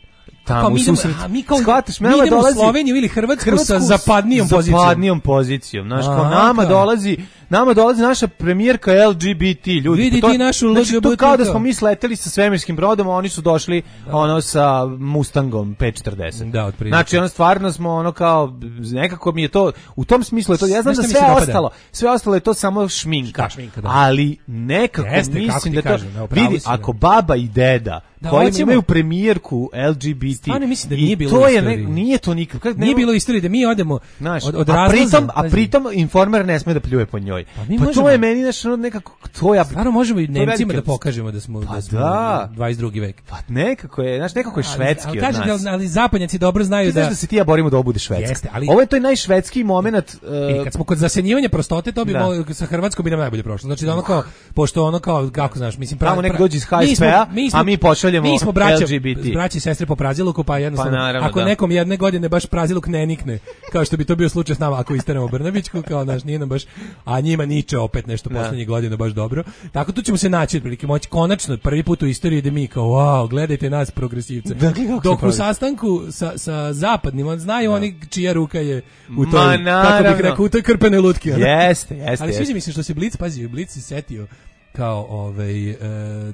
tamo u susret. A mi kao Shvataš, mi nama idemo dolazi u Sloveniju ili Hrvatsku, Hrvatsku sa zapadnijom pozicijom. Zapadnijom pozicijom. Znaš, kao Aha, nama kao. dolazi, nama dolazi naša premijerka L G B T ljudi. Vidi Pa to- ti našu znači, L G B T to kao da kao. smo mi sleteli sa svemirskim brodom, a oni su došli ono sa Mustangom pet četrdeset. Da, otprilike. Znači, ono stvarno smo ono kao nekako mi je to u tom smislu je to ja znam Znaš da šta mi sve se dopada? ostalo, sve ostalo je to samo šminka. Da, šminka, da. Ali nekako Jeste, kako mislim ti da to kažem, evo, pravo vidi si, da. ako baba i deda Da, koji hoćemo- imaju premijerku L G B T. Stvarno mislim da i nije bilo to u je ne, istoriji. nije to nikad. Kako- Nije nema- bilo istorije da mi odemo Znaš, od, od a razlaza, pritom, a pazi. pritom informer ne sme da pljuje po njoj. Pa, mi to možemo- je meni nešto ono nekako to ja Stvarno možemo i to je Nemcima da veliki- pokažemo da smo, Pa da smo da. dvadeset drugi vek. Pa nekako je, znaš, nekako je Ali- švedski ali, od kažem, nas. ali, ali zapadnjaci dobro znaju Ti znaš da... da se ti ja borimo da ovo bude švedska. Jeste, ali- Ovo je to najšvedski moment. E, uh, kad smo kod zasenjivanja prostote, to bi Da. malo, sa Hrvatskom bi nam najbolje prošlo. Znači da ono kao, pošto ono kao, kako znaš, mislim... Tamo nek pra- dođe iz mi smo- H S P-a, mi smo- a mi pošaljemo Mi smo braća, L G B T. braći i sestre po praziluku, pa jednostavno, Pa naravno, ako da. nekom jedne godine baš praziluk ne nikne, kao što bi to bio slučaj s nama ako isteramo Brnabićku, kao naš, nije nam baš, a njima niče opet nešto Da. poslednjih godina baš dobro. Tako tu ćemo se naći, otprilike, moći konačno, prvi put u istoriji da mi kao, wow, gledajte nas progresivce. Dakle, kako se Dok u pravi? sastanku sa, sa zapadnim, on znaju oni čija ruka je u Ma, toj, kako bih naravno. rekao, u toj krpenoj lutki. ono. Jeste, jeste, Ali sviđa jeste. mi se što se Blic, pazi, Blic se setio kao ovaj e,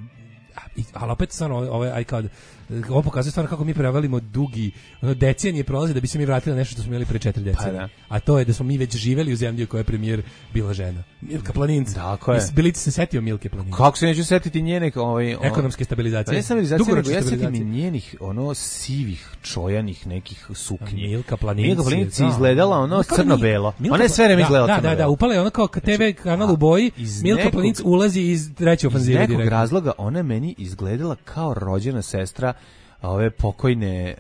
a, i- ali opet stvarno ovaj aj kad ovo pokazuje stvarno kako mi prevelimo dugi ono decenije prolaze da bi se mi vratili na nešto što smo imali pre četiri decenije. da. A to je da smo mi već živeli u zemlji u kojoj je premijer bila žena. Milka Planinc. Tako je. I Bilic se setio Milke Planinc. Kako se neću setiti njene ovaj o- Ekonomske stabilizacije. Pa ne stabilizacije, nego Dugoročne ja setim i stabilizacije. njenih ono sivih čojanih nekih suknji. Milka Planinc. Milka je, Planinc da. je izgledala ono Ona kao crno-belo. Milka Ona je sve vreme Pla- izgledala Da, da, da, crno-belo. upala je ona kao T V kanal u boji. iz Milka nekog- Planinc ulazi iz treće Iz ofanzive nekog direktno. razloga ona je meni izgledala kao rođena sestra ove pokojne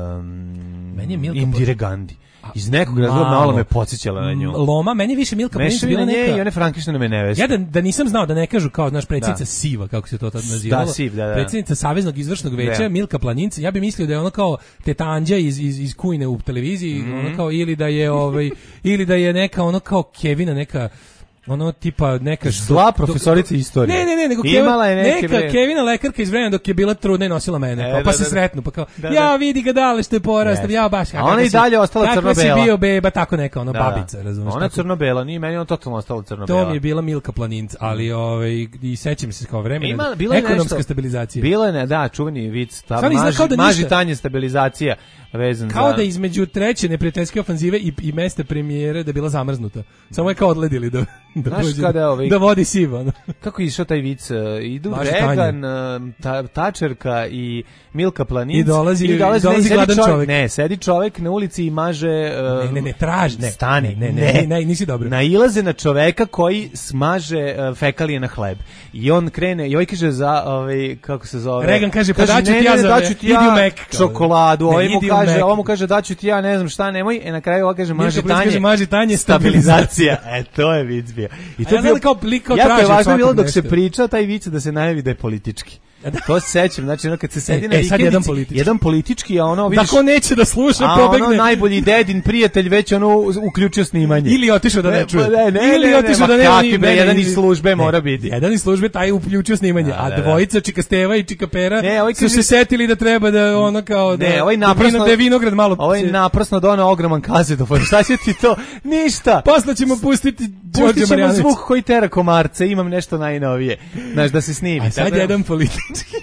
um, Meni je Milka Indire Gandhi. Iz nekog razloga Malo. malo me podsjećala na nju. M, Loma, meni je više Milka Planinc Meša mi bila na nje neka... i one Frankensteinove neveste. Ja da, da nisam znao da ne kažu kao naš predsjednica Da. Siva, kako se to tad nazivalo. Da, Siv, da, da. Predsjednica Saveznog izvršnog veća, Da. Milka Planinc. Ja bih mislio da je ona kao teta Anđa iz, iz, iz Kujne u televiziji, Mhm. ono kao, ili da je ovaj, ili da je neka ono kao Kevina, neka ono tipa neka što- Zla dok- profesorica istorije. Ne, ne, ne, nego Imala je Kevin, neke neka bre- Kevina lekarka iz vremena dok je bila trudna i nosila mene, E, kao, da, pa da, se da. sretnu, pa kao, Da, da. ja vidi ga dale što je porastao, Jeste. ja baš, A ona i si- dalje ostala kakva si crno-bela. bio beba, tako neka, ono, Da, da. babica, razumiješ. Ona je tako- crno-bela, nije meni on totalno ostalo crno-bela. to mi je bila Milka Planinc, ali ovaj i sećam se kao vremena. Ima, bilo je ekonomska nešto- stabilizacija. Bilo je, ne, da, čuveni vic, ta Stvarno izgleda maži, kao da maži ništa- tanje stabilizacija vezan Kao za... da između treće neprijateljske ofanzive i, i mesta premijere da je bila zamrznuta. Samo je kao odledili da, da, Znaš dođe- kada je ovaj- da vodi siva. ono. Kako je išao taj vic? uh, Idu Maži Reagan, uh, ta, Tačerka i Milka Planinc. I dolazi- i i dolazi ne, sedi gladan čovjek, čovjek. Ne, sedi čovjek na ulici i maže... uh, Ne, ne, ne, traži, ne. Stani, ne, ne, ne, ne, nisi dobro. Nailaze na čoveka koji smaže uh, fekalije na hleb. I on krene, i ovaj kaže za, ovaj, kako se zove... Reagan kaže, pa daću ne, ti ja ne, za- daću ti idi u ja Mac, kao. čokoladu. Ne, Ovaj mu idi u kaže, Mac. ovo mu kaže, daću ti ja ne znam šta, nemoj. E na kraju ovo kaže, maži Planinc kaže, tanje. maži tanje, stabilizacija. E, to je vic bio. I A ja znam da kao lik kao jako je traži od važno bilo svakog dok se nešto. priča taj vic da se najavi da je politički. To se sećam, znači ono kad se sedi E, na e, sad vikendici, jedan politički. jedan politički, a ono vidiš, Da ko neće da sluša, a pobegne. ono najbolji dedin prijatelj već ono uključio snimanje. Ili je otišao da ne čuje. Ne, ne, ne, Ili je ne, otišao ma da nema kakvi ni bre, mene, jedan ni- iz službe Ne, mora biti. Jedan iz službe taj je uključio snimanje, Da, a da, da. dvojica Čika Steva i Čika Pera Ne, ovaj su kaže- se setili da treba da ono kao da Ne, ovaj da naprasno, vino- da je vinograd malo ovaj se- naprasno donao ogroman kazetofon. Šta će ti to? Ništa. Posle ćemo pustiti Đorđe Pustit ćemo Marjanović. zvuk koji tera komarce, imam nešto najnovije. Znaš, da se snimi. A sad Tako da- jedan politički.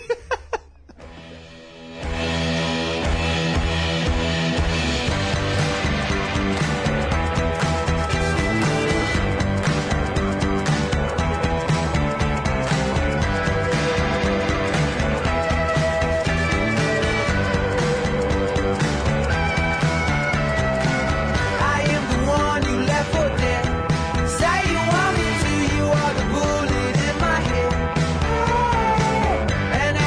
I am the one you left for dead. Say you want me to, you are the bullet in my head. And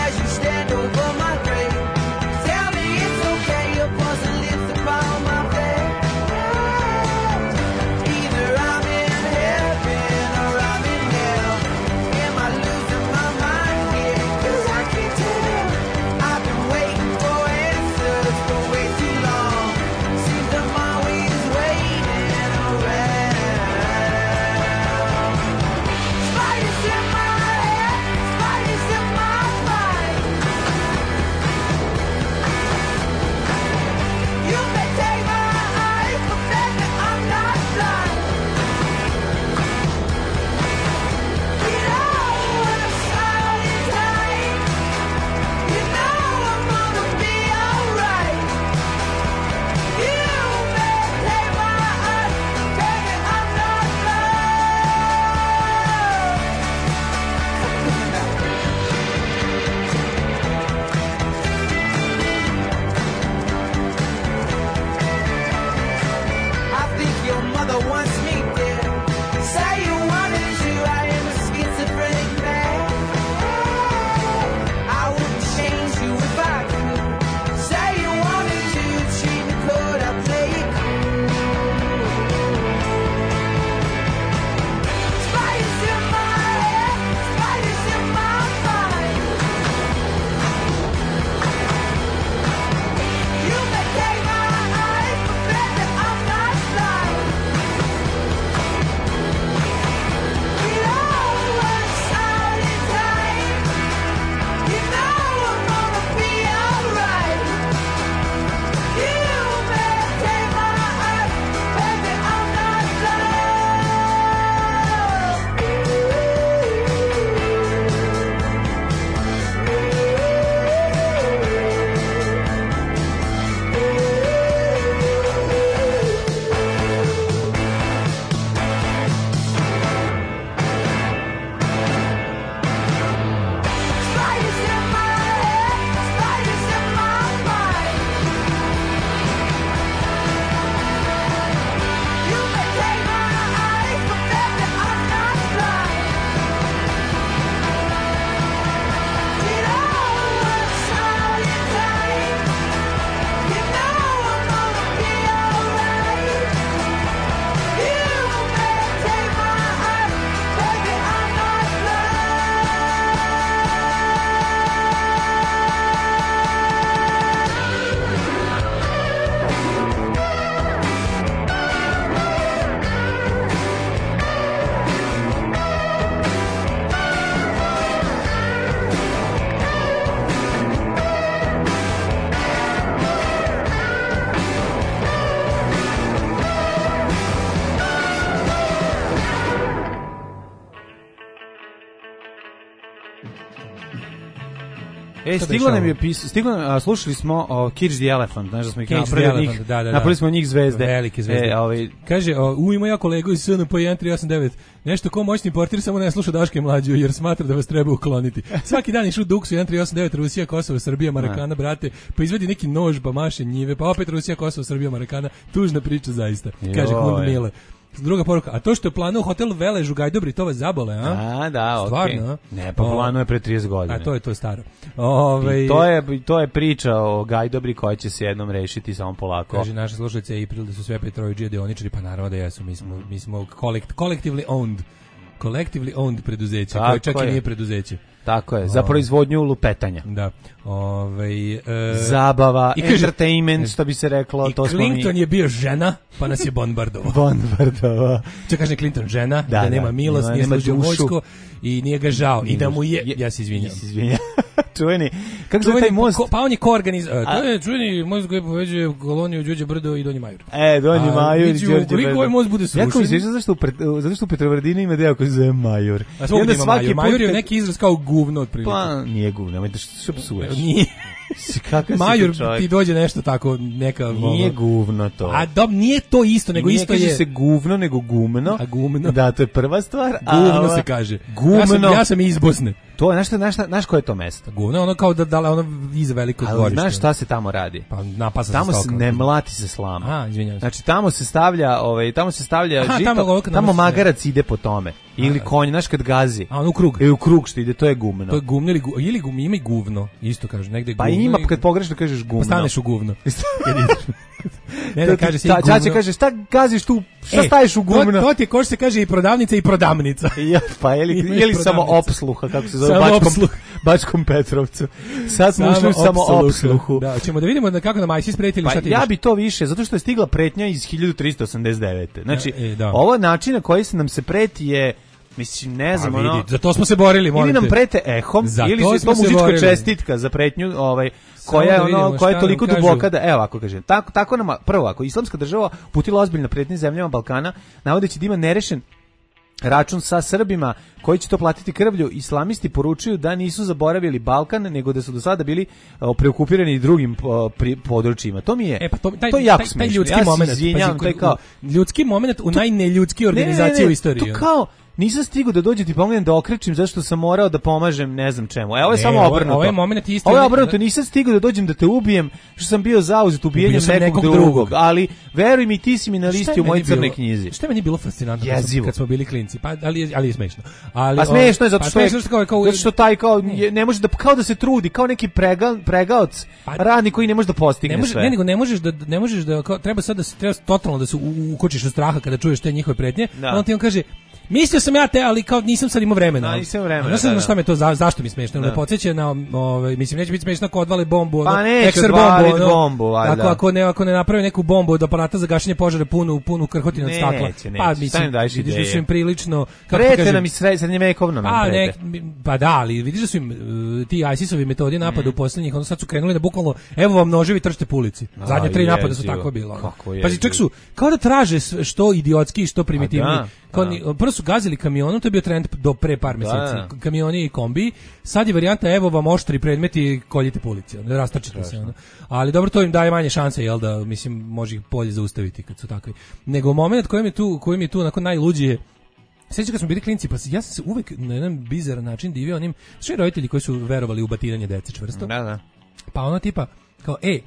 E, stiglo nam je pis, stiglo nam, a, slušali smo o Cage the Elephant, znaš da smo ih napravili njih, da, da, da. napravili smo njih zvezde. Velike zvezde. E, ovaj... Kaže, o, u ima ja kolegu iz S N P jedan tri osam devet, nešto ko moćni portir samo ne sluša Daške mlađu, jer smatra da vas treba ukloniti. Svaki dan išu Duksu jedan tri osam devet, Rusija, Kosovo, Srbija, Marakana, brate, pa izvedi neki nož, pa maše njive, pa opet Rusija, Kosovo, Srbija, Marakana, tužna priča zaista, kaže Kund Mile. Druga poruka, a to što je planu u hotelu Velež u Gajdobri, to vas zabole, a? A, da, okej. Okay. Ne, pa planu je pre trideset godina. A to je to staro. Ove... I to je, to je priča o Gajdobri koja će se jednom rešiti samo polako. Kaže naša slušalica April da su sve Petroviđije deoničari, pa naravno da jesu, mi smo, mi smo collect, collectively owned. Collectively owned preduzeće, tako koje čak je. I nije preduzeće. Tako je, za proizvodnju lupetanja. Da. Ovaj e, zabava, i entertainment, što bi se reklo, i to smo Clinton mi. je bio žena, pa nas je bombardovao. bombardovao. Če kaže Clinton žena, da, da nema milost, nije služio vojsko i nije ga žao i da mu je, je ja se izvinjam. Se izvinjam. Čuveni. Kako zove taj most? Ko, pa on je koorganiz, to je čuveni most koji povezuje koloniju Đurđe Brdo i Donji Majur. E, Donji Majur i Đurđe Brdo. Koliko ovaj most bude srušen? Jako mi se zato što zato što u Petrovaradinu ima deo koji se zove Majur. A svaki Majur, Majur je neki izraz kao guvno otprilike. Pa nije guvno, nemojte što psuješ. Nije. Majur ti dođe nešto tako neka nije guvno to. A dob nije to isto, nego nije isto je. Nije kaže se guvno, nego gumno. A gumno. Da, to je prva stvar. Guvno se kaže. Gumno. Ja sam, ja sam iz Bosne. To je nešto, znaš, znaš koje je to mesto? Guvno, ono kao da dala ono iza velikog dvorišta. Znaš šta se tamo radi? Pa napasa tamo se se ne mlati se slama. A, izvinjavam se. Znači tamo se stavlja, ovaj, tamo se stavlja Aha, žito, tamo, tamo magarac ide po tome. Ili konj, znaš kad gazi. A on u krug. E u krug što ide, to je gumno. To je gumno ili, gu, ili gum, ima i guvno, isto kaže, negde guvno. Pa ima, kad pogrešno kažeš gumno. Pa staneš u guvno. Ne, ne kaže se ta, guvno. Kaže, šta gaziš tu, šta e, staješ u gumno? To, to ti je ko što se kaže i prodavnica i prodavnica. Ja, pa je li, je li samo opsluha, kako se zove, samo Bačkom, opsluh. Bačkom Petrovcu. Sad smo ušli samo opsluhu. Da, ćemo da vidimo da kako nam ISIS preti ili pa šta ti ja ideš? bi to više, zato što je stigla pretnja iz hiljadu trista osamdeset devete. Znači, ja, e, da. ovo način na koji se nam se preti je, mislim, ne znam, ono... Za to smo se borili, molim te. Ili nam prete ehom, za ili je to muzička borili. Čestitka za pretnju, ovaj, koja je, ono, koja je toliko duboka da, evo, ako kažem, tako, tako nam, prvo, ako islamska država putila ozbiljno pretnje zemljama Balkana, navodeći da ima nerešen račun sa Srbima koji će to platiti krvlju, islamisti poručuju da nisu zaboravili Balkan, nego da su do sada bili uh, preokupirani drugim uh, pri, područjima. To mi je, e, pa to, taj, to je jako taj, smiješno. Taj ljudski ja moment, izvinjam, taj kao, ljudski moment u najneljudski organizaciji ne, ne, ne, u istoriji. To kao, nisam stigao da dođe ti pomognem da okrečim zašto sam morao da pomažem ne znam čemu. E, ovo je ne, samo obrnuto. Ovo je moment isti. Ovo je obrnuto, nisam stigao da dođem da te ubijem, što sam bio zauzet ubijenjem nekog, nekog drugog. drugog. Ali veruj mi, ti si mi na listi u mojoj crnoj knjizi. Šta je meni bilo fascinantno kad smo, kad smo bili klinci? Pa ali je, ali je smešno. Ali a smešno je zato što pa, je, kao, kao, zato što taj kao je, ne može da kao da se trudi, kao neki prega, pregaoc, pa, radnik koji ne može da postigne ne može, sve. Ne, nego ne možeš da ne možeš da kao, treba sad da se treba totalno da se ukočiš od straha kada čuješ te njihove pretnje. On ti on kaže mislio sam ja te, ali kao nisam sad imao vremena. Da, nisam vremena. Ne znam da, šta me to za, zašto mi smešno. Ne podsjeća na ovaj mislim neće biti smešno ako odvale bombu, pa ono, ekstra bombu, ono, bombu, valjda. Ako ako ne ako ne napravi neku bombu od aparata za gašenje požara punu punu krhotina od stakla. Pa mislim da vidiš da su im prilično kako kažem. Prete nam i srednjevekovno nam pa, prete. Ne, pa da, ali vidiš da su im uh, ti ISIS-ovi metodi napada mm. u poslednjih, ono sad su krenuli da bukvalno evo vam noževi trčite po ulici. Zadnje tri napada su tako bilo. Pa čak su kao da traže što idiotski, što primitivniji. Prvo su gazili kamionom, to je bio trend do pre par meseci. Kamioni i kombi. Sad je varijanta, evo vam oštri predmeti, koljite po ulici, rastrčite se. Ono. Ali dobro, to im daje manje šanse, jel da, mislim, može ih bolje zaustaviti kad su takvi. Nego moment koji mi je tu, koji mi je tu onako najluđije, sjećam kad smo bili klinci, pa ja sam se uvek na jedan bizaran način divio onim, sve roditelji koji su verovali u batiranje dece čvrsto. Da, da. Pa ono tipa, kao, e,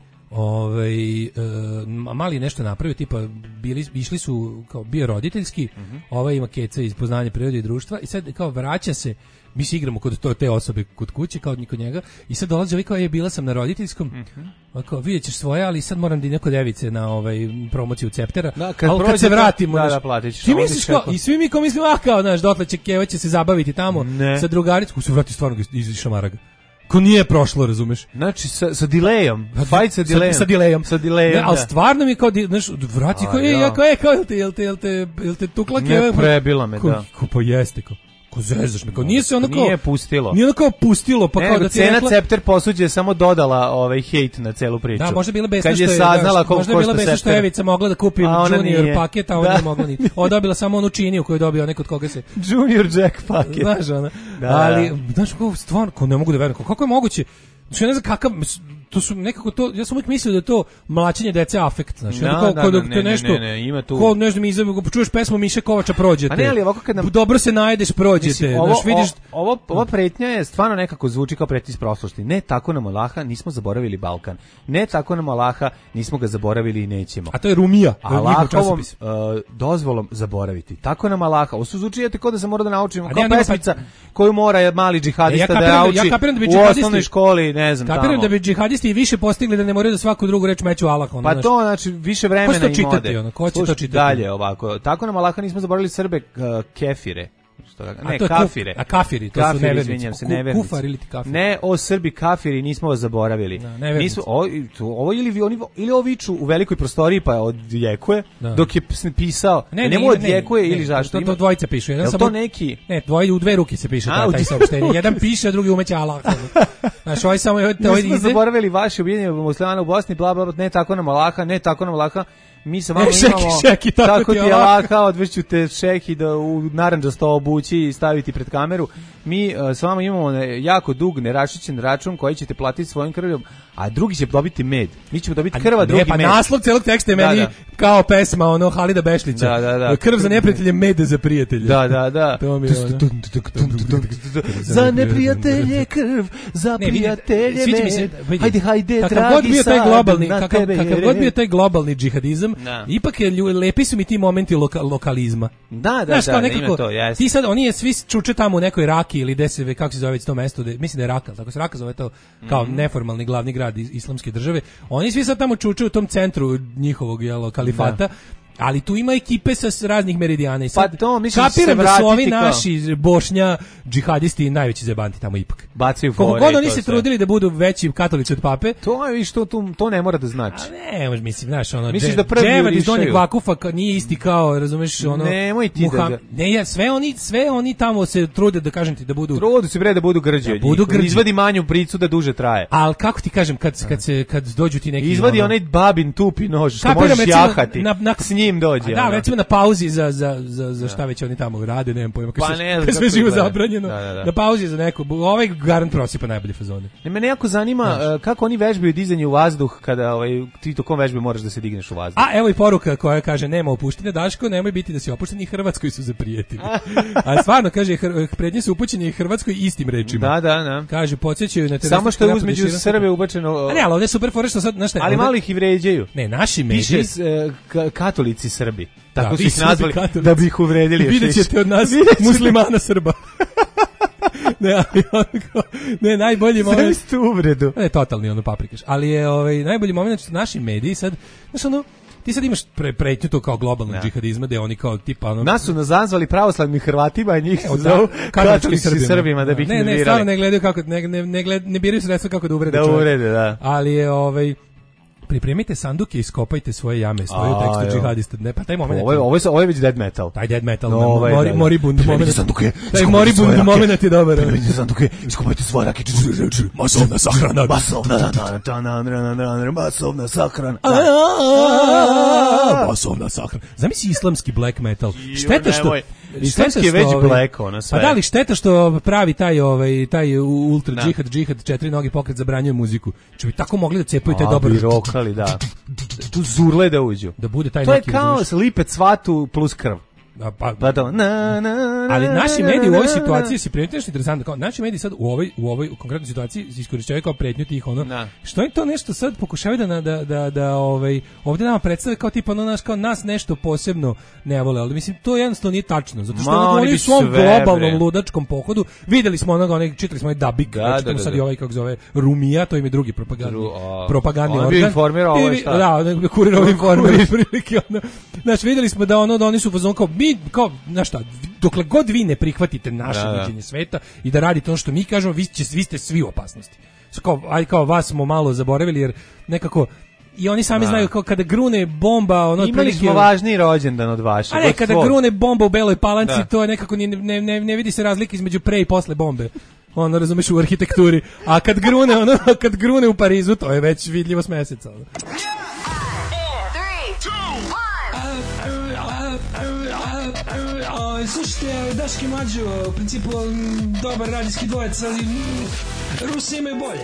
ovaj e, mali nešto napravio, tipa bili išli su kao bio roditeljski, mm-hmm. ovaj ima keca iz poznanja prirode i društva i sad kao vraća se, mi se igramo kod to, te osobe kod kuće kao kod njega i sad dolazi ovaj kao je bila sam na roditeljskom, mm-hmm. kao vidjećeš svoje, ali sad moram da neko device na ovaj promociju Ceptera, da, kad, ali kad se vratimo da, da platiš, ti misliš kao, i svi mi kao mislimo a kao znaš dotle će Keva će se zabaviti tamo ne. Sa drugaricom, se vrati stvarno iz šamaraga. Ko nije prošlo, razumeš? Znači, sa, sa delayom. Fight sa delayom. Sa, sa delayom. Sa delayom, ne, ali stvarno mi je kao, znaš, vrati, kao, je, ja, kao, je, kao, jel te, jel te, jel te, jel te tukla Keva? Ne, prebila me, ko, da. Ko, pa jeste, kao. Ko zezaš me, kao nije se ono kao... Nije pustilo. Nije ono kao pustilo, pa ne, kao da ti cena rekla... Cepter posuđe je samo dodala ovaj hejt na celu priču. Da, možda je bila besna Kad što je je, saznala da, koliko možda je bila košta besna što je Evica mogla da kupi Junior nije. paket, a ona nije mogla ni. Ona dobila samo onu činiju koju je dobio neko od koga se... Junior Jack paket. Znaš, ona. Da, ali, da. znaš, kako stvarno, ko ne mogu da verujem, kako je moguće... Znači, ja ne znam kakav, to su nekako to, ja sam uvijek mislio da je to mlaćenje dece afekt, znači, da, kao, da, kao da, da, ne, nešto, ne, ne, ima tu. Ko, ne znam, izve, čuješ pesmu Miše Kovača, prođete. A ne, ali ovako kad nam... Dobro se najedeš, prođete. Mislim, ovo, znaš, vidiš... ovo, ova pretnja je stvarno nekako zvuči kao pretnja iz prošlosti. Ne tako nam Allaha, nismo zaboravili Balkan. Ne tako nam Allaha, nismo ga zaboravili i nećemo. A to je Rumija. Allahovom uh, dozvolom zaboraviti. Tako nam Allaha. Ovo su zvučijete kao da se mora da naučimo. Kao pesmica koju mora mali džihadista da nauči u osnovnoj školi, ne znam, tamo. Kapiram da bi džihadisti i više postigli da ne moraju da svaku drugu reč meću Allah. Pa znaš, to znači više vremena i mode. Ono, ko će to čitati? Dalje ovako. Tako nam Allaha nismo zaboravili Srbe uh, kefire. Što da, ne, a to kafire. Kuf, a kafiri, to kafiri, su nevernici. Se, nevernici. Kufar ili ti kafir. Ne, o Srbi kafiri, nismo vas zaboravili. Da, Nisu, o, to, ovo ili, oni, ili ovo viču u velikoj prostoriji pa odjekuje, da. Dok je pisao, ne, ne, ne odjekuje ili zašto. To, to dvojice pišu. Jedan je samo, to neki? Ne, dvoje, u dve ruke se piše a, taj saopštenje. Jedan piše, a drugi umeće Allah. Znaš, ovaj samo ovaj ide. Nismo zaboravili vaše ubijenje muslimana u Bosni, bla, bla, bla, ne tako nam Allaha, ne tako nam Allaha. Mi sa vama e, šeki, imamo šeki, tako, tako ti je laka, odveću te šeki da u narandžasto obući i staviti pred kameru. Mi uh, s vama imamo jako dug neraščićen račun koji ćete platiti svojim krvljom, a drugi će dobiti med. Mi ćemo dobiti krva, drugi pa med. Pa naslov celog teksta je meni da, da. kao pesma ono Halida Bešlića. Da, da, da. Krv za neprijatelje, med za prijatelje. Da, da, da. To mi je ono. Za neprijatelje krv, za prijatelje med. Hajde, hajde, dragi sad, globalni, kakav, kakav god bio taj globalni džihadizam, da. Ipak je, lepi su mi ti momenti loka, lokalizma. Da, da, znaš, da, nekako, ima to, jes. Ti sad, oni je svi čuče tamo u nekoj Raki ili gde se, kako se zove to mesto, de, mislim da je Raka, tako se Raka zove to kao mm-hmm. neformalni glavni grad islamske države. Oni svi sad tamo čuče u tom centru njihovog jelo, kalifata. Da. Ali tu ima ekipe sa raznih meridijana i sad pa to, mislim, kapiram da, da su ovi naši Bošnja džihadisti najveći zebanti tamo ipak. Bacaju fore. Koliko god oni se trudili da budu veći katolici od pape. To je što to, to ne mora da znači. A ne, mislim, znaš, ono misliš da prvi dževad iz Donjeg Vakufa nije isti kao, razumeš, ono. Nemoj ti Muham, da. Ne, ja, sve oni, sve oni tamo se trude da kažem ti da budu. Trude se bre da budu grđi. Da budu grđi. Izvadi manju pricu da duže traje. Al kako ti kažem kad kad se kad dođu ti neki izvadi ono, onaj babin tupi nož što možeš jahati. Na, na, s njim dođe. Na pauzi za, za, za, za šta već oni tamo rade, nemam pojma, pa ne, kad sve živo zabranjeno, da, da, da. na pauzi za neko, ovaj garant prosipa najbolje fazone. Ne, mene jako zanima uh, kako oni vežbaju dizanje u vazduh, kada ovaj, ti tokom vežbe moraš da se digneš u vazduh. A evo i poruka koja kaže, nema opuštenja, Daško, nemoj biti da si opušten, i Hrvatskoj su zaprijetili. A stvarno, kaže, prednje su upućeni i Hrvatskoj istim rečima. Da, da, da. Kaže, podsjećaju na te... Samo što je uzmeđu Srbe ubačeno... A ne, ali ovdje je super fora što sad, znaš šta... Ali malo ih i vređaju. Ne, naši mediji... Piše uh, katolici Srbi. Tako da, su ih nazvali katolici. Da bi ih uvredili. Vidjet ćete od nas muslimana Srba. ne, ali onako, ne, najbolji moment... Sve ste uvredu. Ne, totalni ono paprikaš. Ali je ovaj, najbolji moment što naši mediji sad, znaš ono, ti sad imaš pre, pretnju to kao globalnog ja. džihadizma, gde oni kao tipa ono... Nas su nazvali pravoslavnim Hrvatima, a njih su zovu katoličkim Srbima, da bi ih ne, nervirali. Ne, stvarno ne gledaju kako, ne, ne, ne, gled, ne biraju sredstva kako da uvrede da čovjek. Da uvrede, da. Ali je ovaj... Pripremite sanduke i iskopajte svoje jame, stoji u tekstu džihadista. Ne, pa taj moment. Ovo je ovo je ovo je već dead metal. Taj dead metal, no, ovaj, mori, moribund moment. Sanduke. Taj moribund moment je dobar. Pripremite sanduke, iskopajte svoje rakete. Masovna sahrana, masovna, masovna sahrana. Masovna sahrana. Zamisli islamski black metal. Šteta što islamski je već black ona sve. Pa da li šteta što pravi taj ovaj taj ultra džihad džihad četiri noge pokret zabranjuje muziku. Če bi tako mogli da cepaju taj dobar rokali, da. Tu zurle da uđu. Da bude taj to neki. To je kao slipet svatu plus krv. Da, pa, pa to, na, na, ali naši mediji u ovoj situaciji si primetili nešto interesantno, kao naši mediji sad u ovoj u ovoj konkretnoj situaciji iskorišćavaju kao pretnju tih ono. Na. Što je to nešto sad pokušavaju da da da da ovaj ovdje nama predstave kao tipa ono naš kao nas nešto posebno ne vole, ali mislim to jednostavno nije tačno, zato što Ma, oni u svom globalnom bre. ludačkom pohodu videli smo onoga, onog čitali smo i Dabik, da, znači da, da, sad i ovaj kako zove Rumija, to im je drugi propagandni propagandni organ. Informirao ovaj šta? Da, kurirovi informer prilike ono. Znači videli smo da ono da oni su fazon kao mi kao, znaš šta, dokle god vi ne prihvatite naše da, viđenje sveta i da radite ono što mi kažemo, vi, će, vi ste svi u opasnosti. Kao, aj kao vas smo malo zaboravili jer nekako i oni sami da. znaju kao kada grune bomba, ono imali otprilike, smo važniji rođendan od vašeg. a ne, kada svog. grune bomba u Beloj Palanci, Da. to je nekako ne, ne, ne, ne vidi se razlike između pre i posle bombe. Ono, razumeš, u arhitekturi. A kad grune, ono, kad grune u Parizu, to je već vidljivo s meseca. Ono. Slušajte, Daški Mađo, u principu dobar radijski dvojec, ali Rusi imaju bolje.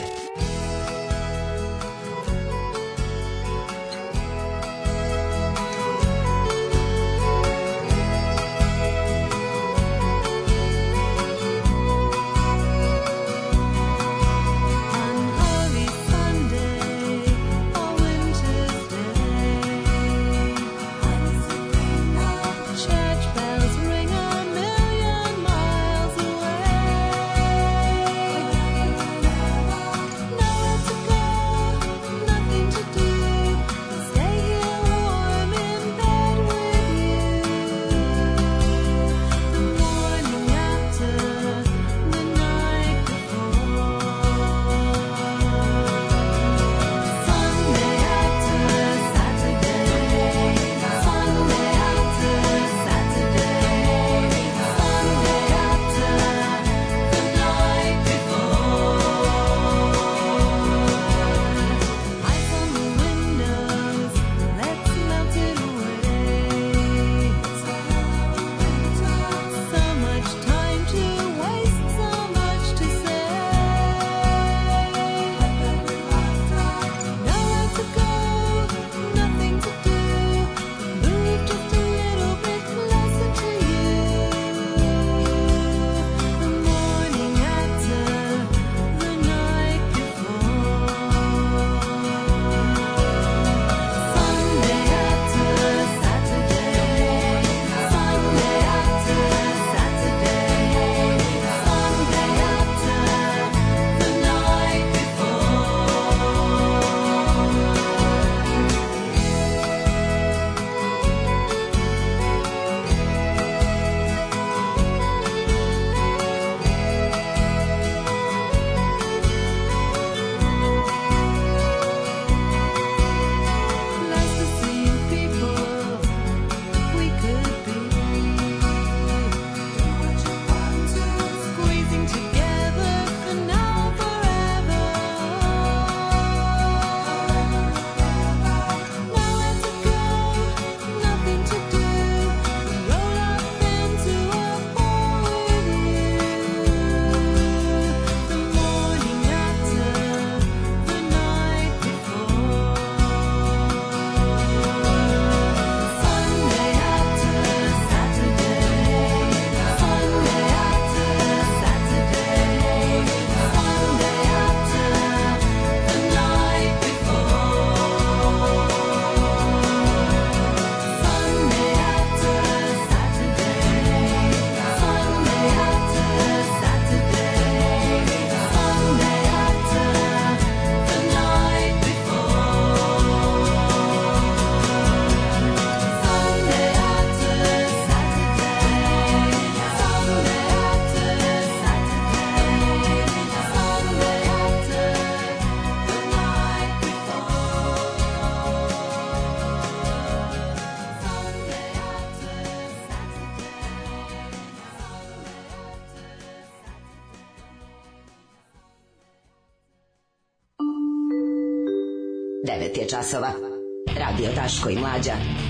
devet je časova. Radio Daško i Mlađa.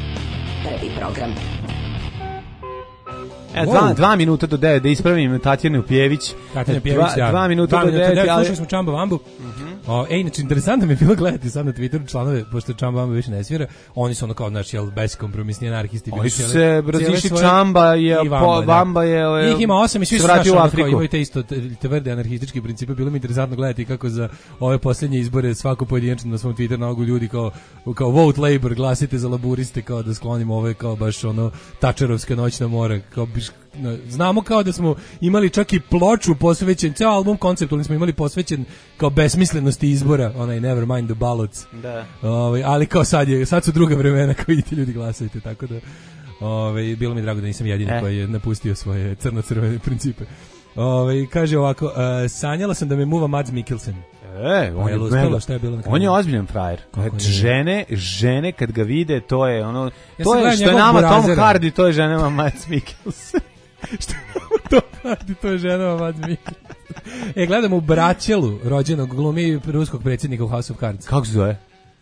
Prvi program. E, dva, dva minuta do devet, da ispravim Tatjanu Pjević. Tatjana Pjević, dva, ja. dva minuta do devet, ali... Slušali smo Čamba Vambu. Uh-huh. O, ej, znači, interesantno mi je bilo gledati sad na Twitteru članove, pošto Čamba Vamba više ne svira, oni su ono kao, znači, jel, beskompromisni anarhisti. Oni su se razišli, Čamba je, i Vamba, po, Vamba je, je Ih ima osam i svi su vratili u znaš, Afriku. Ono, imaju te isto tvrde anarhistički principe. Bilo mi interesantno gledati kako za ove posljednje izbore svako pojedinačno na svom Twitteru nalogu ljudi kao, kao vote labor, glasite za laburiste, kao da sklonimo ove kao baš ono tačerovska noćna mora, kao biš, znamo kao da smo imali čak i ploču posvećen, ceo album konceptualni smo imali posvećen kao besmislenosti izbora, onaj Never Mind the Ballots. Da. Ovaj, ali kao sad je, sad su druga vremena, kao vidite ljudi glasajte, tako da ovaj, bilo mi drago da nisam jedini e. koji je napustio svoje crno-crvene principe. Ovaj kaže ovako, uh, sanjala sam da me muva Mads Mikkelsen. E, on je, uspelo, šta je bilo na kraju? On je ozbiljan frajer. Žene, žene kad ga vide, to je ono, Ja to je što je nama Tom Hardy, to je ženama Mads Mikkelsen. Što je Tom Hardy, to je ženama Mads Mikkelsen. E, gledamo u Braćelu, rođenog glumi ruskog predsjednika u House of Cards. Kako se zove?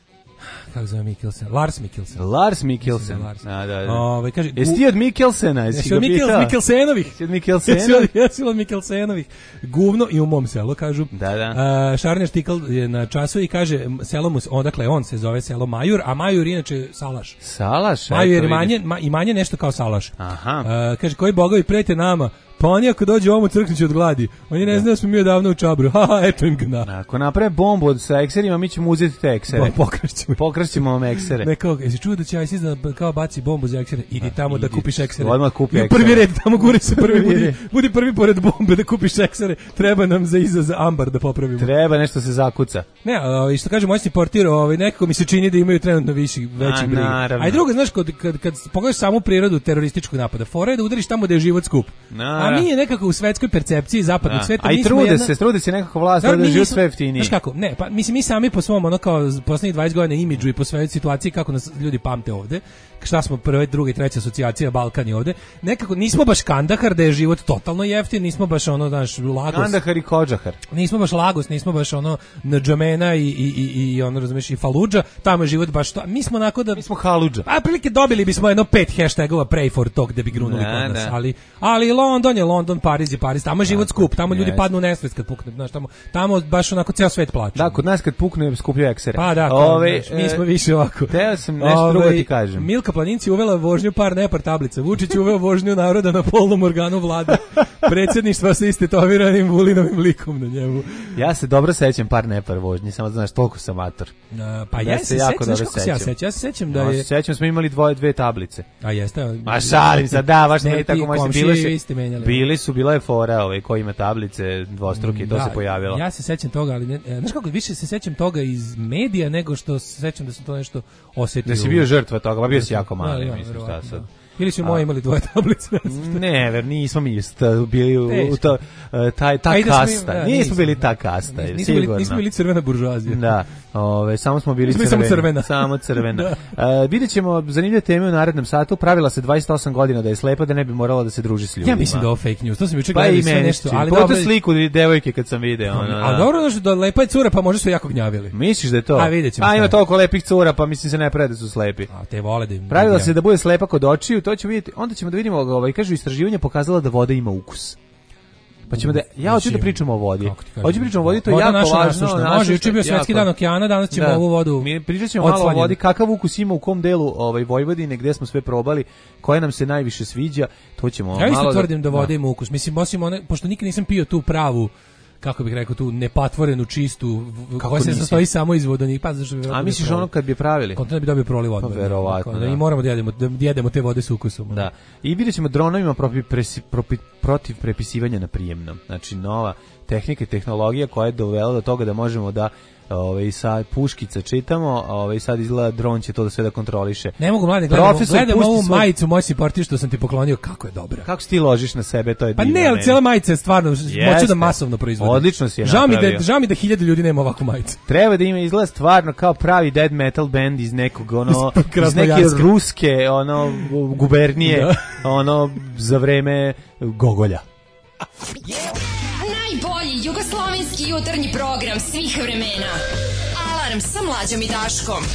Kako zove Mikkelsen? Lars Mikkelsen. Lars Mikkelsen. Da, Lars. A, da, da. Ove, kaže, jesi ti od Mikkelsena? Jesi ti od Mikkel, Mikkelsenovih? Jesi od Mikkelsenovih? Jesi od, jesi od Mikkelsenovih. Guvno i u mom selu, kažu. Da, da. Uh, Šarner Štikl je na času i kaže, selo mu, odakle on se zove selo Majur, a Majur inače Salaš. Salaš? Majur je manje, ma, i manje nešto kao Salaš. Aha. Uh, kaže, koji bogovi prete nama? Pa oni ako dođu ovom crknuće od gladi. Oni ne znaju da smo mi odavno u Čabru. Haha, eto im gna. Ako naprave bombu sa ekserima, mi ćemo uzeti te eksere. Pokrašćemo. Pokrašćemo vam eksere. Ne, kao, jesi čuo da će ISIS da kao baci bombu za eksere? Idi tamo da kupiš eksere. Odmah kupi eksere. Prvi red, tamo guri se prvi. budi, budi prvi pored bombe da kupiš eksere. Treba nam za iza za ambar da popravimo. Treba nešto se zakuca. Ne, i što kaže moćni portir, ovaj, nekako mi se čini da imaju trenutno viši, veći briga. A i drugo, znaš, kad, kad, kad pogledaš samu prirodu terorističkog napada, fora je da udariš tamo da je život skup. A mi je nekako u svetskoj percepciji zapadnog da. sveta. A i trude jedna... se, trude se nekako vlast da život sve jeftinije. Znaš kako, ne, pa mislim mi sami po svom ono kao poslednjih dvadeset godina imidžu i po svojoj situaciji kako nas ljudi pamte ovde, šta smo prve, druga i treća asocijacija Balkan je ovde, nekako nismo baš Kandahar da je život totalno jeftin, nismo baš ono, znaš, Lagos. Kandahar i Kodžahar. Nismo baš Lagos, nismo baš ono Ndžamena i, i, i, i ono, razumeš, i Faludža, tamo je život baš to. Mi smo onako da... Mi smo Haludža. A prilike dobili bismo jedno pet hashtagova pray for talk da bi grunuli kod nas, ali, ali London je London, Pariz je Pariz, tamo je život skup, tamo ljudi yes. padnu u nesvest kad pukne, znaš, tamo, tamo baš onako ceo svet plače. Da, kod nas kad pukne skupljaju eksere. Pa da, Ove, znaš, mi smo više ovako. Teo sam nešto Ove, drugo ti kažem. Milka Planinci uvela vožnju par nepar tablica, Vučić uveo vožnju naroda na polnom organu vlade, predsjedništva sa istetoviranim Vulinovim likom na njemu. Ja se dobro sećam par nepar vožnji, samo da znaš, toliko sam amator. Uh, pa ja se jako dobro sećam. Ja, sećam. ja se sećam da je... No, sećam, smo imali dvoje, dve tablice. A jeste? Ma šalim se, da, baš ne tako možda bile su, menjali, bili su, bila je fora, ovaj, ko ima tablice, dvostruke, to da, se pojavilo. Ja se sećam toga, ali ne, znaš kako, više se sećam toga iz medija nego što se sećam da sam to nešto osetio. Da si bio žrtva toga, pa bio si jako mali, ja, mislim, šta sad. Ili su moji imali dvoje tablice? Ne, ver, nismo mi bili u, u to, taj, ta Ajde kasta. Mi, da, nismo, nismo bili ta kasta, nismo, sigurno. Bili, nismo bili crvena buržuazija. Da, ove, samo smo bili crveni. Samo crvena. Samo crvena. uh, vidjet ćemo zanimljive teme u narednom satu. Pravila se dvadeset osam godina da je slepa, da ne bi morala da se druži s ljudima. Ja mislim da ovo fake news. To sam juče pa gledali sve nešto. Ali dobro sliku devojke kad sam video. Ono, a dobro da, da lepa je cura, pa možda su jako gnjavili. Misliš da je to? A vidjet ćemo. A ima toliko lepih cura, pa mislim se ne prede su slepi. A te vole da im... Pravila se da bude slepa kod očiju, to ćemo vidjeti. Onda ćemo da vidimo, ovaj, kažu, istraživanje pokazala da voda ima ukus. Pa ćemo da, ja hoću da pričamo o vodi. Hoću pričamo o vodi, to je voda jako važno. Može, juče bio svetski dan okeana, danas ćemo da. ovu vodu. Mi pričat ćemo malo o vodi, kakav ukus ima u kom delu ovaj, Vojvodine, gdje smo sve probali, koje nam se najviše sviđa, to ćemo ja malo... Ja isto tvrdim da voda da. ima ukus. Mislim, osim one, pošto nikad nisam pio tu pravu, kako bih rekao, tu nepatvorenu čistu, koja se sastoji samo iz vodonika. Pa, zašto bi a misliš ono kad bi pravili? Kontra bi dobio proliv odmah. Pa, verovatno, da. I moramo da jedemo, da jedemo te vode s ukusom. Da. I vidjet ćemo dronovima protiv, presi, protiv, protiv prepisivanja na prijemnom. Znači, nova tehnika i tehnologija koja je dovela do toga da možemo da ovaj sa puškica čitamo, ovaj sad izgleda dron će to da sve da kontroliše. Ne mogu mladi gledamo, gledamo ovu svoj... majicu moćni portir što sam ti poklonio, kako je dobra. Kako si ti ložiš na sebe, to je pa divno. Pa ne, ali cijela majica je stvarno moću da masovno proizvodi. Odlično si je žao napravio. Mi da, žao mi da hiljade ljudi nema ovakvu majicu. Treba da ima izgleda stvarno kao pravi dead metal band iz nekog ono iz neke ruske ono gubernije ono za vreme Gogolja. Najbolji jugoslovenski jutarnji program svih vremena. Alarm sa Mlađom i Daškom.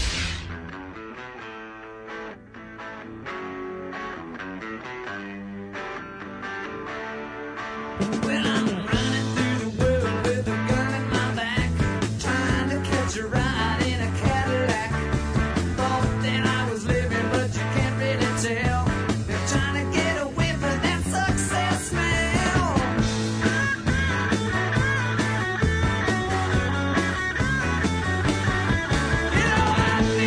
Yeah.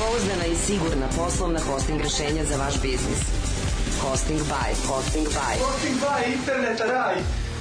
Pouzdana i sigurna poslovna hosting rešenja za vaš biznis. Hosting by. Hosting by. Hosting by Internet raj.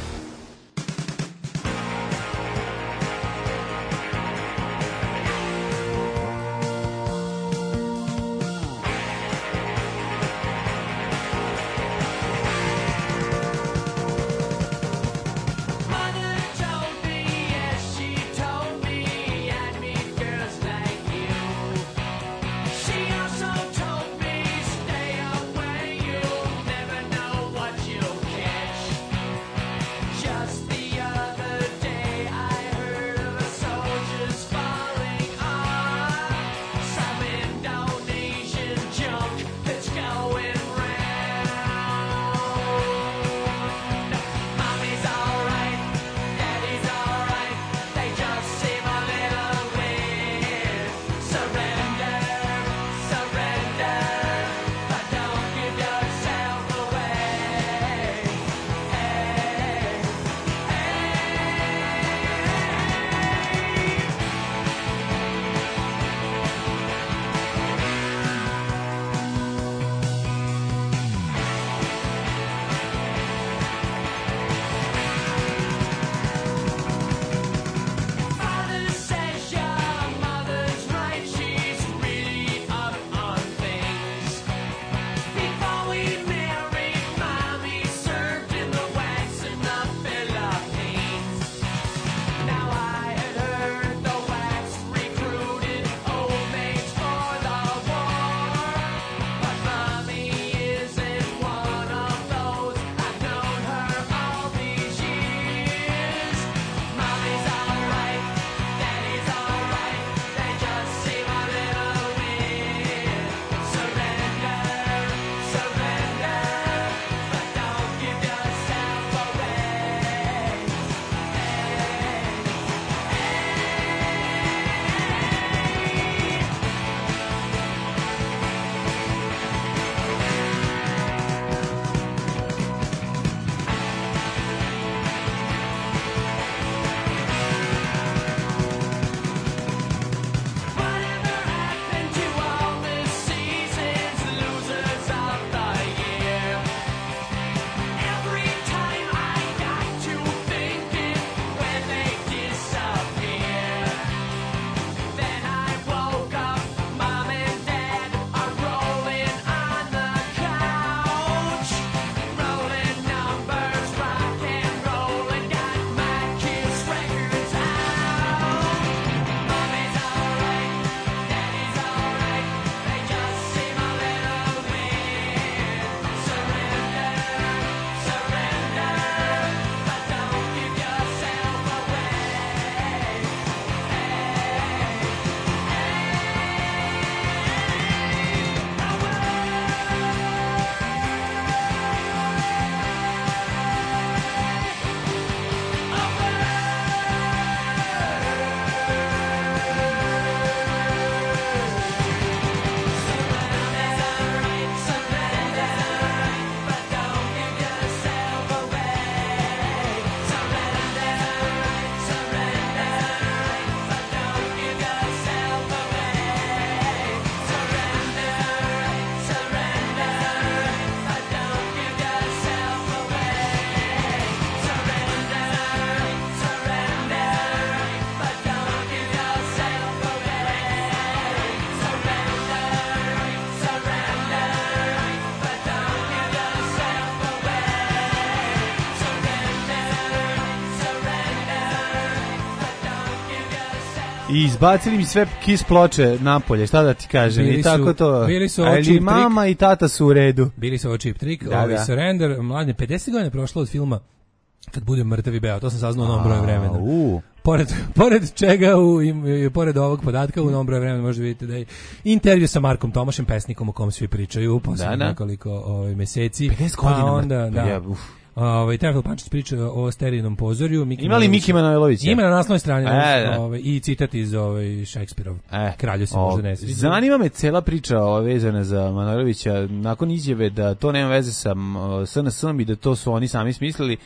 I izbacili mi sve Kiss ploče napolje, šta da ti kažem, bili i tako su, to. Bili su ali mama trick. I tata su u redu. Bili su ovo Cheap Trick, da, ovi da. Surrender, mladine, pedeset godina prošlo od filma Kad budem mrtav i beo, to sam saznao u novom broju vremena. Uh. Pored, pored čega, u, i, i, pored ovog podatka, u novom broju vremena možete vidjeti da je intervju sa Markom Tomašem, pesnikom o kom svi pričaju, posle nekoliko ovaj, meseci. pedeset godina. Pa onda, da. Ja, Ovaj Teofil Pančić priča o Sterinom pozorju. Miki Ima li Miki Manojlovića? Ima na naslovnoj strani, e, ovaj i citat iz ovaj Šekspirov. E, Kralju se možda ne sviđa. Zanima me cela priča ova vezana za Manojlovića nakon izjave da to nema veze sa S N S-om i da to su oni sami smislili.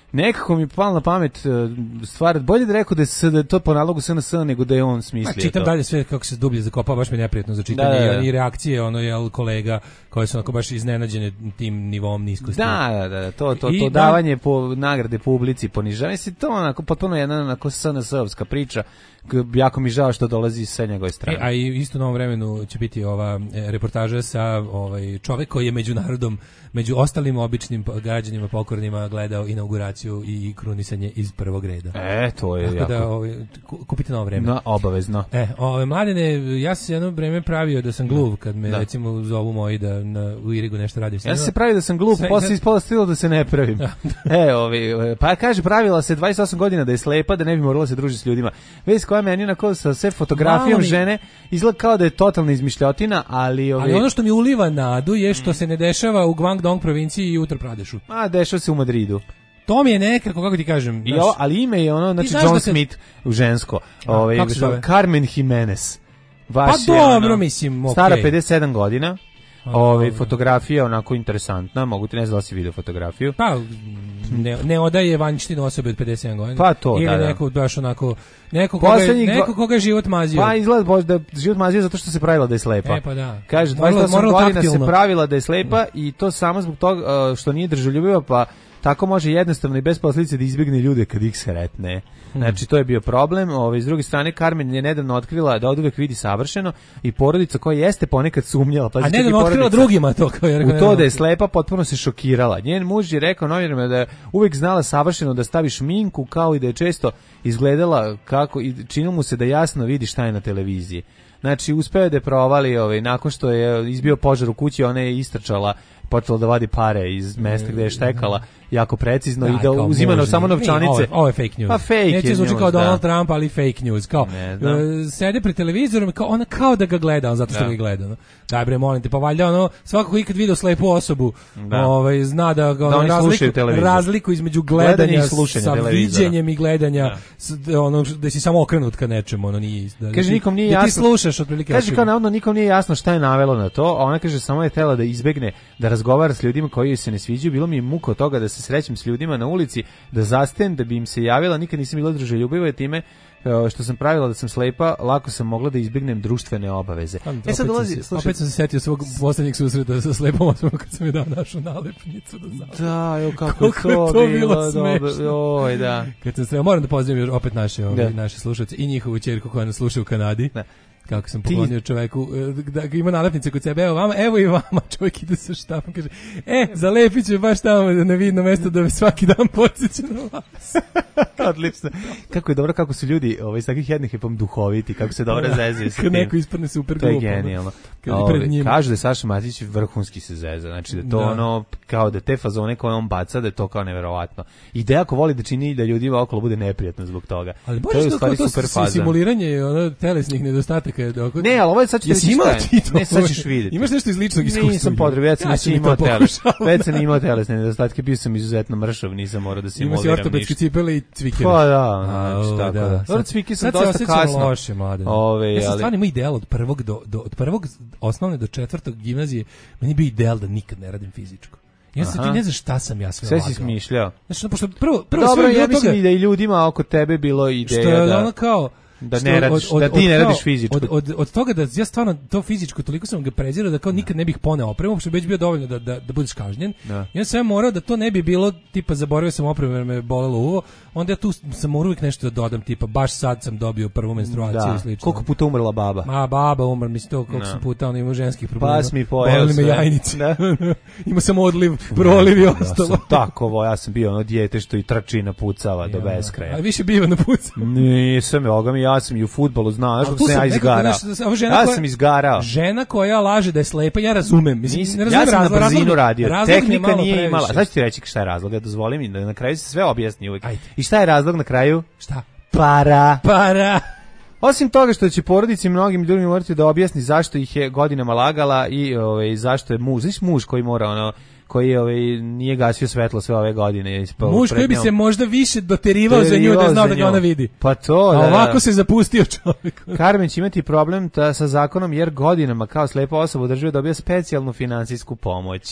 nekako mi je palo na pamet stvar, bolje da rekao da je, s, da je to po nalogu S N S nego da je on smislio to. Čitam dalje sve kako se dublje zakopao, baš mi je neprijatno za čitanje, da, da, da. I reakcije ono jel kolega koje su onako baš iznenađene tim nivom niskosti. Da, da, da, to, to, to davanje po nagrade publici, ponižavanje, se to onako potpuno jedna onako S N S-ovska priča. Jako mi žao što dolazi sa njegove strane. E, a i isto u novom vremenu će biti ova e, reportaža sa ovaj čovjek koji je među narodom, među ostalim običnim građanima pokornima gledao inauguraciju i krunisanje iz prvog reda. E, to je tako jako. Da, ovaj, kupite novo vreme. No, obavezno. E, ove, mladene, ja sam se jedno vreme pravio da sam gluv kad me da. recimo zovu moji da na, u Irigu nešto radim. Ja sam se pravio da sam gluv, Sve, posle ispala stilo da se ne pravim. e, ovi, pa kaže pravila se dvadeset osam godina da je slepa, da ne bi morala se družiti s ljudima. Već koja meni onako sa sve fotografijom mi... žene izgleda kao da je totalna izmišljotina, ali... Ovi... Ali ono što mi uliva nadu je što se ne dešava u Guangdong provinciji i Uttar Pradešu. A, dešava se u Madridu. To mi je nekako, kako ti kažem... I o, ali ime je ono, znači John se... Smith u žensko. A, ove, kako se zove? Carmen Jimenez. Vaš pa dobro, ono, mislim, okej. Stara pedeset sedam godina. Ove, fotografija onako interesantna, mogu ti ne znam da si vidio fotografiju. Pa, ne, ne odaje vanjštinu osobe od pedeset sedam godina. Pa to, ili da, da. neko baš onako, neko koga, je, neko koga je život mazio. Pa izgleda da život mazio zato što se pravila da je slepa. E pa da. Kaže, dvadeset osam godina taktilno. Se pravila da je slepa i to samo zbog toga što nije držoljubiva, pa tako može jednostavno i bez posljedice da izbjegne ljude kad ih sretne. Znači, to je bio problem. Ove, s druge strane, Carmen je nedavno otkrila da oduvek vidi savršeno i porodica koja jeste ponekad sumnjala. Pa a nedavno otkrila drugima to. Kao je u to da je slepa, potpuno se šokirala. Njen muž je rekao novinarima da je uvek znala savršeno da stavi šminku, kao i da je često izgledala kako, i činilo mu se da jasno vidi šta je na televiziji. Znači, uspeo je da je provali, ovaj, nakon što je izbio požar u kući, ona je istrčala, počela da vadi pare iz mesta gde je štekala, jako precizno da, i da uzima no, samo novčanice. Ovo je, ovo je fake news. Pa fake Neće zvuči kao da. Donald Trump, ali fake news. Kao, uh, sede pred televizorom, kao, ona kao da ga gleda, zato što da. ga gleda. No. Daj bre, molim te, pa valjda ono, svako ko ikad vidio slepu osobu, da. ovaj, zna da, ga, ono, da razliku, razliku između gledanja sa viđenjem i gledanja, da. s, ono, da si samo okrenut ka nečemu, ono nije da, kaže, nikom nije da jasno, ti slušaš otprilike. Kaže, kao navodno, nikom nije jasno šta je navelo na to, a ona kaže, samo je htela da izbegne da razgovara s ljudima koji joj se ne sviđaju. Bilo mi je muka od toga da se srećem s ljudima na ulici, da zastajem, da bi im se javila, nikad nisam bila druželjubiva, time što sam pravila da sam slepa, lako sam mogla da izbjegnem društvene obaveze. E sad dolazi, slušaj, opet sam se setio svog poslednjeg susreta sa slepom osobom kad sam je dao našu nalepnicu do zapad. Da, jo, kako je to, to bilo smešno. Oj, da. Kad sam se, moram da pozdravim opet naše, ove, naše slušalce i njihovu ćerku koja nas sluša u Kanadi. Da. Kako sam poklonio čoveku da ima nalepnice kod sebe, evo vama, evo i vama, čovjek ide sa štapom, kaže, e, zalepit ću baš tamo na vidno mesto da me svaki dan podsjeća na vas. Odlično. Kako je dobro, kako su ljudi ovaj, s takvih jednih je pom duhoviti, kako se dobro zezaju sa tim. Kad neko ispadne super glupo. To je genijalno. Ove, kažu da je Saša Matić vrhunski se zeza, znači da to da. ono, kao da te fazone koje on baca, da je to kao neverovatno. I da jako voli da čini da ljudima okolo bude neprijatno zbog toga. Ali to je u stvari super faza. Simuliranje ono, telesnih nedostataka. Dok... Ne, ali ovo je sad ćeš vidjeti. Ne, sad ćeš vidjeti. Imaš nešto iz ličnog iskustva? Nisam potrebno, već sam ja imao teles. Već sam imao telesne nedostatke, bio sam izuzetno mršav, nisam morao da simuliram ništa. Imaš i ortopedske cipele i cvikere. Pa da, znači tako da. Dobro, cvike sam dosta kasno. Loše, mladen. Ove, ja sam stvarno imao ideal od prvog do, do, od prvog osnovne do četvrtog gimnazije, meni bio ideal da nikad ne radim fizičko. Ja se ti ne znaš šta sam ja sve lagao. Sve si smišljao. Znači, pošto prvo, prvo dobro, sve ja mislim i da i ljudima oko tebe bilo ideja što je da... ono kao... da ne radiš, od, od, da ti ne radiš fizičko. Od, od, od toga da ja stvarno to fizičko toliko sam ga prezirao da kao nikad ne bih poneo opremu, što bi već bio dovoljno da, da, da budeš kažnjen. Da. Ja sam morao da to ne bi bilo, tipa zaboravio sam opremu jer me bolelo uvo, onda ja tu sam morao uvijek nešto da dodam, tipa baš sad sam dobio prvu menstruaciju i slično. Koliko puta umrla baba? Ma baba umrla, mislim to koliko sam puta, ono ima ženskih problema. Pas mi pojeo sve. Jajnice. Ima sam odliv, proliv i ostalo. Ja tako, ja sam bio ono dijete što i trči napucava do beskraja. A više biva napucava. Nisam, ovoga mi, ja sam i u fudbalu znao, što sam ja izgarao. Ja sam izgarao. Žena koja laže da je slepa, ja razumem. Mislim, Nis, ne razumem ja sam razlog, na brzinu radio, tehnika nije previše. imala. Znači ti reći šta je razlog, ja dozvolim mi da na kraju se sve objasni uvijek. Ajde. I šta je razlog na kraju? Šta? Para. Para. Osim toga što će porodici mnogim ljudima morati da objasni zašto ih je godinama lagala i ovaj, zašto je muž, znaš muž koji mora ono koji ovaj nije gasio svetlo sve ove godine. Muž koji bi se možda više doterivao za nju da znao da ga ona vidi. Pa to, da. A ovako se zapustio čovjek. Carmen će imati problem ta, sa zakonom jer godinama kao slepa osoba u državi dobija specijalnu finansijsku pomoć.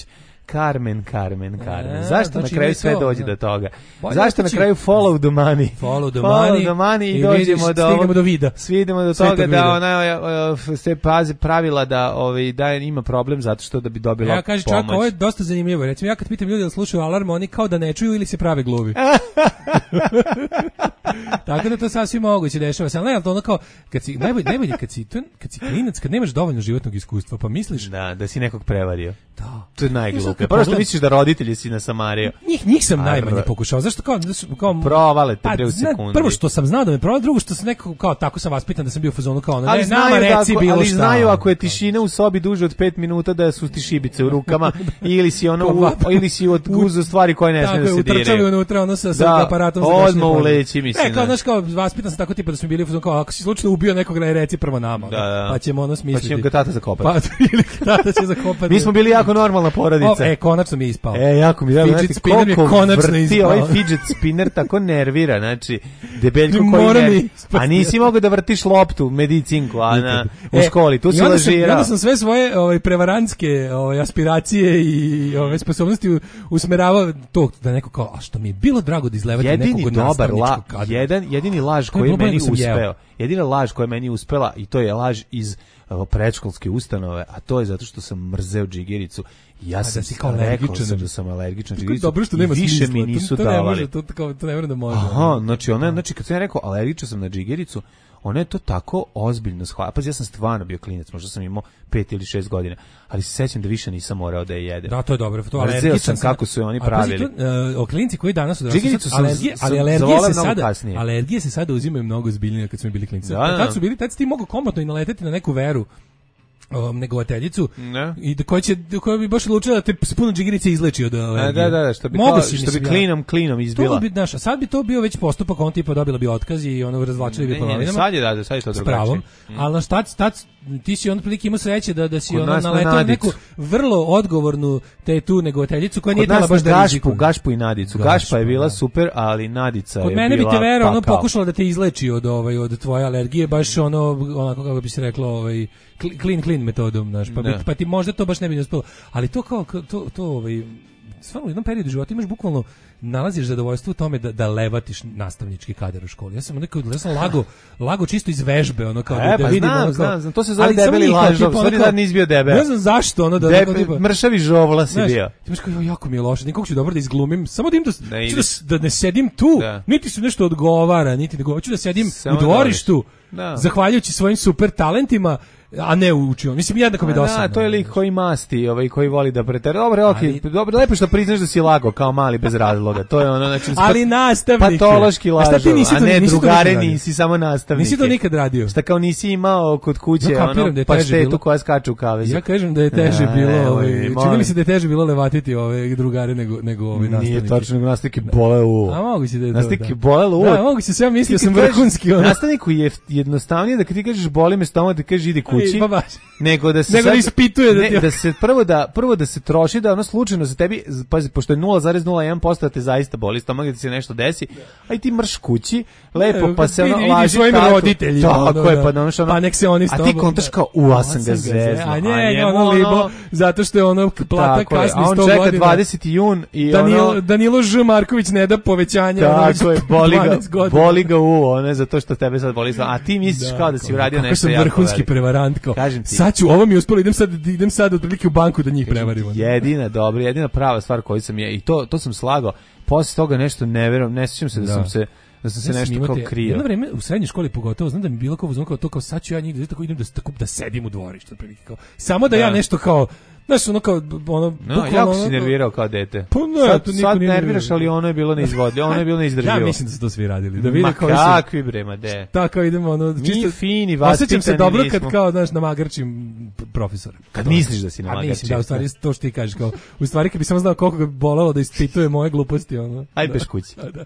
Carmen, Carmen, Carmen. E, Zašto znači na kraju ide sve to, dođe da. do toga? Bolje Zašto na otići- kraju follow the money? Follow the Follow money, the money i i dođemo vidiš, do stignemo ovog- do vida. Svi idemo do Svetog toga da vida. ona uh, se pazi pravila da ovaj da ima problem zato što da bi dobila Ja kaže čak, pomoć. ovo je dosta zanimljivo. Recimo ja kad pitam ljudi da slušaju alarm, oni kao da ne čuju ili se prave gluvi. Tako da to sasvim moguće dešava se, ali ne, ali to ono kao kad si najbolje najbolje kad si to, kad si klinac, kad nemaš dovoljno životnog iskustva, pa misliš Da, da si nekog prevario. Da. To je Ja najgluplje. sad kad Prvo što pogledam- misliš da roditelji si nasamario. Njih, njih sam A, najmanje bro- pokušao. Zašto kao, da su- kao Provale te bre u zna- sekundi. Prvo što sam znao da me provale, drugo što sam nekako kao tako sam vaspitan da sam bio u fazonu kao ono, Ali ne, znaju, nama da reci ako, bilo ali šta. znaju ako je tišina u sobi duže od pet minuta da su ti šibice u rukama ili si ono u, Pa, ili si od guzu stvari koje ne smiju da se Tako je, utrčali diraju. unutra ono sa, sa Da, aparatom za odmah gašenje u požara. leći, mislim, Ne, kao, da. znaš, kao, vaspitan sam tako tipa da smo bili u fazonu kao, ako si slučajno ubio nekog, ne reci prvo nama. Da, da. Pa ćemo ono smisliti. Pa će ga tata zakopati. Pa, ili tata će zakopati. Mi smo bili jako normalna porodica. O, e, konačno mi je ispao. E, jako mi je, Fidget znači, spinner mi je koliko konačno vrti ispao. ovaj fidget spinner tako nervira, znači, debeljko koji Mora mi ne... ispasti. A nisi mogao da vrtiš loptu, medicinku, a na, u E, školi, tu i si onda sam- i lažirao. onda sam sve svoje ovaj, prevarantske ovaj, aspiracije i ovaj, sposobnosti u- usmeravao to da neko kao, a što mi je bilo drago da izlevati Jedini nekog dobar la, nastavničkog kadra. jedan, jedini laž To je koji je bilo bolje meni nego sam jeo. uspeo. Jedina laž koja je meni uspela i to je laž iz uh, predškolske ustanove, a to je zato što sam mrzeo džigericu. I ja A sam da si kao rekao alergičan. sam da sam alergičan na Tako džigericu. dobro što nema i više smisla, mi to- nisu to ne davali. može, to, kao, to ne vrem da može. Aha, znači ona, znači kad sam ja rekao alergičan sam na džigericu, ona je to tako ozbiljno shvatila. Pa ja sam stvarno bio klinac, možda sam imao pet ili šest godina, ali se sećam da više nisam morao da je jedem. Da, to je dobro. To Mrzeo alergičan sam kako su je oni A pazi, pravili. to, e, o klinci koji danas odrastaju, Džigericu sad sam alergije, z- ali sam alergije zavoleo se mnogo sada, kasnije. alergije se sada uzimaju mnogo ozbiljnije kad smo bili klinci. Da, da. Tad su bili, tad si ti mogao komotno i naleteti na neku veru um, negovateljicu Ne. i da koja će da koja bi baš odlučila da te s puno džigerice izleči od A, alergije. da, da, da, što bi, Mogu kao, si, što mislim, bi ja- klinom, klinom izbila. To bi, znaš, a sad bi to bio već postupak, on tipa dobila bi otkaz i ono razvlačili bi Ne, po ne, ne, novinama. sad je, da, sad je to s drugačije. pravom, Mm. ali na šta, tad, ti si on prilike imao sreće da, da si Kod ono nas na naletao na Nadicu. neku vrlo odgovornu te tu negovateljicu koja nije Kod nas tela baš na da Gašpu, rizikuje. Gašpu i Nadicu. Gašpa, Gašpa je bila da. super, ali Nadica Kod je mene bi bila te vera ono pakao. pokušala da te izleči od ovaj od tvoje alergije baš ono onako kako bi se reklo ovaj cl- clean clean metodom, znaš, pa bi, Da. pa ti možda to baš ne bi uspelo. Ali to kao kao- to to ovaj stvarno u jednom periodu života imaš bukvalno nalaziš zadovoljstvo u tome da da levatiš nastavnički kadar u školi. Ja sam nekako ja sam lago lago čisto iz vežbe, ono kao E, da, da pa vidim znam, ono kao- znam, znam, to se zove ali samo debeli nije kao lažov, tipa ono stvari kao- da nisi bio debel. Ne znam zašto ono da Debe- kao tipa mršavi žovla si Znaš, bio. ti imaš kao, "Jo, jako mi je loše, nikog ću dobro da izglumim, samo da im da, Da ću da, ideš. s- da ne sedim tu, Da. niti se nešto odgovara, niti nego hoću da sedim Samo u dvorištu, da odeš. Da. zahvaljujući svojim super talentima, a ne u učionici. Mislim, jednako mi je A dosadno. Da, to je lik koji masti, ovaj koji voli da pretera. Dobro, okej, Ali- dobro, lepo što priznaš da si lago kao mali bez razloga. To je ono, znači Ali nastavnike. patološki A šta lažov, ti nisi a to- ne nisi to drugare, nikad radio? nisi samo nastavnik. Nisi to nikad radio. Šta kao nisi imao kod kuće Ja kapiram ono da je teže paštetu bilo. koja skače u kavezu. Ja kažem da je teže A, bilo, evo, ovaj, i čini molim. mi se da je teže bilo levatiti ove drugare nego nego ovi nastavnike. Nije tačno, nego nastavnik je boleo u. A mogu se da je to. Nastavnik da. je bolelo u. Da, mogu se, sve mislio Ti sam kad kažeš- vrhunski ono. Nastavniku je jednostavnije da kad ti kažeš boli me stomak da kažeš ide kući. Ej, pa baš. Nego da se Nego da sad- ispituje da ne, ti- da se prvo da prvo da se troši da ono slučajno za tebi pazi pošto je nula zarez nula jedan posto da te zaista boli stomak da ti se nešto desi, aj ti mrš kući lepo Ne, pa se ono vidi- vidi laži svojim tatu. roditeljima, Tako ono, je da. pa ono što ono, Pa nek se oni s a ti tobom- kontaš kao u ja sam ga zezno A njega ono libo, zato što je ono plata tako je, kasni a on sto čeka godina. dvadeseti jun i Danilo, ono Danilo Ž. Marković ne da povećanja. ono, već tako je, boli ga, dvanaest godina. boli ga u, one, zato što tebe sad boli, a ti misliš kao da si uradio kako nešto sam jako vrhunski veliko. prevarant, kao, Kažem ti. sad ću, ovo mi je uspelo, idem sad, idem sad otprilike u banku da njih prevarim. ono. Jedina dobra, jedina prava stvar koju sam je i to to sam slagao. Posle toga nešto ne verujem, ne sjećam se da, Da. sam se da sam se Ja sam nešto imao kao te- krio. Jedno vreme u srednjoj školi pogotovo znam da mi je bilo kao uzmano kao to kao sad ću ja njih da tako idem da, tako, da sedim u dvorištu otprilike kao. Samo da, ja Da. nešto kao znaš ono kao ono No, bukvalno jako ono si kao- nervirao kao dete. Pa ne, sad, to niko sad nije nerviraš, nervirao. ali ono je bilo neizvodljivo, ono je bilo neizdrživo. Ja mislim da su to svi radili. Da vide Ma kao kakvi bre, ma de. Tako idemo ono Mi čisto fini, osjećam se vaspitani dobro nismo. kad kao znaš namagarčim p- profesora. Kad misliš da si A namagarčim. mislim da u stvari to što ti kažeš kao u stvari kad bi samo znao koliko ga bolelo da ispituje moje gluposti ono. Aj Da. beš kući. Da, da.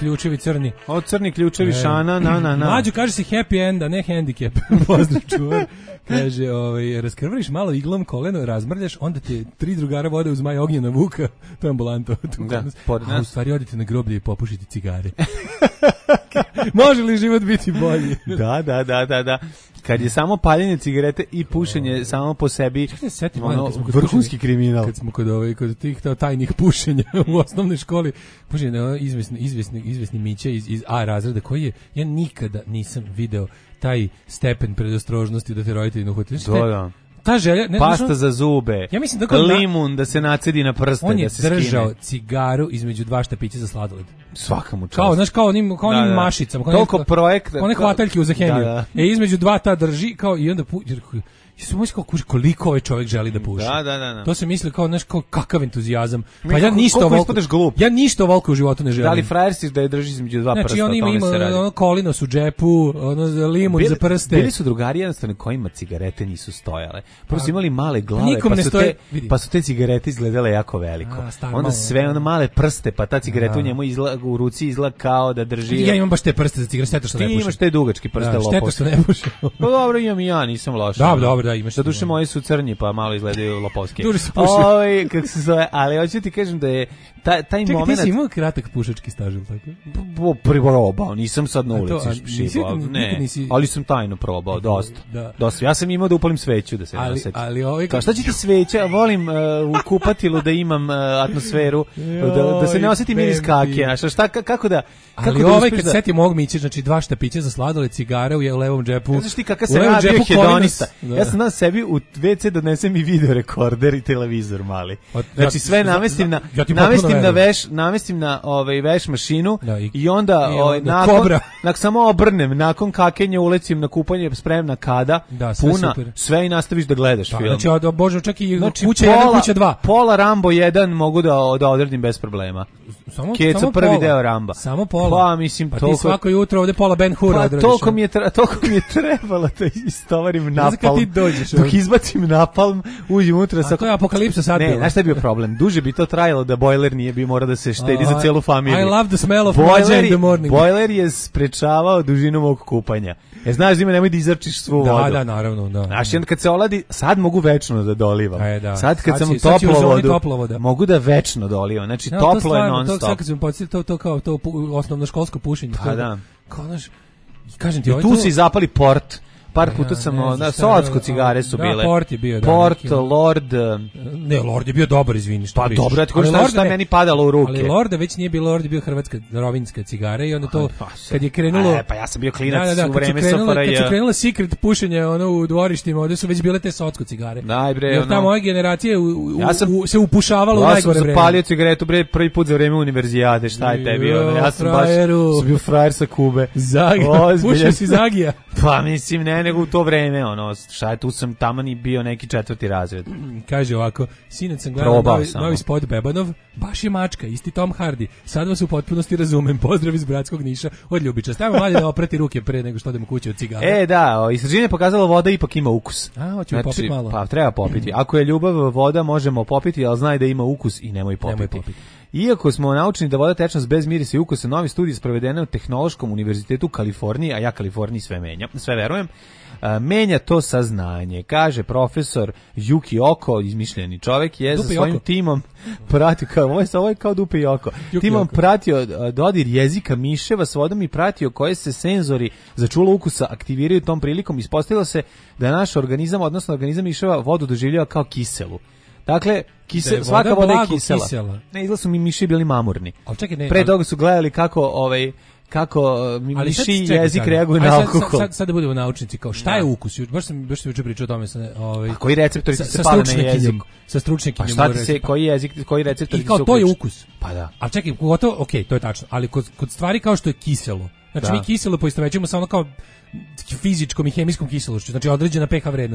ključevi crni. O, crni ključevi, šana, na, na, na. Mlađo kaže se happy end, a ne handicap. Pozdrav čuvar. Kaže, ovaj, raskrvariš malo iglom koleno, razmrljaš, onda te tri drugara vode uz maj ognjena vuka, to je ambulanto. Da, a u stvari odite na groblje i popušite cigare. Može li život biti bolji? Da, da, da, da, da. Kad je samo paljenje cigarete i pušenje samo po sebi setim, ono, vrhunski pušenja, kriminal. Kad smo kod, ovaj, kod tih tajnih pušenja u osnovnoj školi, pušenje, izvesni, izvesni, izvesni Mića iz, iz A razreda, koji je, ja nikada nisam video taj stepen predostrožnosti da te roditelji ne uhvate. Da, da. Ta želja, ne, pasta znaš, za zube, ja mislim da limun da se nacedi na prste, on je da se držao skine. Cigaru između dva štapića za sladoled. Svaka mu čast. Kao, znaš, kao onim, kao onim da, da. mašicama. Kao toliko onim, projekta. One hvataljke u Zahemiju. Da, da. E, između dva ta drži, kao, i onda, pu, jer, Jesu moći kao kuži koliko ovaj čovjek želi da puši. Da, da, da, da. To se misli kao, znaš, kao kakav entuzijazam. Mi, Pa ja ništa ovoliko, glup. ja ništa ovoliko u životu ne želim. Da li frajer si da je drži između dva znači, prsta, on ima, o tome ima se radi. ono kolinos u džepu, ono limun bili, za prste. Bili su drugari jednostavno kojima cigarete nisu stojale. Prvo su imali male glave, nikom pa ne su, stoje, te, vidi. pa su te cigarete izgledale jako veliko. A, staro, onda malo, sve ono male prste, pa ta cigareta u njemu izla, u ruci izgleda kao da drži. Ja imam baš te prste za cigarete, šteta što ne pušim. Ti imaš te dugački prste, da, lopovske. šteta što ne pušim. Pa dobro, imam i ja, nisam loš. Da, dobro, da, imaš. Za duše moji su crnji, pa malo izgledaju lopovski. Duže se puši. Oj, kako se zove, ali hoću ti kažem da je taj, taj Čekaj, moment... ti si imao kratak pušački staž, ili tako? Po, probao, nisam sad na ulici to, šibao, ne, nisi... ali sam tajno probao, dosta. Da. dosta. Ja sam imao da upalim sveću, da se ali, ne osjeti. Ali ovaj... Kao, šta će ti sveća? Volim uh, u kupatilu da imam uh, atmosferu, da, da se ne osjeti miris kake. A šta, kako da... Kako ali da ovaj kad da... setim ovog Miće, znači dva štapića za sladoled, cigare u levom džepu. Znaš ti kakav sam ja bio hedonista. Ja sam na sebi u ve ce donesem i video rekorder i televizor mali. Znači sve namestim na ja namestim na veš, namestim na ovaj veš mašinu da, i, i onda i ovaj nakon nak samo obrnem, nakon kakenja ulecim na kupanje, spremna kada, da, sve puna, super. Sve i nastaviš da gledaš da, film. Znači od bože čak i znači, kuća pola, jedan, kuća dva. Pola Rambo jedan mogu da da odredim bez problema. Samo Keca samo prvi pola. deo Ramba. Samo pola. Pa mislim pa toliko... ti svako jutro ovde pola Ben Hura pa, odradiš. Toliko mi je tra... toliko mi je trebalo da istovarim napalm. Ti dođeš, dok izbacim napalm, uđem unutra sa... A to je apokalipsa sad. Ne, znaš šta je bio problem? Duže bi to trajalo da bojler nije bi mora da se štedi za celu familiju. I love the smell of bojler, in the morning. Bojler je sprečavao dužinu mog kupanja. E, znaš da ima nemoj da izrčiš svu da, vodu. Da, naravno, da. Znaš, kad se oladi, sad mogu večno da dolivam. E, da. Sad kad sad sam si, u toplo toplo vodu, mogu da večno dolivam. Znači, no, toplo je non stop. Sad kad sam podsjetio, to, to kao to osnovno školsko pušenje. Pa da. Kao, znaš, kažem ti, I ovaj tu to... si zapali port. Par ja, puta sam, ne, na Socko cigare su da, bile. Port je bio, da. Port, neki, Lord. Ne, Lord je bio dobar, izvini, što pa pričaš. dobro, ja ti kažem šta, šta meni padalo u ruke. Ali Lord već nije bilo, Lord je bio hrvatska rovinjska cigara i onda to, pa, kad je krenulo... E, pa ja sam bio klinac da, da, da, u vreme Sofara. Kad su krenule secret pušenje ono, u dvorištima, ovde su već bile te Socko cigare. Daj bre, jer ono... ta moja generacija u, u, ja sam, u, se upušavala ja u najgore vreme. Ja sam zapalio cigaretu bre prvi put za vreme univerzijade, šta je tebi? Ono, ja sam frajeru. baš sam bio frajer sa Kube. Zagija, pušio si Zagija. Pa mislim, ne, nego u to vreme, ono, šta je, tu sam taman i bio neki četvrti razred. Kaže ovako, sinac sam gledao novi, novi spot Bebanov, baš je mačka, isti Tom Hardy, sad vas u potpunosti razumem, pozdrav iz Bratskog Niša, od Ljubića, stavimo manje da oprati ruke pre nego što odemo kući od cigara. E, da, istraživanje je pokazalo voda ipak ima ukus. A, hoćemo znači, popiti malo. Pa, treba popiti. Ako je ljubav voda, možemo popiti, ali znaj da ima ukus i nemoj popiti. Nemoj popiti. Iako smo naučeni da voda tečnost bez mirisa i ukusa, novi studij sprovedene u Tehnološkom univerzitetu u Kaliforniji, a ja Kaliforniji sve menjam, sve verujem, a, menja to saznanje. Kaže profesor Yuki Oko, izmišljeni čovjek, je Dupe sa svojim Oko. timom pratio, kao, ovo je, ovo je kao Dupe Oko, Yuki timom Oko. pratio dodir jezika miševa s vodom i pratio koje se senzori za čulo ukusa aktiviraju tom prilikom. Ispostavilo se da naš organizam, odnosno organizam miševa, vodu doživljava kao kiselu. Dakle, kise, voda svaka voda je kisela. kisela. Ne, izgleda su mi miši bili mamurni. Al čekaj, ne. Pre toga su gledali kako ovaj kako mi ali miši sad, čekaj, jezik sad, reaguju na alkohol. Sad, sad, sad da budemo naučnici, kao šta da. je ukus? Baš sam baš sam juče pričao o tome sa ovaj. A koji receptori sa, se pale na jezik? Sa stručnjakinjom. Pa šta ti se koji jezik, koji receptori se? I kao to je ukus. Pa da. Al čekaj, gotovo, okej, okay, to je tačno, ali kod kod stvari kao što je kiselo. Znači da. mi kiselo poistovećujemo sa ono kao fizičkom i hemijskom kiselošću, znači određena pH vrednost.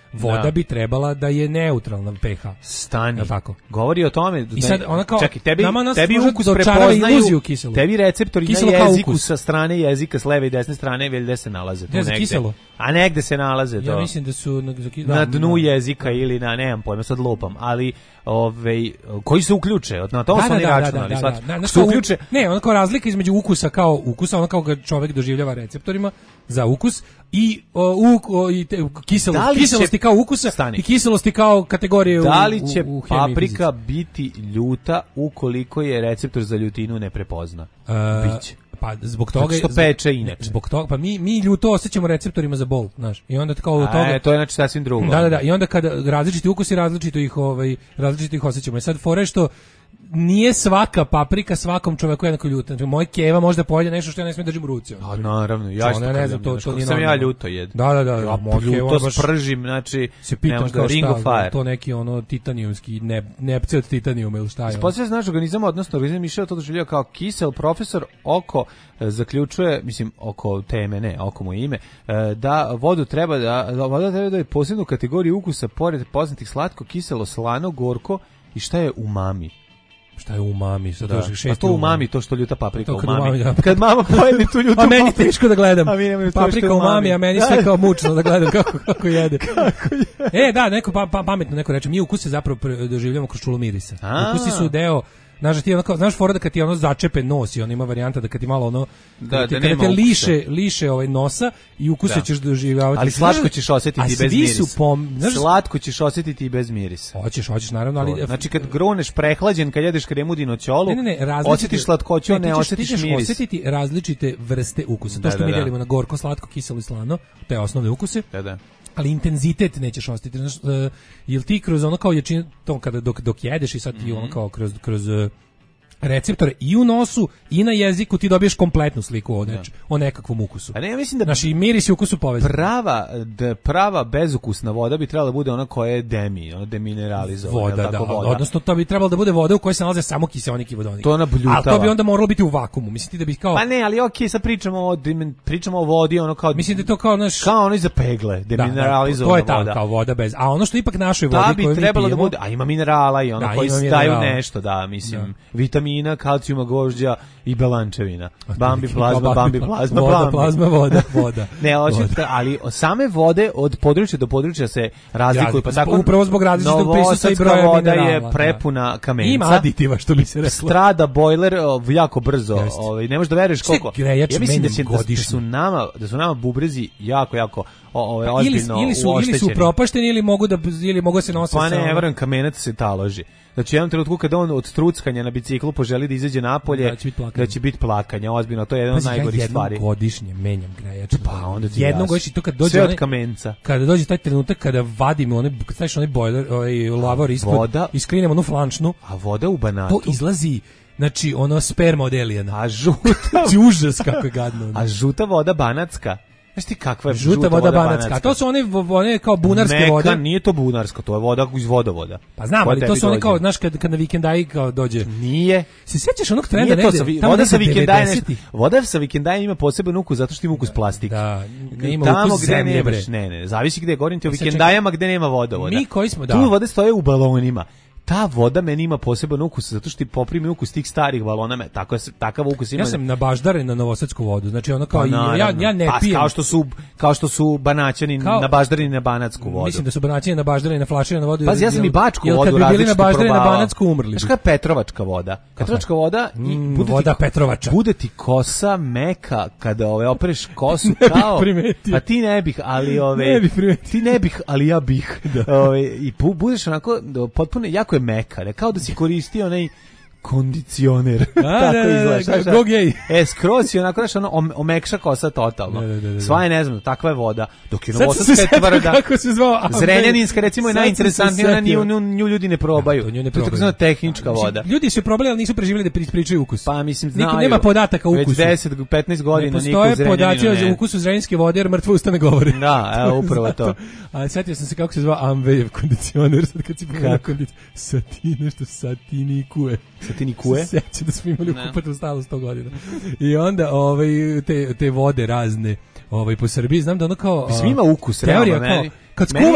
voda da. bi trebala da je neutralna pH. Stani. Je tako? Govori o tome. I sad ona kao, čekaj, tebi, nama nas tebi može ukus dočarava prepoznaju, iluziju kiselu. tebi receptori Kiselo na kao jeziku ukus. sa strane jezika, s leve i desne strane, gde se nalaze? Tu Ne, za negde. kiselo. A negde se nalaze to. Ja mislim da su na, za, na da, dnu da. jezika ili na, nemam pojma, sad lupam, ali ovaj, koji se uključe, na to Da, su da, oni da, računali. da, da, shvat- da, da, znaš se kao u- uključe, Ne, ona kao razlika između ukusa kao ukusa, ona kao ga čovjek doživljava receptorima za ukus i o, u, o, i te, kiselo, Da li će- kiselosti kao ukusa Stani. i kiselosti kao kategorije da li u, će u, u hemiji i paprika biti ljuta ukoliko je receptor za ljutinu ne prepozna? fizici. Biće. Pa zbog toga Zato što peče inače. Zbog toga pa mi mi ljuto osjećamo receptorima za bol, znaš. I onda kao od toga A, to je znači sasvim drugo. Da, da, da. I onda kada različiti ukusi različito ih ovaj različito ih osjećamo. I sad fora je što nije svaka paprika svakom čoveku jednako ljuta. Znači, moj keva možda pojede nešto što ja ne smijem držim u ruci. A naravno, ja Što što ne, ne znam, to, kažem, to kako nije sam ja normalno. ljuto jed. Da, da, da. Ja moj keva, ljuto baš spržim, znači se ne pitam možda kao ring šta, of fire. to neki ono titanijumski ne, nepce od titanijuma ili šta je. Ispostavlja naš organizam, odnosno organizam Mišel to doživljava kao kisel. Profesor oko e, zaključuje, mislim, oko teme, ne, oko moje ime, e, da vodu treba da, da voda treba da je posebnu kategoriju ukusa pored poznatih slatko, kiselo, slano, gorko i šta je umami. Šta je umami? Sad Da. to je šesti A to umami, to što ljuta paprika To kad umami. umami, da. Kad mama pojede tu ljutu A meni je papriku. teško da gledam. A mi nemamo to što je Paprika umami, a meni sve kao mučno da gledam kako kako jede. Kako jede. E, da, neko pa, pa, pametno neko reče, mi ukuse zapravo pre- doživljavamo kroz čulo mirisa. A. Ukusi su deo. Znaš, ti onako, znaš fora da kad ti ono začepe nos i on ima varijanta da kad ti malo ono Da, kada ti, da kada nema te ukusa. liše, liše ovaj nosa i ukuse Da. ćeš doživljavati. Ali slatko ćeš osjetiti a bez svi mirisa. su pom, znaš, Slatko ćeš osjetiti i bez mirisa. hoćeš, hoćeš naravno, ali To, znači kad gruneš prehlađen, kad jedeš kremu dinoćolu, Ne, ne, ne, različite. osjetiš slatkoću, a ti ne ćeš- osjetiš ti ćeš miris. osjetiti različite vrste ukusa. Da, To što da, mi da. delimo na gorko, slatko, kiselo i slano, te osnovne ukuse. Da, da. Ali intenzitet nećeš osjetiti. Znaš, uh, jel ti kroz ono kao jačinu, to kada dok, dok jedeš i sad ti Mhm. ono kao kroz, kroz uh, receptore i u nosu i na jeziku ti dobiješ kompletnu sliku o, neč, o nekakvom ukusu. A ne, ja mislim da Znaš, i miris i ukus su povezani. prava, da prava bezukusna voda bi trebala da bude ona koja je demi, ona demineralizovana. Voda, jel da, tako, voda. odnosno to bi trebalo da bude voda u kojoj se nalaze samo kiseonik i vodonik. To ona bljutava. Ali to bi onda moralo biti u vakumu. Mislim ti da bi kao... Pa ne, ali okej, sad pričamo o, dimen- pričamo o vodi, ono kao... Mislim da je to kao naš... Kao ono iza pegle, Da, da, demineralizovana to je ta voda. kao voda bez. A ono što ipak našoj vodi Ta bi koju mi trebalo da pijemo, bude, a ima minerala i ono Da, koji ima daju minerala. nešto, da, mislim, Da. vitamina, kalcijuma, gožđa i belančevina. Bambi plazma, Bambi bambi pla- plazma, voda, bambi. plazma, voda, voda. Ne, hoćete, Voda. ali od same vode od područja do područja se razlikuju, pa tako Upravo zbog različitog prisustva i novosadska broja voda minerala, je da. prepuna kamenca. Ima aditiva, što bi se reklo. Strada bojler o, jako brzo, Jeste. ovaj ne možeš da veruješ Šta je koliko. grejač Ja mislim da, menjan će, da, da godišnje? su nama, da su nama bubrezi jako jako o, ovaj Pa ili, ozbiljno ili su ili su oštećeni. propašteni ili mogu da ili mogu da se nositi. Pa sa ne, ono- verujem, kamenac se taloži. Znači, u jednom trenutku kada on od struckanja na biciklu poželi da izađe napolje, Da će biti plakanja. da će biti plakanja, ozbiljno, to je jedna od Pazi, najgorih ja jednom stvari. godišnje menjam grejač. Pa onda ti jednom jasno. godišnje, to kad dođe Sve od onaj- kamenca. Kada dođe taj trenutak kada vadimo onaj, kad staviš onaj bojler, ovaj lavor ispod, Voda- i skrinemo onu flančnu, A voda u banatu. to izlazi, znači, ono sperma od Elijana. A žuta, Znači, užas kako je gadno. ono. a žuta voda banatska. Znaš ti kakva je Žuta voda banatska. A to su one, vo- one kao bunarske Meka, vode. nije to bunarsko, to je voda iz vodovoda. Pa znam, Koja ali to tebi su one dođe. kao, znaš, kad, kad na vikendaji kao dođe. Nije. Se sjećaš onog trenda Nije to negde? sa, vi- tamo voda negde sa vikendaja nešto. devedesetih? Voda sa vikendaja ima poseban ukus zato što ima ukus plastike. Da, ne ima Tamo ukus gde zemlje, bre. nemaš, ne, ne, zavisi gde, govorim ti o E sad vikendajama gde nema vodovoda. Mi koji smo, da. Tu vode stoje u balonima. Ta voda meni ima poseban ukus zato što ti poprimi ukus tih starih balona, me tako je, takav ukus ima. Ja sam na baždaren na novosadsku vodu, znači ono kao, Pa i- ja, naravno. ja ne Pa, pijem. kao što su kao što su banaćani Kao- na baždareni na banatsku vodu. Mislim da su banaćine na baždare na flašire na vodu. Pazi, ja sam jel- i bačku jel vodu kad bi bili na različito baždare na probavao. banatsku umrli. Znaš bi. kakva je Petrovačka voda? Petrovačka voda i Mm, bude voda ti, Petrovača. Bude ti kosa meka kada ove opereš kosu Ne bih kao. primetio. Pa ti ne bih, ali ove Ne bih primetio. ti ne bih, ali ja bih. Ove, i pu- budeš onako do- potpuno jako je meka, ne kao da si koristio onaj kondicioner. da, Tako da, da, izgleda. da, Znaš, go gej. E, skroz si onako, znaš, ono, ome- omekša kosa totalno. Da, da, da, da. Sva je, ne znam, takva je voda. Dok je Sad sam novosadska se je setio tvrda. kako se zvao. a, Zrenjaninska, recimo, je sad sam se najinteresantnija, ona setio. nju, nju, nju ljudi ne probaju. Da, to nju ne To je probaju. takozvana tehnička Mislim, voda. Ljudi su je probali, ali nisu preživjeli da pri- pričaju ukus. Pa mislim Niko znaju. nema podataka o ukusu. Već deset do petnaest Ne godina niko u postoje Zrenjaninu podaci o ne. ukusu zrenjanske vode, jer mrtvo usta ne govori. Da, evo, upravo to. A setio sam se kako se zvao Amvejev kondicioner, sad kad si pomenuo Kako? kondicioner. Satini, nešto satini kue. Satini kue? Seća da smo imali u Ne. kupatu stalo sto godina. I onda ovaj, te, te vode razne ovaj, po Srbiji, znam da ono kao... Mislim, a, ima ukus, teorija realno, kao, meni- kad meni- skuvaš,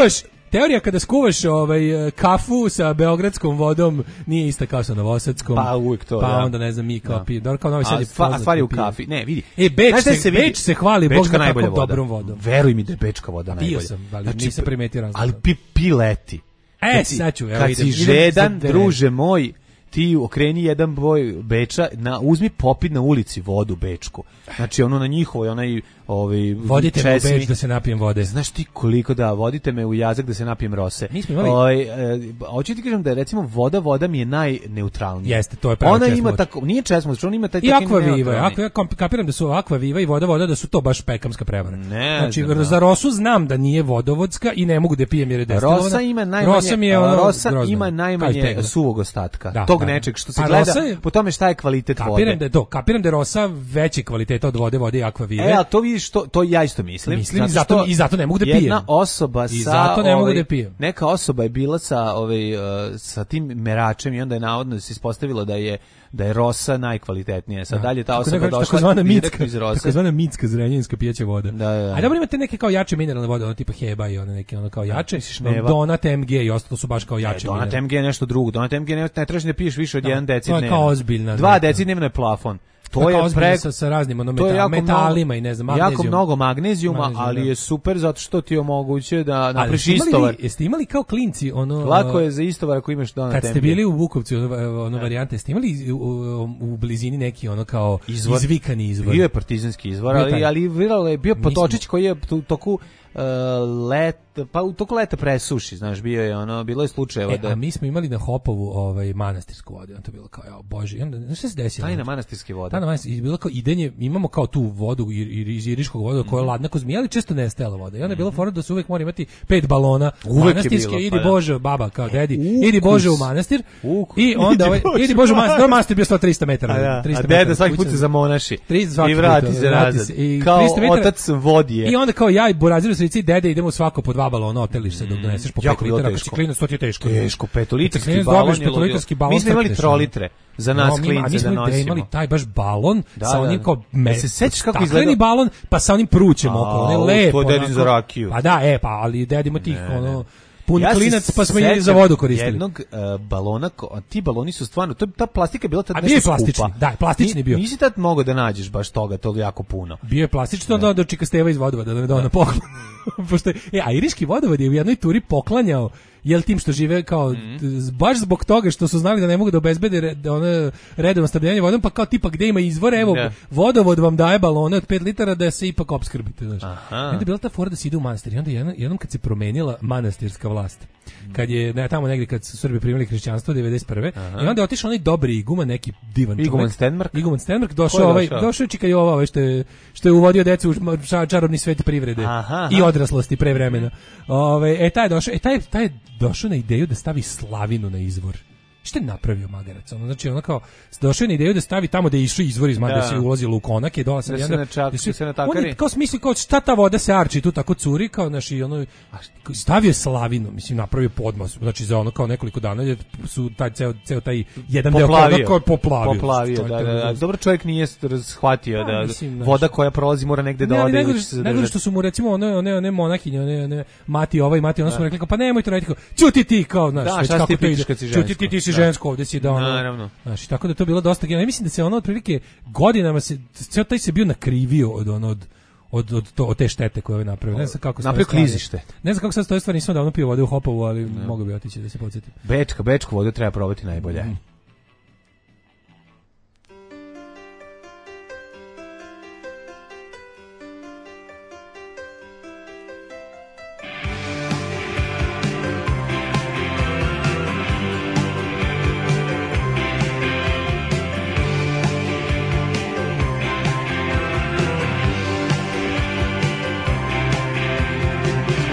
teorija kada skuvaš ovaj, kafu sa beogradskom vodom nije ista kao sa novosadskom. Pa uvijek to, Pa da. onda ne znam mi kao Da. pi. Dobro kao Novi Sad je A, a stvari u pije. kafi. Ne, vidi. E, Beč, Znaš da se, vidi? Beč se hvali, Bečka Bog zna najbolja kakvom voda. dobrom vodom. Veruj mi da je bečka voda Pio najbolja. sam, ali nisam primetio razlika. Ali pi, pi leti. E, Kad si- sad ću, evo Kad idem, si idem žedan, za dve. druže moj, ti okreni jedan boj Beča, na, uzmi popit na ulici vodu bečku. Znači ono na njihovoj, onaj ovaj, Vodite me u česmi. Beč da se napijem vode. Znaš ti koliko da, vodite me u Jazak da se napijem rose. Mi smo imali- Ovaj, e, hoću ti kažem da je recimo voda, voda mi je najneutralnija. Jeste, to je pravo Ona česmo ima voda. tako, nije česmo, znači ona ima taj I taki Aqua Viva, neutralni. ako ja komp- kapiram da su Aqua Viva i voda voda da su to baš pekamska prevara. Ne znači znam, da. za Rosu znam da nije vodovodska i ne mogu da pijem jer je destilovana. Rosa ima najmanje, Rosa mi je ono Rosa grozna. ima Kao i najmanje tegla. suvog ostatka. Da, tog da. nečeg što se Pa gleda Rosa je- po tome šta je kvalitet Kapiram vode. da je to, kapiram da je Rosa veće kvaliteta od vode, vode i Aqua Vive. E, a to vidiš, to, to ja isto mislim. Mislim, i zato- i zato ne mogu da pijem. Jedna osoba I sa... zato ne mogu ovaj, da pijem. Neka osoba je bila sa, ovaj, uh, sa tim meračem i onda je navodno se ispostavilo da je da je Rosa najkvalitetnija. Sad dalje ta Tako osoba neka- došla takozvana direktno mitska, iz Rose. takozvana mitska zrenjaninska pijaća voda. Da, da, da. A dobro imate neke kao jače mineralne vode, ono tipa Heba i one neke ono kao jače. misliš Neva? Donat M G i ostalo su baš kao jače. E, Donat mineralne. M G je nešto drugo. Donat M G ne, ne trebaš da piješ više od Da, jedan deci to je dnevno. kao ozbiljna Dva neka. deci dnevno je plafon. To Kao je ozbiljno preko sa, sa raznim ono to je meta- jako metalima mnogo- i ne znam, jako magnezijum. mnogo magnezijuma, Magnezijum, ali da. je super zato što ti omogućuje da Ali napraviš jeste imali istovar. vi- Jeste imali kao klinci ono Lako je za istovar ako imaš Donat kad M G. ste bili u Vukovcu ono, ono varijante, ste imali u, u, u blizini neki ono kao Izvor. izvikani izvor? Bio je partizanski izvor, Bio ali, taj. ali viralo je bio Mi potočić smo- koji je u toku uh, let, pa u toku leta presuši, znaš, bio je ono, bilo je slučajeva E, da a mi smo imali na Hopovu ovaj manastirsku vodu, on to bilo kao ja bože, i onda znaš šta se desilo? tajna manastirske vode. Tajna manastirska i bilo kao idenje, imamo kao tu vodu i, i iz iriškog voda koja je ladna ko zmija, ali često nestajala voda. I onda je bilo fora da se uvek mora imati pet balona Uvek je manastirske, bilo, idi pa da. bože, baba kao dedi, Ukus. idi bože u manastir. Ukus. I onda Idi ovaj, Bože idi bože u u manastir, no, manastir je bio sto trista metara. A, da, trista a deda metara svaki put kuća. se zamonaši trista svaki i vrati put, se vrati nazad. se. I Kao trista metara. otac vodije. I onda kao ja i Buraziru slici i dede idemo svako po dva balona, oteliš se dok doneseš po Jako pet bilo litara, ako si teško. klinac, to ti je teško. Teško, petolitarski Klinac balon dobiješ je ludilo. petolitarski balon, Mi smo imali trkneš, trolitre za nas No, mi- a klince mi smo da imali- nosimo. imali taj baš balon Da, sa da, onim da. kao me, Jel se sećaš kako stakleni izgledao? balon pa sa onim prućem A, oko, on je u, lepo. to je dedin onako. za rakiju. Pa da, e, pa ali dedimo tih ono pun Ja se klinac pa smo i za sećam vodu koristili. jednog uh, balona, ko- a ti baloni su stvarno, to, ta plastika je bila tad A nešto bio je skupa. plastični, da, plastični Ni- bio. Nisi tad mogao da nađeš baš toga, to jako puno. Bio je plastično da do Čikasteva iz vodovoda da me dao na poklon. Pošto je, e, a iriški vodovod je u jednoj turi poklanjao jel tim što žive kao z- baš zbog toga što su znali da ne mogu da obezbede re, da ono redovno snabdevanje vodom, pa kao tipa gde ima izvor, evo Da. vodovod vam daje balone od pet litara da se ipak opskrbite, znaš. Aha. I onda je bila ta fora da se ide u manastir i onda jednom, jednom kad se promenila manastirska vlast, kad je ne, tamo negdje kad su Srbi primili hrišćanstvo devedeset prve i onda je otišao onaj dobri iguman, neki divan čovjek. Iguman Stenmark? Iguman Stenmark, Ko došao je ovaj, došao? došao je Čika Jova, ovaj što je, što je uvodio decu u ča- čarobni svet privrede Aha, i aha. odraslosti pre vremena. Ove, e taj je došao, e taj, taj je došao na ideju da stavi slavinu na izvor. Šta je napravio magarac? Ono, znači, ono kao, došao je na ideju da stavi tamo da je išao izvor iz Da. da se ulazilo u konak i dole sam Da se jedan- ne čak- da se- da se ne on takari. je kao smisli kao šta ta voda se arči tu tako curi kao naši ono stavio je slavinu, mislim napravio podmas, znači za ono kao nekoliko dana je su taj ceo ceo taj jedan deo Poplavio. kao poplavio. Poplavio, Čovjek da, je da, da. užas. Dobro, čovjek nije shvatio A, da mislim, znaš. voda koja prolazi mora negde da Ne, ali ode i nego, uvijek će se nego zadržati. što su mu recimo one one one monahinje, one one mati ova i mati ona su mu rekli kao, pa nemojte raditi kao ćuti ti kao znaš, Da, već šta kako ti to ide. pitaš kad si Ćuti žensko? ti ti si Da. žensko, ovde si da ono. Naravno. Znači tako da je to bilo dosta genijalno. Ja mislim da se ono otprilike godinama se ceo taj se bio nakrivio od ono od od od, to, od te štete koje je napravio. Ne znam kako Napravio stoje stvari. klizište. Ne znam kako sad stoje stvari, nisam davno pio vode u Hopovu, ali mogu bi otići da se podsjetim. Bečka, bečku vodu treba probati najbolje. Mhm.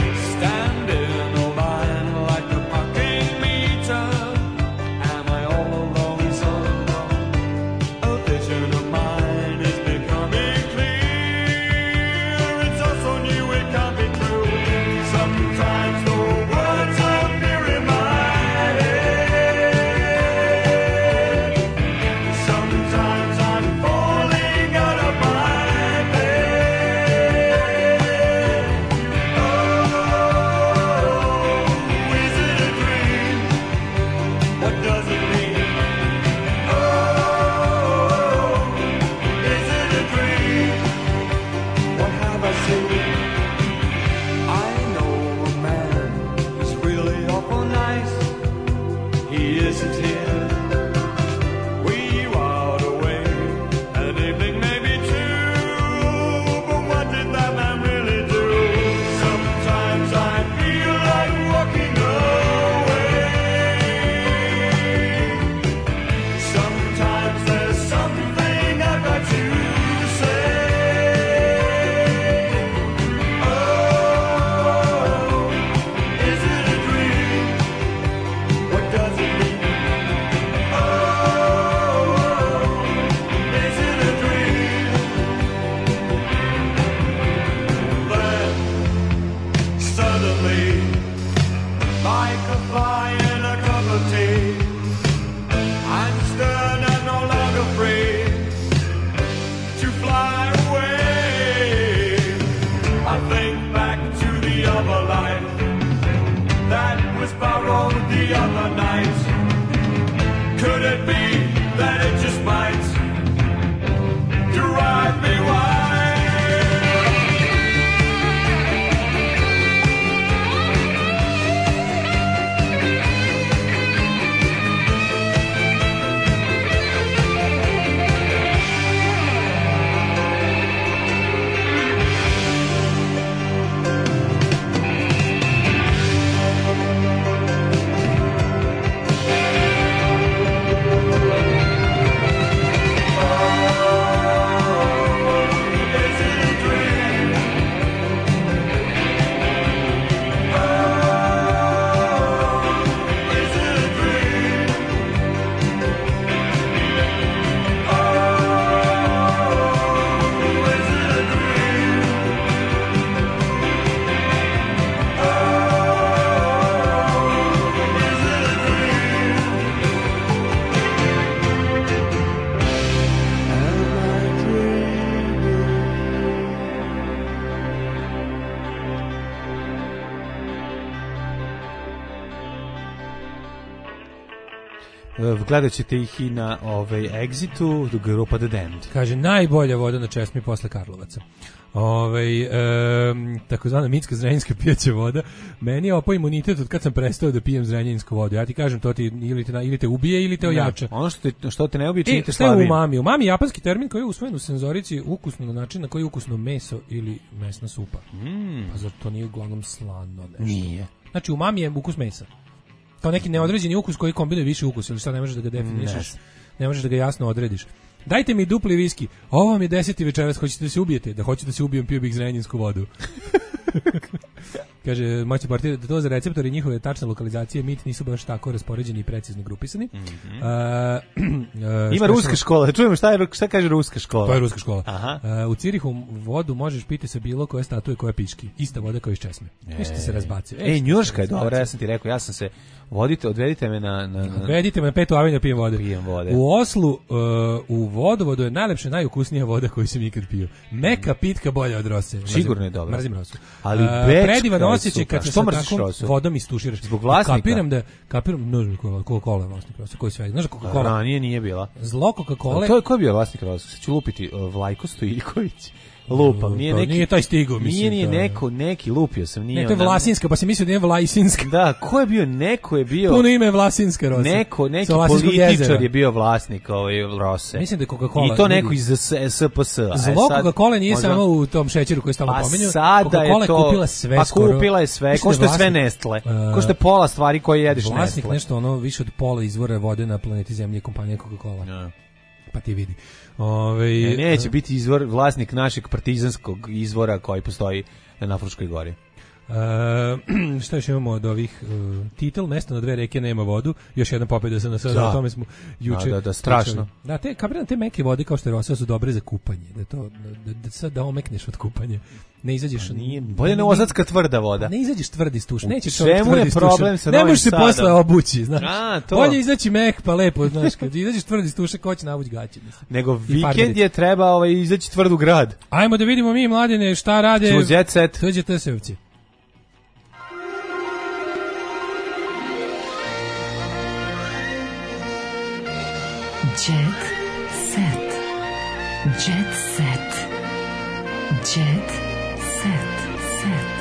Stand in a line like a parking meter. Am I all Gledat ćete ih i na ovaj, Exitu, grupa The Damned. Kaže, najbolja voda na Česmi posle Karlovaca. Ove, e, takozvana mitska zrenjinska pijaća voda. Meni je opao imunitet od kad sam prestao da pijem zrenjansku vodu. Ja ti kažem, to ti ili te, ili te ubije ili te ojača. Da, ono što te, što te ne ubije, čini te slabijim. slabijim. Šta je umami? Umami je japanski termin koji je usvojen u senzorici ukusno na način na koji je ukusno meso ili mesna supa. Mm. Pa zar to nije uglavnom slano nešto? Nije. Znači, umami je ukus mesa. Kao neki neodređeni ukus koji kombinuje više ukusa, ili šta ne možeš da ga definišeš, ne, ne možeš da ga jasno odrediš. Dajte mi dupli viski. Ovo vam je deseti večeras, hoćete da se ubijete? Da hoćete da se ubijem, pio bih zrenjansku vodu. Kaže, moći partije da to za receptori njihove tačne lokalizacije mit nisu baš tako raspoređeni i precizno grupisani. Mm-hmm. uh, uh, Ima ruska škola. Čujemo šta, je, šta kaže ruska škola. To je ruska škola. Aha. Uh, u Cirihu vodu možeš piti sa bilo koje statue koja piški. Ista voda kao iz Česme. E, Ništa se razbacio. Ej, Njuška je dobra, ja sam ti rekao, ja sam se vodite, odvedite me na... na, na... Odvedite me na Petu aveniju, pijem vode. Pijem vode. U Oslu, uh, u vodovodu je najlepša, najukusnija voda koju sam ikad pio. Meka pitka bolja od rose. Mrzim, sigurno je dobra. Mrzim rosu. Ali uh, predivan osjećaj kad se sa takvom rosu? vodom istuširaš. Zbog vlasnika? Kapiram da, kapiram, ne znam, Coca-Cola je vlasnik rose, koji sve. Znaš Coca-Cola? Ranije nije bila. Zlo Coca-Cola. To je ko je bio vlasnik rose? Sad ću lupiti uh, Vlajko Stojiković. Lupam, nije neki, nije taj stigo, mislim. Nije, nije to, neko, neki lupio sam, nije. Ne, to je Vlasinska, pa se mislio da je Vlasinska. Da, ko je bio, neko je bio. Puno ime je Vlasinska rosa. Neko, neki političar je bio vlasnik ove rose. Mislim da je Coca-Cola. I to neko iz S P S. Zlo Coca-Cola nije možda samo u tom šećeru koji stalno pa pominju. Sada je to, kupila sve pa skoro. kupila je sve, ko što je sve Nestle. Uh, ko što je pola stvari koje jedeš Nestle. Vlasnik nešto ono više od pola izvora vode na planeti Zemlje kompanija Coca-Cola. Ja. Pa ti vidi. Ove, e, neće biti izvor, vlasnik našeg partizanskog izvora koji postoji na Fruškoj gori. Uh, šta još imamo od ovih uh, titel, mesto na dve reke nema vodu, još jedna pobjeda se na sada, o tome smo juče. Da, da, da, strašno. Da, te, kapiram, te meke vode kao što je rosa su dobre za kupanje, da, to, da, da, sad da omekneš od kupanja. Ne izađeš, nije, bolje ne ozadska tvrda voda. Ne izađeš tvrdi stuš, nećeš čemu je problem sa ne Novim možeš se Sadom? posle obući, znaš. A, to. Bolje izaći mek, pa lepo, znaš, kad izađeš tvrdi stuše, ko će navući gaće, mislim. Nego vikend je treba ovaj, izaći tvrd u grad. Ajmo da vidimo mi, mladine, šta rade. Čuz jet set. Tuđe tesevci. Jet set. Jet set. Jet set. Set.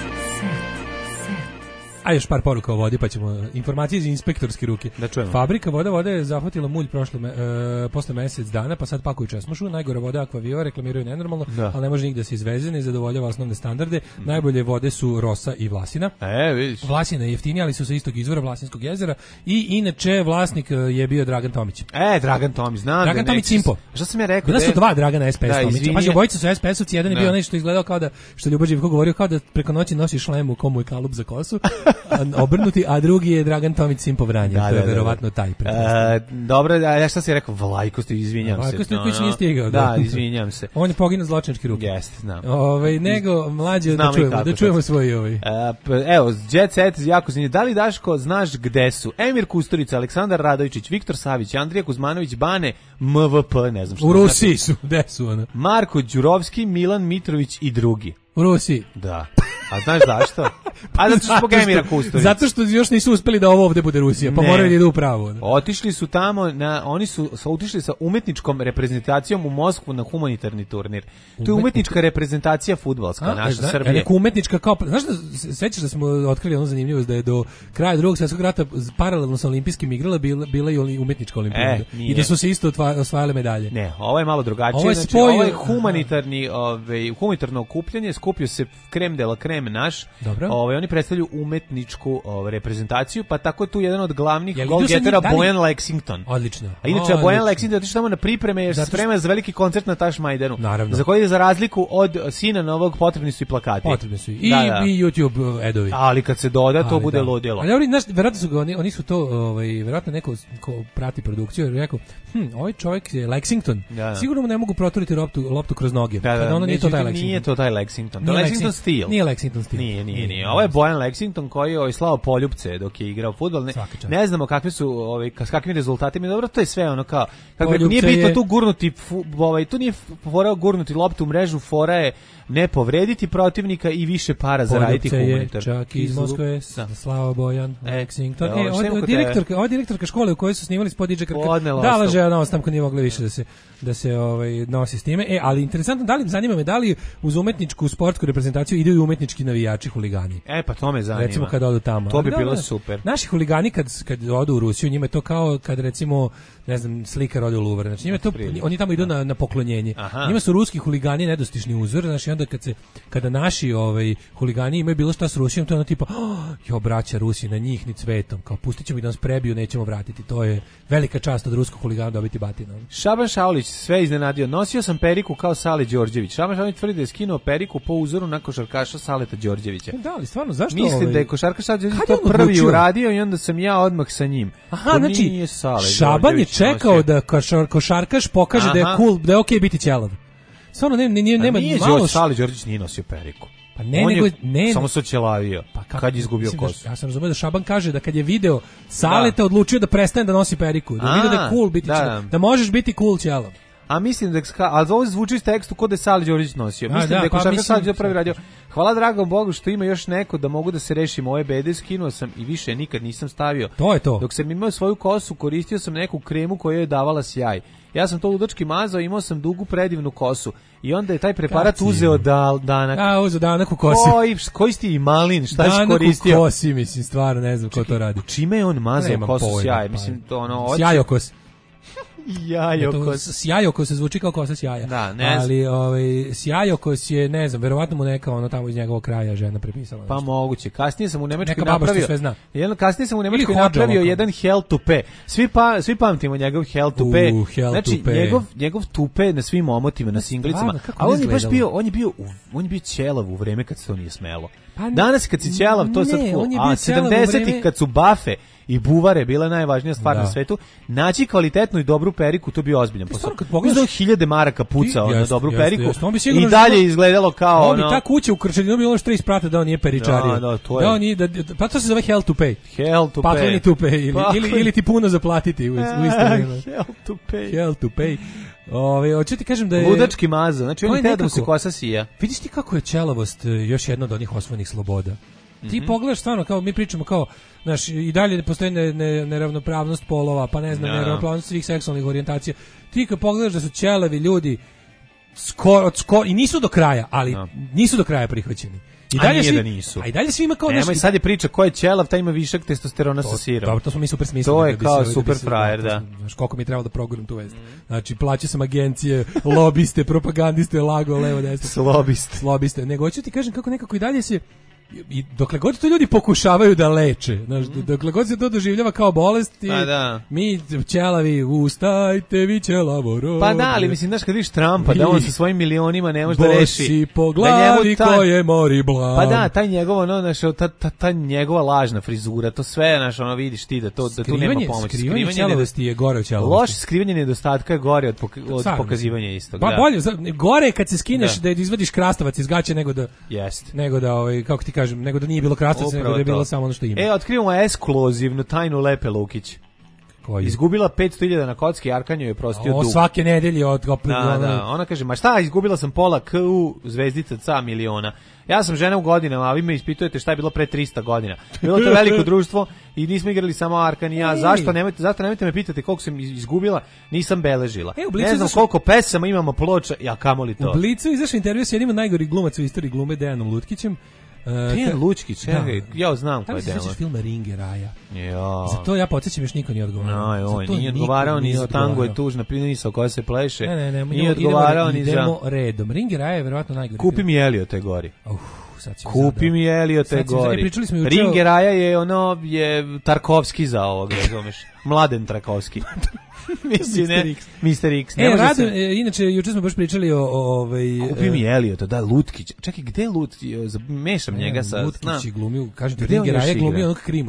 Set. A još par poruka o vodi, pa ćemo informacije iz inspektorske ruke. Da čujemo. Fabrika voda vode je zahvatila mulj prošle me, e, posle mesec dana, pa sad pakuju česmošu. Najgora voda Aquavio, reklamiraju nenormalno, da. Ali ne može nigde se izveze, ne zadovoljava osnovne standarde. Mm. Najbolje vode su Rosa i Vlasina. E, vidiš. Vlasina je jeftinija, ali su sa istog izvora Vlasinskog jezera. I inače vlasnik je bio Dragan Tomić. E, Dragan Tomić, znam. Dragan da Tomić Simpo. Šta sam ja rekao? Bila su dva Dragana S P S da, Tomića. Pa obojica su S P S-ovci, jedan je bio onaj što izgledao kao da, što Ljubo Živko govorio, kao da preko noći nosi šlem u komu je kalup za kosu, obrnuti, a drugi je Dragan Tomić Simpo Vranje. Da, to je da, verovatno taj. E, dobro, a ja šta si rekao? Vlajko Stojiković, izvinjam Vlajko se. Stojiković no, nije stigao. Da, da, izvinjam se. On je poginuo zločinački ruke. Jeste, znam. Ovaj nego mlađe da čujemo, da čujemo svoj ovaj. E, evo, Jet Set jako zanimljiv. Da li Daško znaš gde su? Emir Kusturica, Aleksandar Radovičić, Viktor Savić, Andrija Kuzmanović, Bane, M V P, ne znam što. U Rusiji su, gde su ona? Marko Đurovski, Milan Mitrović i drugi. U Rusiji. Da. A znaš zašto? A zato što zbog Emira Kusturice. Zato što još nisu uspeli da ovo ovde bude Rusija, pa ne. Moraju da idu u pravo. Ne? Otišli su tamo, na, oni su otišli sa umetničkom reprezentacijom u Moskvu na humanitarni turnir. To je umetnička reprezentacija fudbalska, naša zna, Srbije. Neka umetnička kao, znaš da sećaš da smo otkrili onu zanimljivost da je do kraja Drugog svjetskog rata paralelno sa olimpijskim igrala bila, bila i umetnička olimpijada. E, I da su se isto osvajale medalje. Ne, ovo je malo drugačije. Ovo je, znači, spoj... ovo je humanitarni, ovaj, humanitarno okupljanje, skupio se krem de la krem naš. Ovaj oni predstavljaju umetničku ovaj, reprezentaciju, pa tako je tu jedan od glavnih golgetera Bojan Lexington. Odlično. A inače Odlično. Bojan Lexington otišao tamo na pripreme jer se sprema za veliki koncert na Tašmajdanu. Naravno. Za koji je za razliku od sina novog potrebni su i plakati. Potrebni su i, da, da. i YouTube edovi. Ali kad se doda to ali, bude da. ludilo. Ali oni znaš, verovatno su ga, oni, oni su to ovaj verovatno neko ko prati produkciju jer rekao, hm, ovaj čovjek je Lexington. Da, da. Sigurno mu ne mogu proturiti loptu loptu kroz noge. Da, da. Kada ono nije to taj Lexington. Nije to taj Lexington. To je Lexington stil. Nije Lexington stil. Nije, nije, nije. ovo je Bojan Lexington koji je ovaj slao poljupce dok je igrao fudbal. Ne, ne znamo kakvi su ovaj s kakvim rezultatima. Dobro, to je sve ono kao kako nije bitno je... tu gurnuti ovaj tu nije fora gurnuti loptu u mrežu, fora je ne povrediti protivnika i više para zaraditi humanitar. Čak iz Moskve slao Bojan Lexington. E, od direktorka, od direktorka škole u kojoj su snimali spot D J Krka. Da, laže ona ostavka nije mogla više da se da se ovaj nosi s time. E, ali interesantno, da li zanima me da li uz umetničku sportsku reprezentaciju idu i umetnički navijači, huligani. E, pa to me zanima. Recimo kad odu tamo. To bi da, bilo da, super. Naši huligani kad kad odu u Rusiju, njima je to kao kad recimo ne znam, slikar ode u Louvre. Znači njima to oni tamo idu na na poklonjenje. Aha. Njima su ruski huligani nedostižni uzor, znači onda kad se kada naši ovaj huligani imaju bilo šta s Rusijom, to je ono tipa, oh, jo braća Rusi na njih ni cvetom, kao pustićemo ih da nas prebiju, nećemo vratiti. To je velika čast od ruskog huligana dobiti batinu. Šaban Šaulić sve iznenadio. Nosio sam periku kao Sale Đorđević. Šaban Šaulić tvrdi da je skinuo periku po uzoru na košarkaša Saleta Đorđevića. Da, ali stvarno zašto? Mislim ovaj... da je košarkaš Sale Đorđević to prvi odlučio? Uradio i onda sam ja odmah sa njim. Aha, to znači Šaban je čekao nosio. Da košar, košarkaš pokaže Aha. Da je cool, da je okej okay biti ćelav. Stvarno ne, ne, ne, nema nije malo Sale Đorđević nije nosio periku. Pa ne, on nego je ne, samo se ćelavio pa kako, kad je izgubio kosu. Da, ja sam razumeo da Šaban kaže da kad je video Saleta da. Odlučio da prestane da nosi periku, da vidi da je cool biti da, ćelav, da možeš biti cool ćelav. A mislim da ali ovo zvuči iz tekstu kod da je Sale Đorđević nosio. Mislim da, da je košarkaš pa, Sale Đorđević prvi radio. Hvala dragom Bogu što ima još neko da mogu da se rešim ove bede, skinuo sam i više nikad nisam stavio. To je to. Dok sam imao svoju kosu, koristio sam neku kremu koja je davala sjaj. Ja sam to ludački mazao, imao sam dugu predivnu kosu i onda je taj preparat Kaci. uzeo da, danak. A, uzeo danak u kosi. Koji, koji si ti i malin, šta si koristio? Danak u kosi, mislim, stvarno ne znam ko to radi. Čime je on mazao kosu sjaj? Mislim, to ono... Sjajokos. Sjajokos. Sjajokos se zvuči kao kosa sjaja. Da, ne ali ovaj sjajokos je, ne znam, verovatno mu neka ono tamo iz njegovog kraja žena prepisala. Pa nešto. Moguće. Kasnije sam u Nemačkoj napravio. Jedan kasnije sam u Nemačkoj napravio jedan hell to pay. Svi pa svi pamtimo njegov hell to pay. Uh, hell znači to pay. njegov njegov tupe na svim omotima, na singlicama. A on je baš bio, on je bio on je bio ćelav u vreme kad se to nije smelo. Pa danas kad si ćelav, to je sad cool. A sedamdesetih kad su bafe i buvare bila najvažnija stvar da. Na svetu, naći kvalitetnu i dobru periku, to bi ozbiljan posao. Uzeo hiljade maraka pucao na dobru jest, periku jest, jest. I dalje izgledalo kao ono... ta kuća u Krčedinu bilo što isprate da on nije peričario. Da, da, to je. Da, on nije, da, pa to se zove hell to pay. Hell to Pakleni pay. to pay. Ili, Pakleni. ili, ili ti puno zaplatiti u, u isto vreme. Hell to pay. Hell to pay. Ove, hoću ti kažem da je... Ludački maza, znači on je nekako, da mu se kosa sija. Vidiš ti kako je ćelavost još jedna od onih osvojenih sloboda. Ti mm-hmm. pogledaš stvarno, kao mi pričamo kao, znaš, i dalje postoji ne, ne, neravnopravnost polova, pa ne znam, ja. neravnopravnost svih seksualnih orijentacija. Ti kad pogledaš da su ćelavi ljudi skoro, skoro, i nisu do kraja, ali ja. nisu do kraja prihvaćeni. I dalje a nije svi, da nisu. A i dalje svima kao nešto. Nemoj, sad je priča ko je ćelav, taj ima višak testosterona to, sa sirom. Dobro, to smo mi super smislili. To je kao da super frajer, da. Znaš, koliko mi je trebalo da proguram tu vest. Mm. Znači, plaća sam agencije, lobiste, propagandiste, lago, levo, desno. Slobiste. Slobiste. Nego, hoću ti kažem kako nekako i dalje se... I dokle god to ljudi pokušavaju da leče, znaš, mm. dokle god se to doživljava kao bolest i da. mi ćelavi, ustajte vi ćelavo roblje. Pa da, ali mislim, znaš, kad vidiš Trumpa, da on sa svojim milionima ne može da reši. Bosi po glavi da taj, koje mori blam. Pa da, taj njegov, no, znaš, ta, ta, ta njegova lažna frizura, to sve, znaš, ono, vidiš ti da, to, da tu nema pomoći. Skrivanje ćelavosti je gore od ćelavosti. Loše skrivanje nedostatka je gore od, poka, od pokazivanja istog. Pa da. bolje, gore kad se skineš da, da izvadiš krastavac iz gaće nego da, jest. nego da, ovaj, kako ti kažem, nego da nije bilo krastavac, nego da je bilo samo ono što ima. E, otkrivamo ekskluzivnu tajnu Lepe Lukić. Koji? Izgubila petsto hiljada na kocki, Arkanjo je prostio dug. O, svake nedelje od... Da, da, ona kaže, ma šta, izgubila sam pola K U zvezdica ca miliona. Ja sam žena u godinama, a vi me ispitujete šta je bilo pre trista godina. Bilo to veliko društvo i nismo igrali samo Arkan i ja. Ej. Zašto nemojte, zašto nemojte me pitati koliko sam izgubila, nisam beležila. E, ne znam izašli... koliko pesama imamo ploča, ja kamoli to. U Blicu izašao intervju s jednim od najgorih glumaca u istoriji glume, Dejanom Lutkićem. Dejan Lučkić, čekaj, ja znam ko je Dejan. Tamo se film Ringe Raja. Ja. Za to ja podsjećam još niko nije odgovarao. No, on nije odgovarao ni za Tango je tužna prinisa koja se pleše. Ne, ne, ne, nije odgovarao ni za... Idemo redom. Ringe Raja je verovatno najgori. Kupi mi Elio te gori. Uf, sad ću Kupi mi Elio te gori. Pričali smo Ringe Raja je ono, je Tarkovski za ovog, razumeš? Mladen Tarkovski. Mislim, ne, mister X. E, rado, se... e, inače, juče smo baš pričali o... o ovaj, Kupi mi Eliota, da, Lutkić. Čekaj, gde je Lutkić? Mešam ne, njega sa... Lutkić je glumio, kažete, Ringe Raja glumio onog Krimos.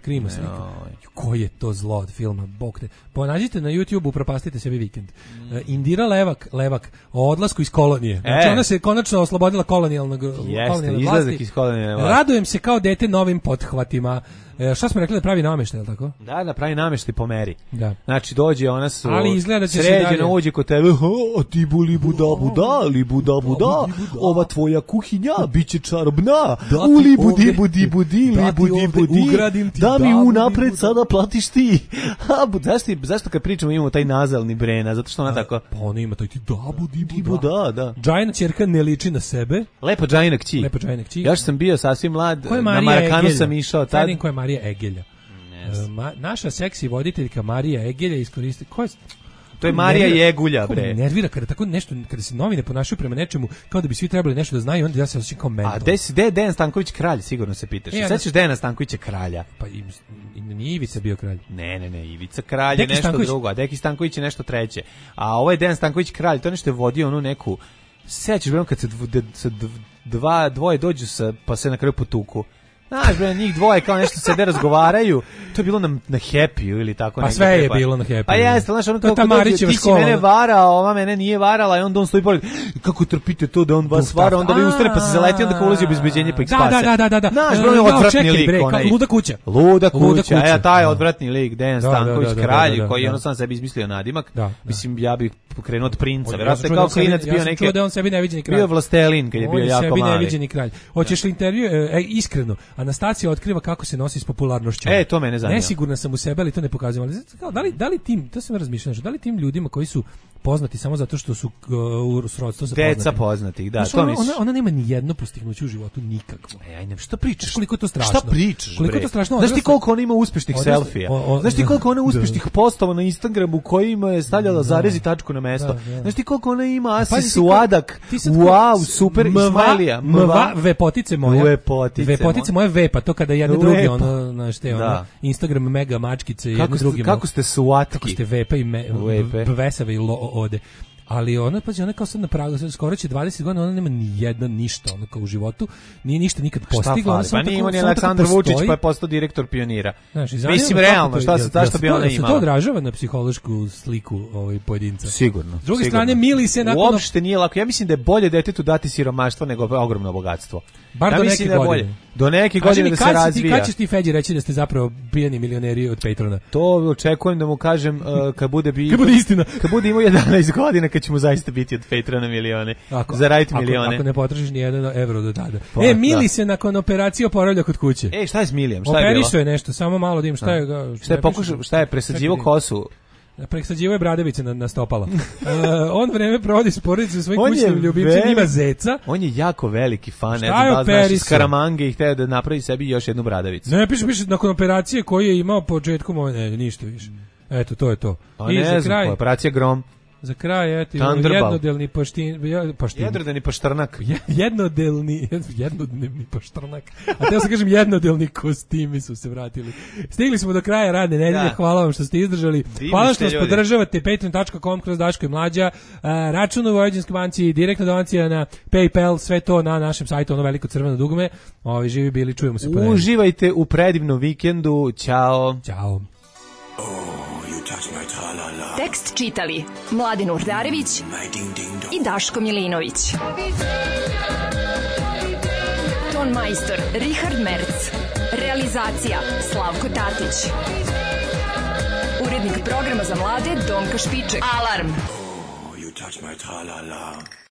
Krima slika. Koji je to zlo od filma, bog te. Ponađite na YouTube, upropastite sebi vikend. Mm. Uh, Indira Levak, Levak, o odlasku iz kolonije. Znači, e. ona se konačno oslobodila kolonijalnog Jeste, izlazak iz kolonijalne vlasti. Radujem se kao dete novim pothvatima. E, šta smo rekli da pravi nameštaj, je li tako? Da, da pravi nameštaj po meri. Da. Znači, dođe, ona su ali izgleda će sređena, uđe kod tebe, a ti bu li buda buda, li buda buda, ova tvoja kuhinja bit će čarobna, u li budi budi budi, li budi budi, da mi unapred sada platiš ti. zašto, zašto kad pričamo imamo taj nazalni brena, zato što ona tako... Pa ona ima taj ti da budi buda. buda da. Džajna ćerka ne liči na sebe. Lepo Džajna kći. Lepo Džajna kći. Ja što sam bio sasvim mlad, na Marakanu sam išao tad. Ko je Marija Egelja? Uh, ma, naša seksi voditeljka Marija Egelja iskoristi... Ko je... To je Marija Jegulja, bre. Nervira kada tako nešto, kada se novine ponašaju prema nečemu, kao da bi svi trebali nešto da znaju, onda ja se osjećam kao mentor. A gde je Dejan Stanković kralj, sigurno se pitaš. E, sećaš Dejana Stankovića kralja? Pa i, i nije Ivica bio kralj. Ne, ne, ne, Ivica kralj je nešto Stanković... drugo, a Deki Stanković je nešto treće. A ovo je Dejan Stanković kralj, to nešto je vodio onu neku... Sećaš, bre, kad se dv, dva, dvoje dođu sa, pa se na kraju potuku. Znaš, bre, njih dvoje kao nešto sede razgovaraju. To je bilo na, na Happy-u ili tako. Pa sve je bilo na Happy-u. Pa jeste, znaš, ono kao dođe, ti si mene varao, ova mene nije varala i onda on stoji pored. Kako trpite to da on vas vara, onda vi ustane pa se zaleti, onda kao ulazi u bezbeđenje pa ih spase. Da, da, da, da. Znaš, bre, on je odvratni lik. Luda kuća. Luda kuća, e, taj odvratni lik, Dejan Stanković, kralj, koji je ono sam sebi izmislio nadimak. Mislim, ja bih pokrenuo od princa. Verovatno kao klinac bio neki. Da on sebi neviđeni kralj. Bio vlastelin kad je bio jako mali. On sebi neviđeni kralj. Hoćeš li intervju? Iskreno, Anastacija otkriva kako se nosi s popularnošću. E, to mene zanima. Nesigurna sam u sebe, ali to ne pokazujem. Ali kao, da li da li tim, to sam razmišljao, da li tim ljudima koji su poznati samo zato što su uh, u srodstvu sa deca poznatih, da, znaš, to ona, misliš. Ona, ona nema ni jedno postignuće u životu nikakvo. E, aj, ne, šta pričaš? Znaš koliko to strašno? Šta pričaš? Koliko to strašno? Znaš ti koliko ona ima uspešnih selfija? Znaš ti koliko ona uspešnih postova na Instagramu kojima je stavljala zarez i tačku na mesto? Znaš ti koliko ona ima asis uadak? Wow, super Ismailija. Mva, vepotice moje. Vepotice. Vepotice moje vepa, to kada jedne drugi ono, znaš te, ono, Instagram mega mačkice i jedne drugi. Kako ste suatki? Kako ste vepa i vesave i ode. Ali ona, pazi, ona kao sad na pragu, skoro će dvadeset godina, ona nema ni jedna ništa, ona kao u životu, nije ništa nikad postigla. Pa nije imao ni Aleksandar Vučić, pa je postao direktor Pionira. Mislim, realno, šta se zašto bi ona imala? Se to odražava na psihološku sliku ovaj pojedinca? Sigurno. S druge strane, mili se nakon... Uopšte nije lako. Ja mislim da je bolje detetu dati siromaštvo nego ogromno bogatstvo. Bar ja do neke da godine. Do neke godine da se razvija. Kad ćeš ti Feđi reći da ste zapravo pijani milioneri od Patrona? To očekujem da mu kažem uh, kad bude bi kad bude istina. Kad bude imao jedanaest godina, kad ćemo zaista biti od Patrona milione. Zaraditi milione. Ako ne potrošiš ni jedan evro do tada. Pa, e, Mili da. se nakon operacije oporavlja kod kuće. E, šta je s Milijem? Šta je bilo? Operišao je nešto, samo malo dim, šta je ga... Šta je pokušao, šta je presađivo kosu? Presađivo je bradavice na, na stopala. uh, on vreme provodi s porodicom svojim kućnim ljubimcem, ima zeca. On je jako veliki fan, ne znam da znaš, iz Karamange i hteo da napravi sebi još jednu bradavicu. Ne, piše, piše, nakon operacije koju je imao početkom, ne, ništa više. Eto, to je to. A I ne za kraj, znam, operacija Grom. Za kraj, eto, jednodelni paštin, paštin. Jednodelni paštrnak. Jednodelni, jednodnevni paštrnak. A te ja sam kažem, jednodelni kostimi su se vratili. Stigli smo do kraja radne nedelje, da. Hvala vam što ste izdržali. Divni hvala što nas ljudi. Podržavate, patreon dot com kroz Daško i Mlađa, uh, račun u Vojvođanskoj banci, direktna donacija na PayPal, sve to na našem sajtu, ono veliko crveno dugme. Ovi živi bili, čujemo se. Uživajte u predivnom vikendu, ćao. Ćao. Tekst čitali Mladin Urdarević i Daško Milinović. Ton majstor Richard Merc. Realizacija Slavko Tatić. Urednik programa za mlade Donka Špiček. Alarm! Oh, you touch my tra-la-la.